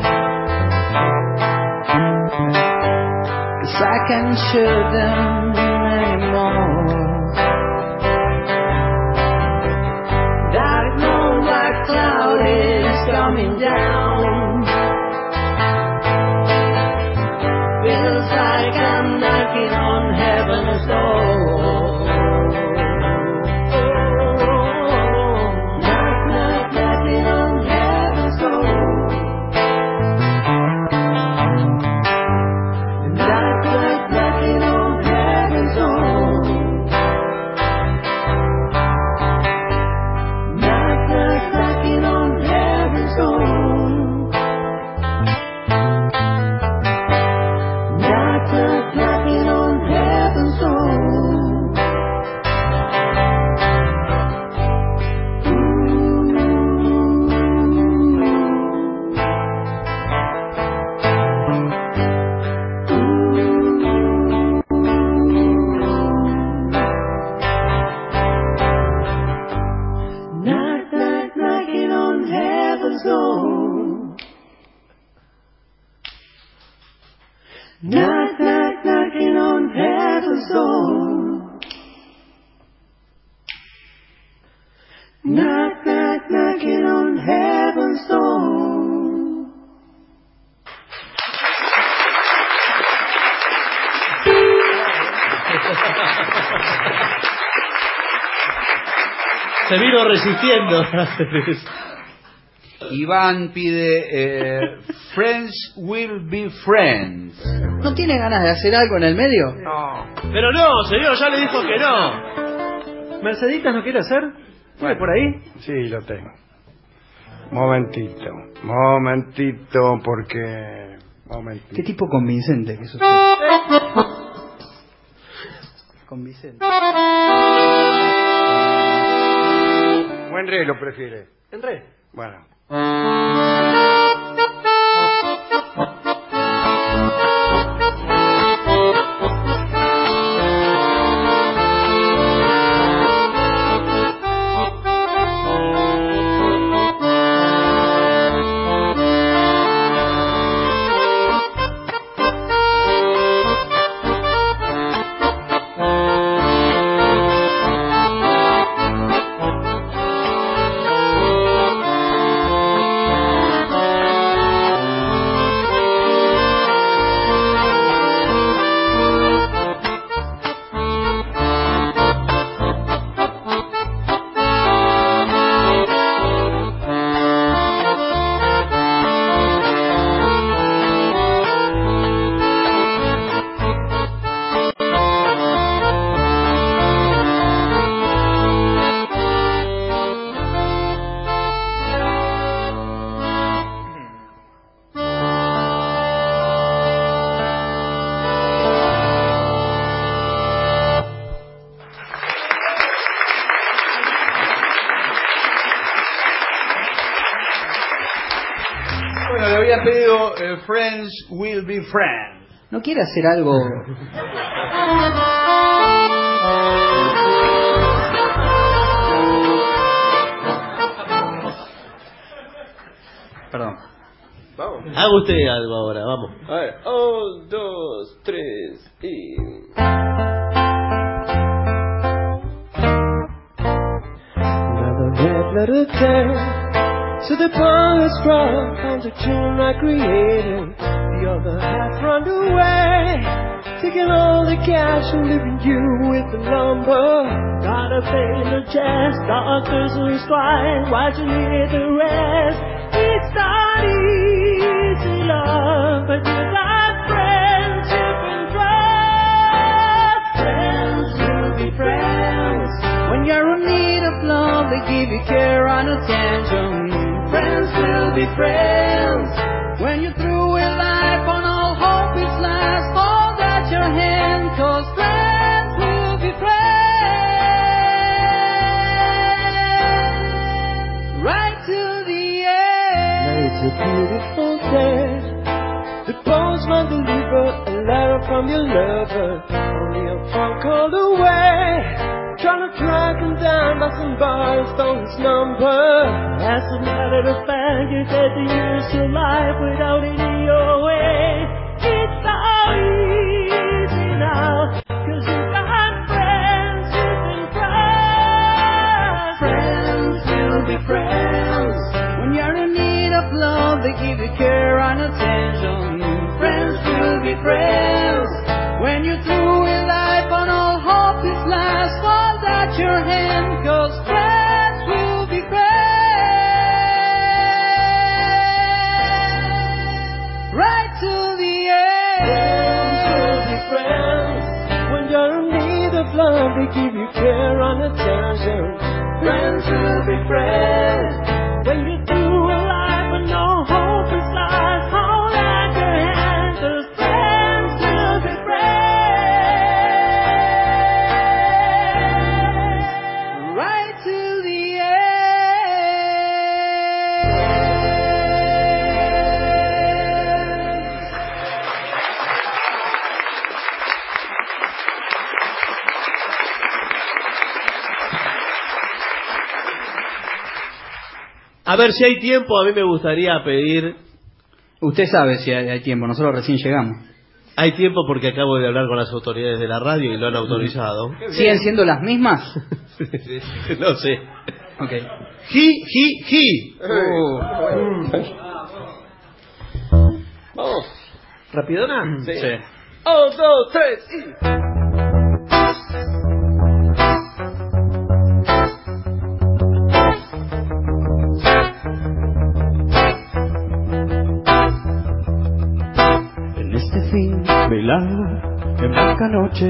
'cause I can't shoot them anymore. That long black cloud is coming down. Feels like I'm knocking on heaven's door. Knock, knock, knocking on heaven's door. Knock, knock, knocking on heaven's door. Knock, knock, knocking on heaven's door. Knock, knock, knocking on heaven's door. Knock, knock, knocking on heaven's door. Knock, knock, knocking on heaven's door. Knock, knock, knocking on heaven's door. Se vino resistiendo. Iván pide eh, Friends Will Be Friends. ¿No tiene ganas de hacer algo en el medio? No. Pero no, señor, ya le dijo que no. ¿Merceditas no quiere hacer? ¿Tiene por ahí? Sí, lo tengo. Momentito, momentito, porque... Momentito. Qué tipo convincente que es usted. Convincente. Buen re lo prefiere. ¿En re? Bueno. Bueno, le había pedido eh, Friends Will Be Friends. ¿No quiere hacer algo? Perdón. Vamos. Haga usted algo ahora, vamos. A ver, un, dos, tres y... Another red letter tear to the poorest crowd, found a tune I created. The other half run away, taking all the cash and leaving you with the lumber. Gotta pay the chest, doctors who strike, watching you hear the rest. It's not easy, love, but you got friends you can trust. Friends will be friends. When you're in need of love, they give you care and attention. Friends will be friends. When you're through with life on all hope is last, hold out your hand, cause friends will be friends. Right to the end. Now it's a beautiful day. The postman delivered a letter from your lover, only a phone call away. Trying to track him down, but some bars stole his number. As a matter of fact, you said to use your life without any your way. It's so easy now, cause you got friends you can trust. Friends will be friends. When you're in need of love, they give you care and attention. Friends will be friends. When you're through with life on all hope is last, hold out your hand, cause friends will be friends. Right to the end. Friends will be friends. When you're in need of love, they give you care and attention. Friends will be friends. When you're through a life and no hope is lost, hold out your hand, cause friends will be friends. Right to the A ver si hay tiempo, a mí me gustaría pedir... Usted sabe si hay, hay tiempo, nosotros recién llegamos. Hay tiempo porque acabo de hablar con las autoridades de la radio y lo han autorizado. ¿Siguen siendo las mismas? No sé. Ok. Ji, ji, ji. Oh. Vamos. ¿Rapidona? Sí. Sí. Un, dos, tres y... En este fin velado, en blanca noche,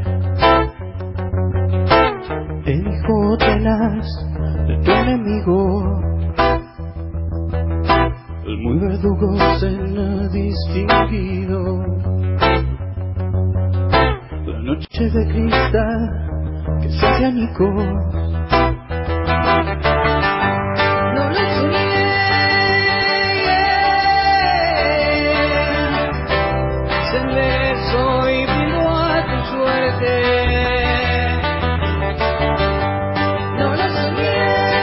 el hijo tenaz de tu enemigo, el muy verdugo cena distinguido. La noche de cristal que se hace añicos. No lo soñé, se me soy vino a tu suerte. No lo soñé,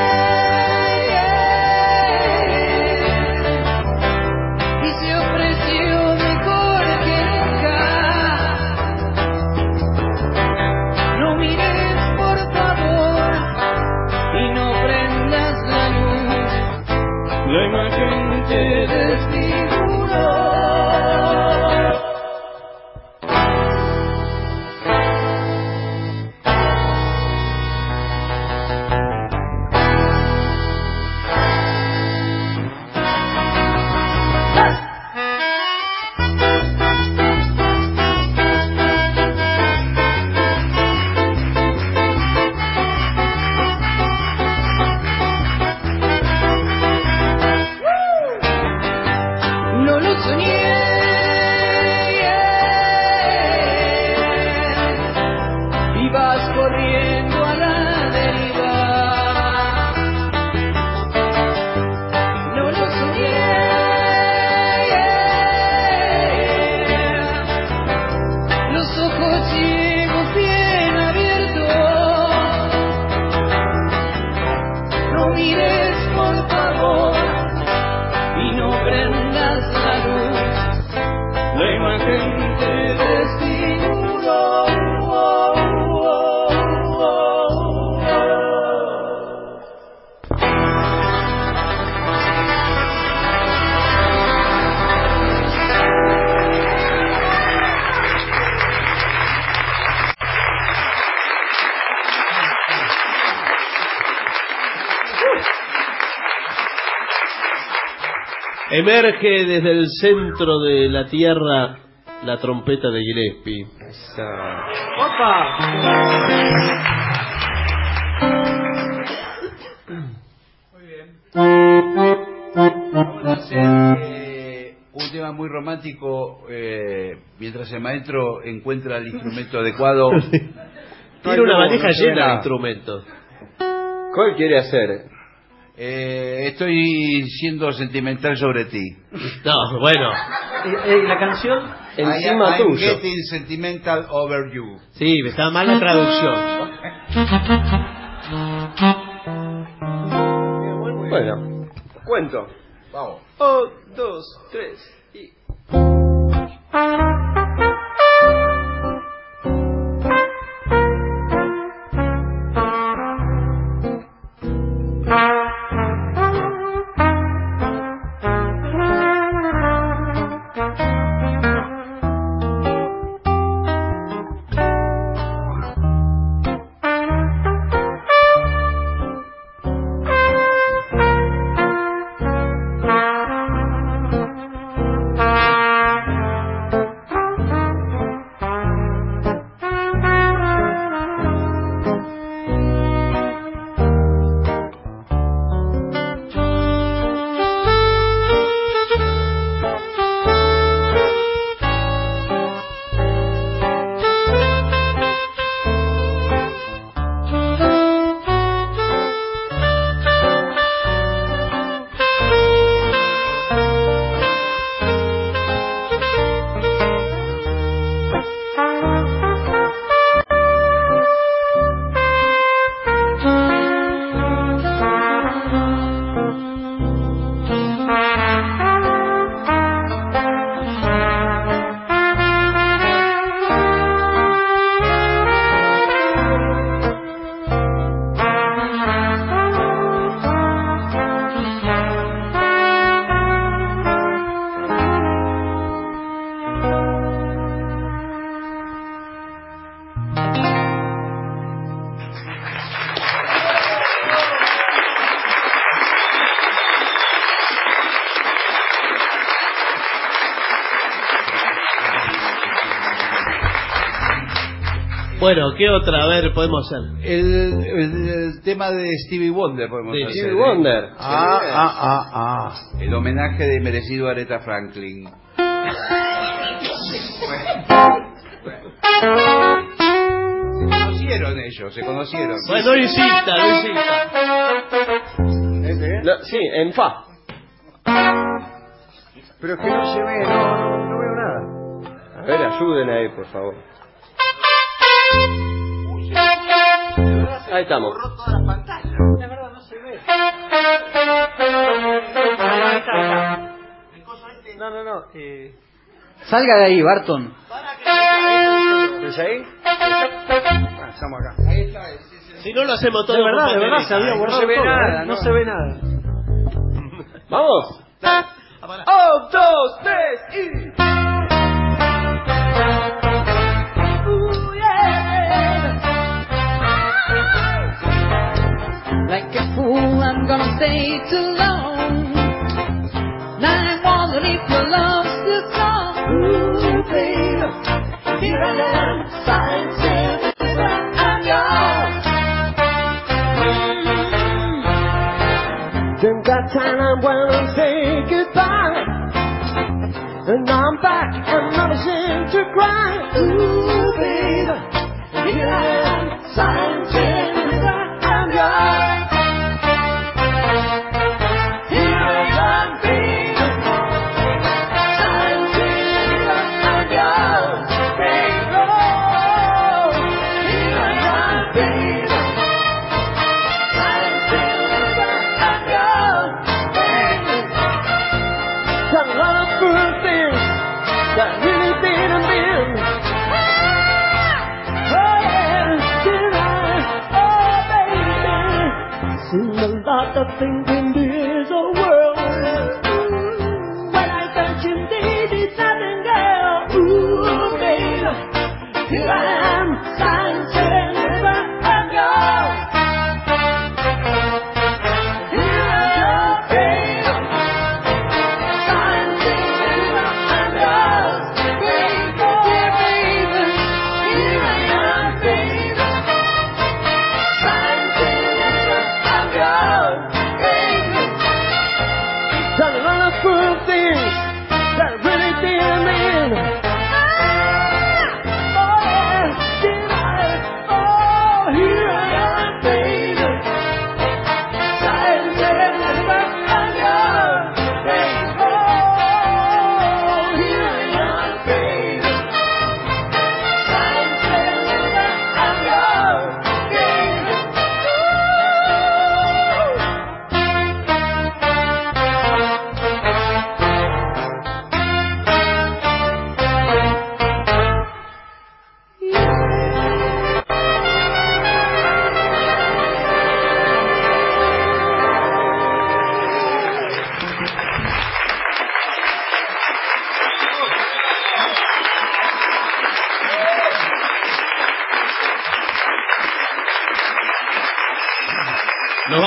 y se ofreció mejor que nunca. No mires por favor y no prendas prendas la luz, la imagen te desfiguró. Oh, oh, oh, oh. Emerge desde el centro de la tierra la trompeta de Gillespie. ¡Opa! Muy bien. Vamos a hacer eh, un tema muy romántico eh, mientras el maestro encuentra el instrumento adecuado. Tiene una valija llena de instrumentos. ¿Cuál quiere hacer? Eh, estoy siendo sentimental sobre ti. No, bueno. Eh, eh, la canción encima I, I'm tuyo. getting sentimental over you. Sí, está mal la traducción. Bueno, cuento. Vamos. Un, dos, tres y... Bueno, ¿qué otra? A ver, podemos hacer. El, el, el tema de Stevie Wonder podemos Sí, hacer. Stevie Wonder. Ah, ah, ah, ah. El homenaje de merecido a Aretha Franklin. Se conocieron ellos, se conocieron. Bueno, no insista, no insista. No, sí, en fa. Pero es que no se ve, no, no, no veo nada. A ver, ayuden ahí, por favor. Ahí estamos. De verdad, no se ve. No, no, no. Eh... Salga de ahí, Barton. ¿Ves ahí? Ah, estamos acá. Ahí está. Si no lo hacemos todo De verdad, con de verdad, papelito. se había No guardado se ve todo, nada, ¿eh? no. No se ve nada. ¡Vamos! Un, dos, tres y... Like a fool, I'm gonna stay too long. Now I wonder if your love's still strong. Ooh, baby, here I am, signed, sealed, I'm yours. Mm-hmm. Then that time I went and say goodbye, and I'm back and never seem to cry. Ooh, baby, here I am, signed, sealed, I'm yours.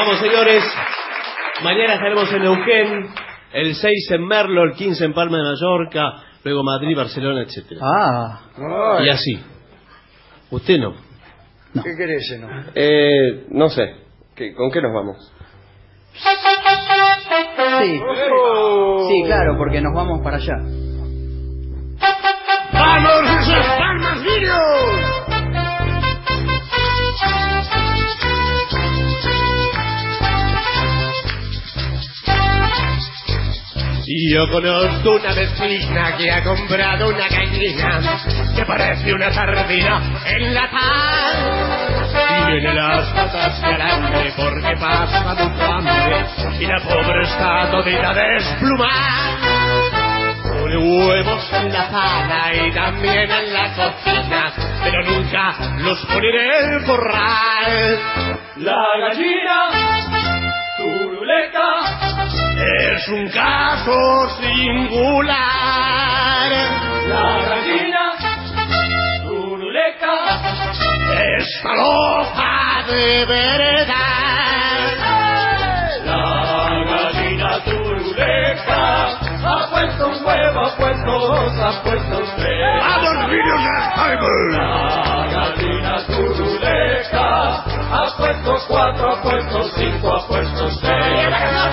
vamos, señores. Mañana estaremos en Neuquén, el seis en Merlo, el quince en Palma de Mallorca, luego Madrid, Barcelona, etcétera. Ah. Y así. ¿Usted no? No. ¿Qué querés, no? Eh, no sé. ¿Qué, ¿Con qué nos vamos? Sí. Oh. Sí, claro, porque nos vamos para allá. ¡Vamos, esos palmas, niños! Y yo conozco una vecina que ha comprado una gallina que parece una sardina enlatada. Tiene las patas de alambre porque pasa mucho hambre y la pobre está todita desplumada. Pone huevos en la sala y también en la cocina, pero nunca los pone en el corral. La gallina turuleca es un caso singular. La gallina turuleca es falopa de verdad. La gallina turuleca ha puesto un huevo, ha puesto dos, ha puesto tres. ¡Vamos, niños de La gallina turuleca ha puesto cuatro, ha puesto cinco, ha puesto seis.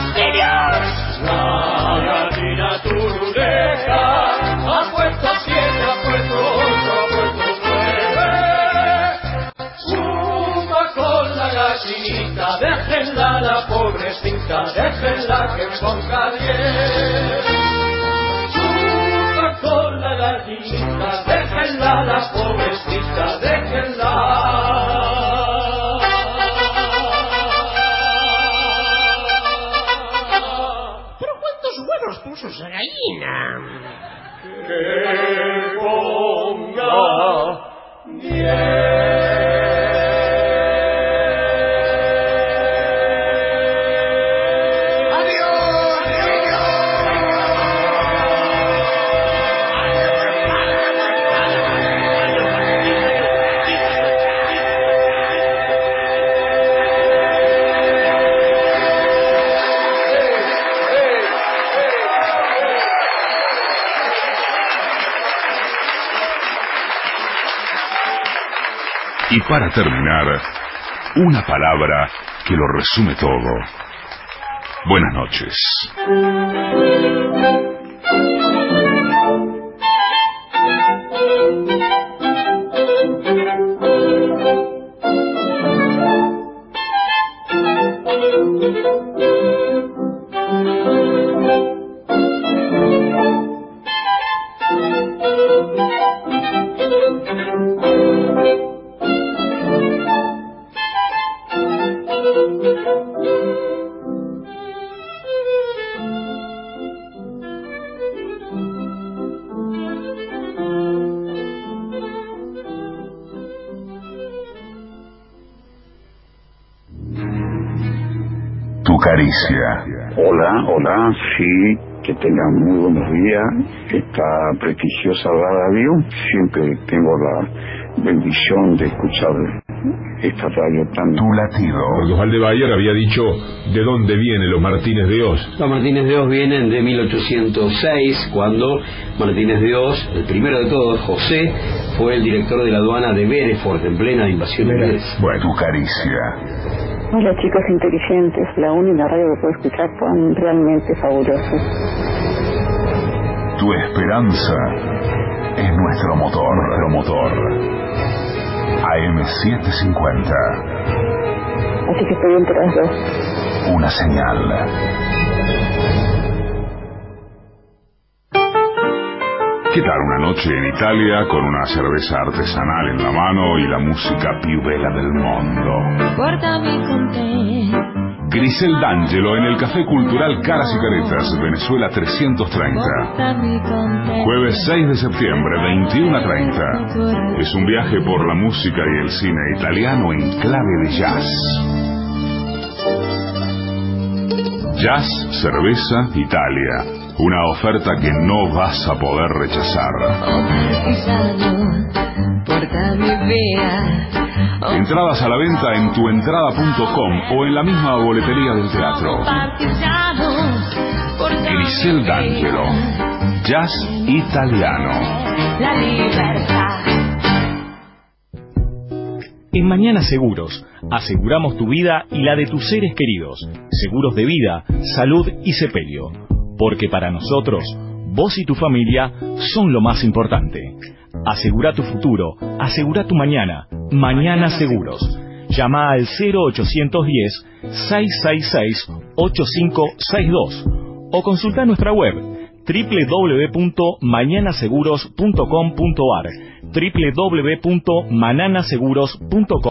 La gallina turuleca ha puesto siete, ha puesto ocho, ha puesto nueve. Suma con la gallinita, déjenla la pobrecita, déjenla que ponga diez. Suma con la gallinita, déjenla la pobrecita, déjenla. Puso esa gallina que ponga diez. Y para terminar, una palabra que lo resume todo. Buenas noches. Tu caricia. Hola, hola, sí, que tengan muy buenos días. Esta prestigiosa radio, siempre tengo la bendición de escuchar esta radio tan... Tu latido. Porque Valdebayer había dicho de dónde vienen los Martínez de Oz. Los Martínez de Oz vienen de mil ochocientos seis, cuando Martínez de Oz, el primero de todos, José, fue el director de la aduana de Bereford en plena invasión inglesa. Bueno, tu caricia. Hola chicos inteligentes, la única radio que puedo escuchar son realmente fabulosos. Tu esperanza es nuestro motor, nuestro motor. A M setecientos cincuenta. Así que estoy entre las dos. Una señal. ¿Qué tal una noche en Italia con una cerveza artesanal en la mano y la música più bella del mundo? Guardami con te. Grisel D'Angelo en el Café Cultural Caras y Caretas, Venezuela trescientos treinta. Guardami con te. Jueves seis de septiembre, veintiuno a treinta. Es un viaje por la música y el cine italiano en clave de jazz. Jazz, cerveza, Italia. Una oferta que no vas a poder rechazar. Entradas a la venta en tuentrada punto com o en la misma boletería del teatro. Grisel D'Angelo, jazz italiano. La libertad. En Mañana Seguros, aseguramos tu vida y la de tus seres queridos. Seguros de vida, salud y sepelio. Porque para nosotros, vos y tu familia son lo más importante. Asegura tu futuro, asegura tu mañana. Mañana Seguros. Llama al cero ochocientos diez, seiscientos sesenta y seis, ochenta y cinco sesenta y dos o consulta nuestra web doble u doble u doble u punto mañana seguros punto com punto a r doble u doble u doble u punto manana seguros punto com.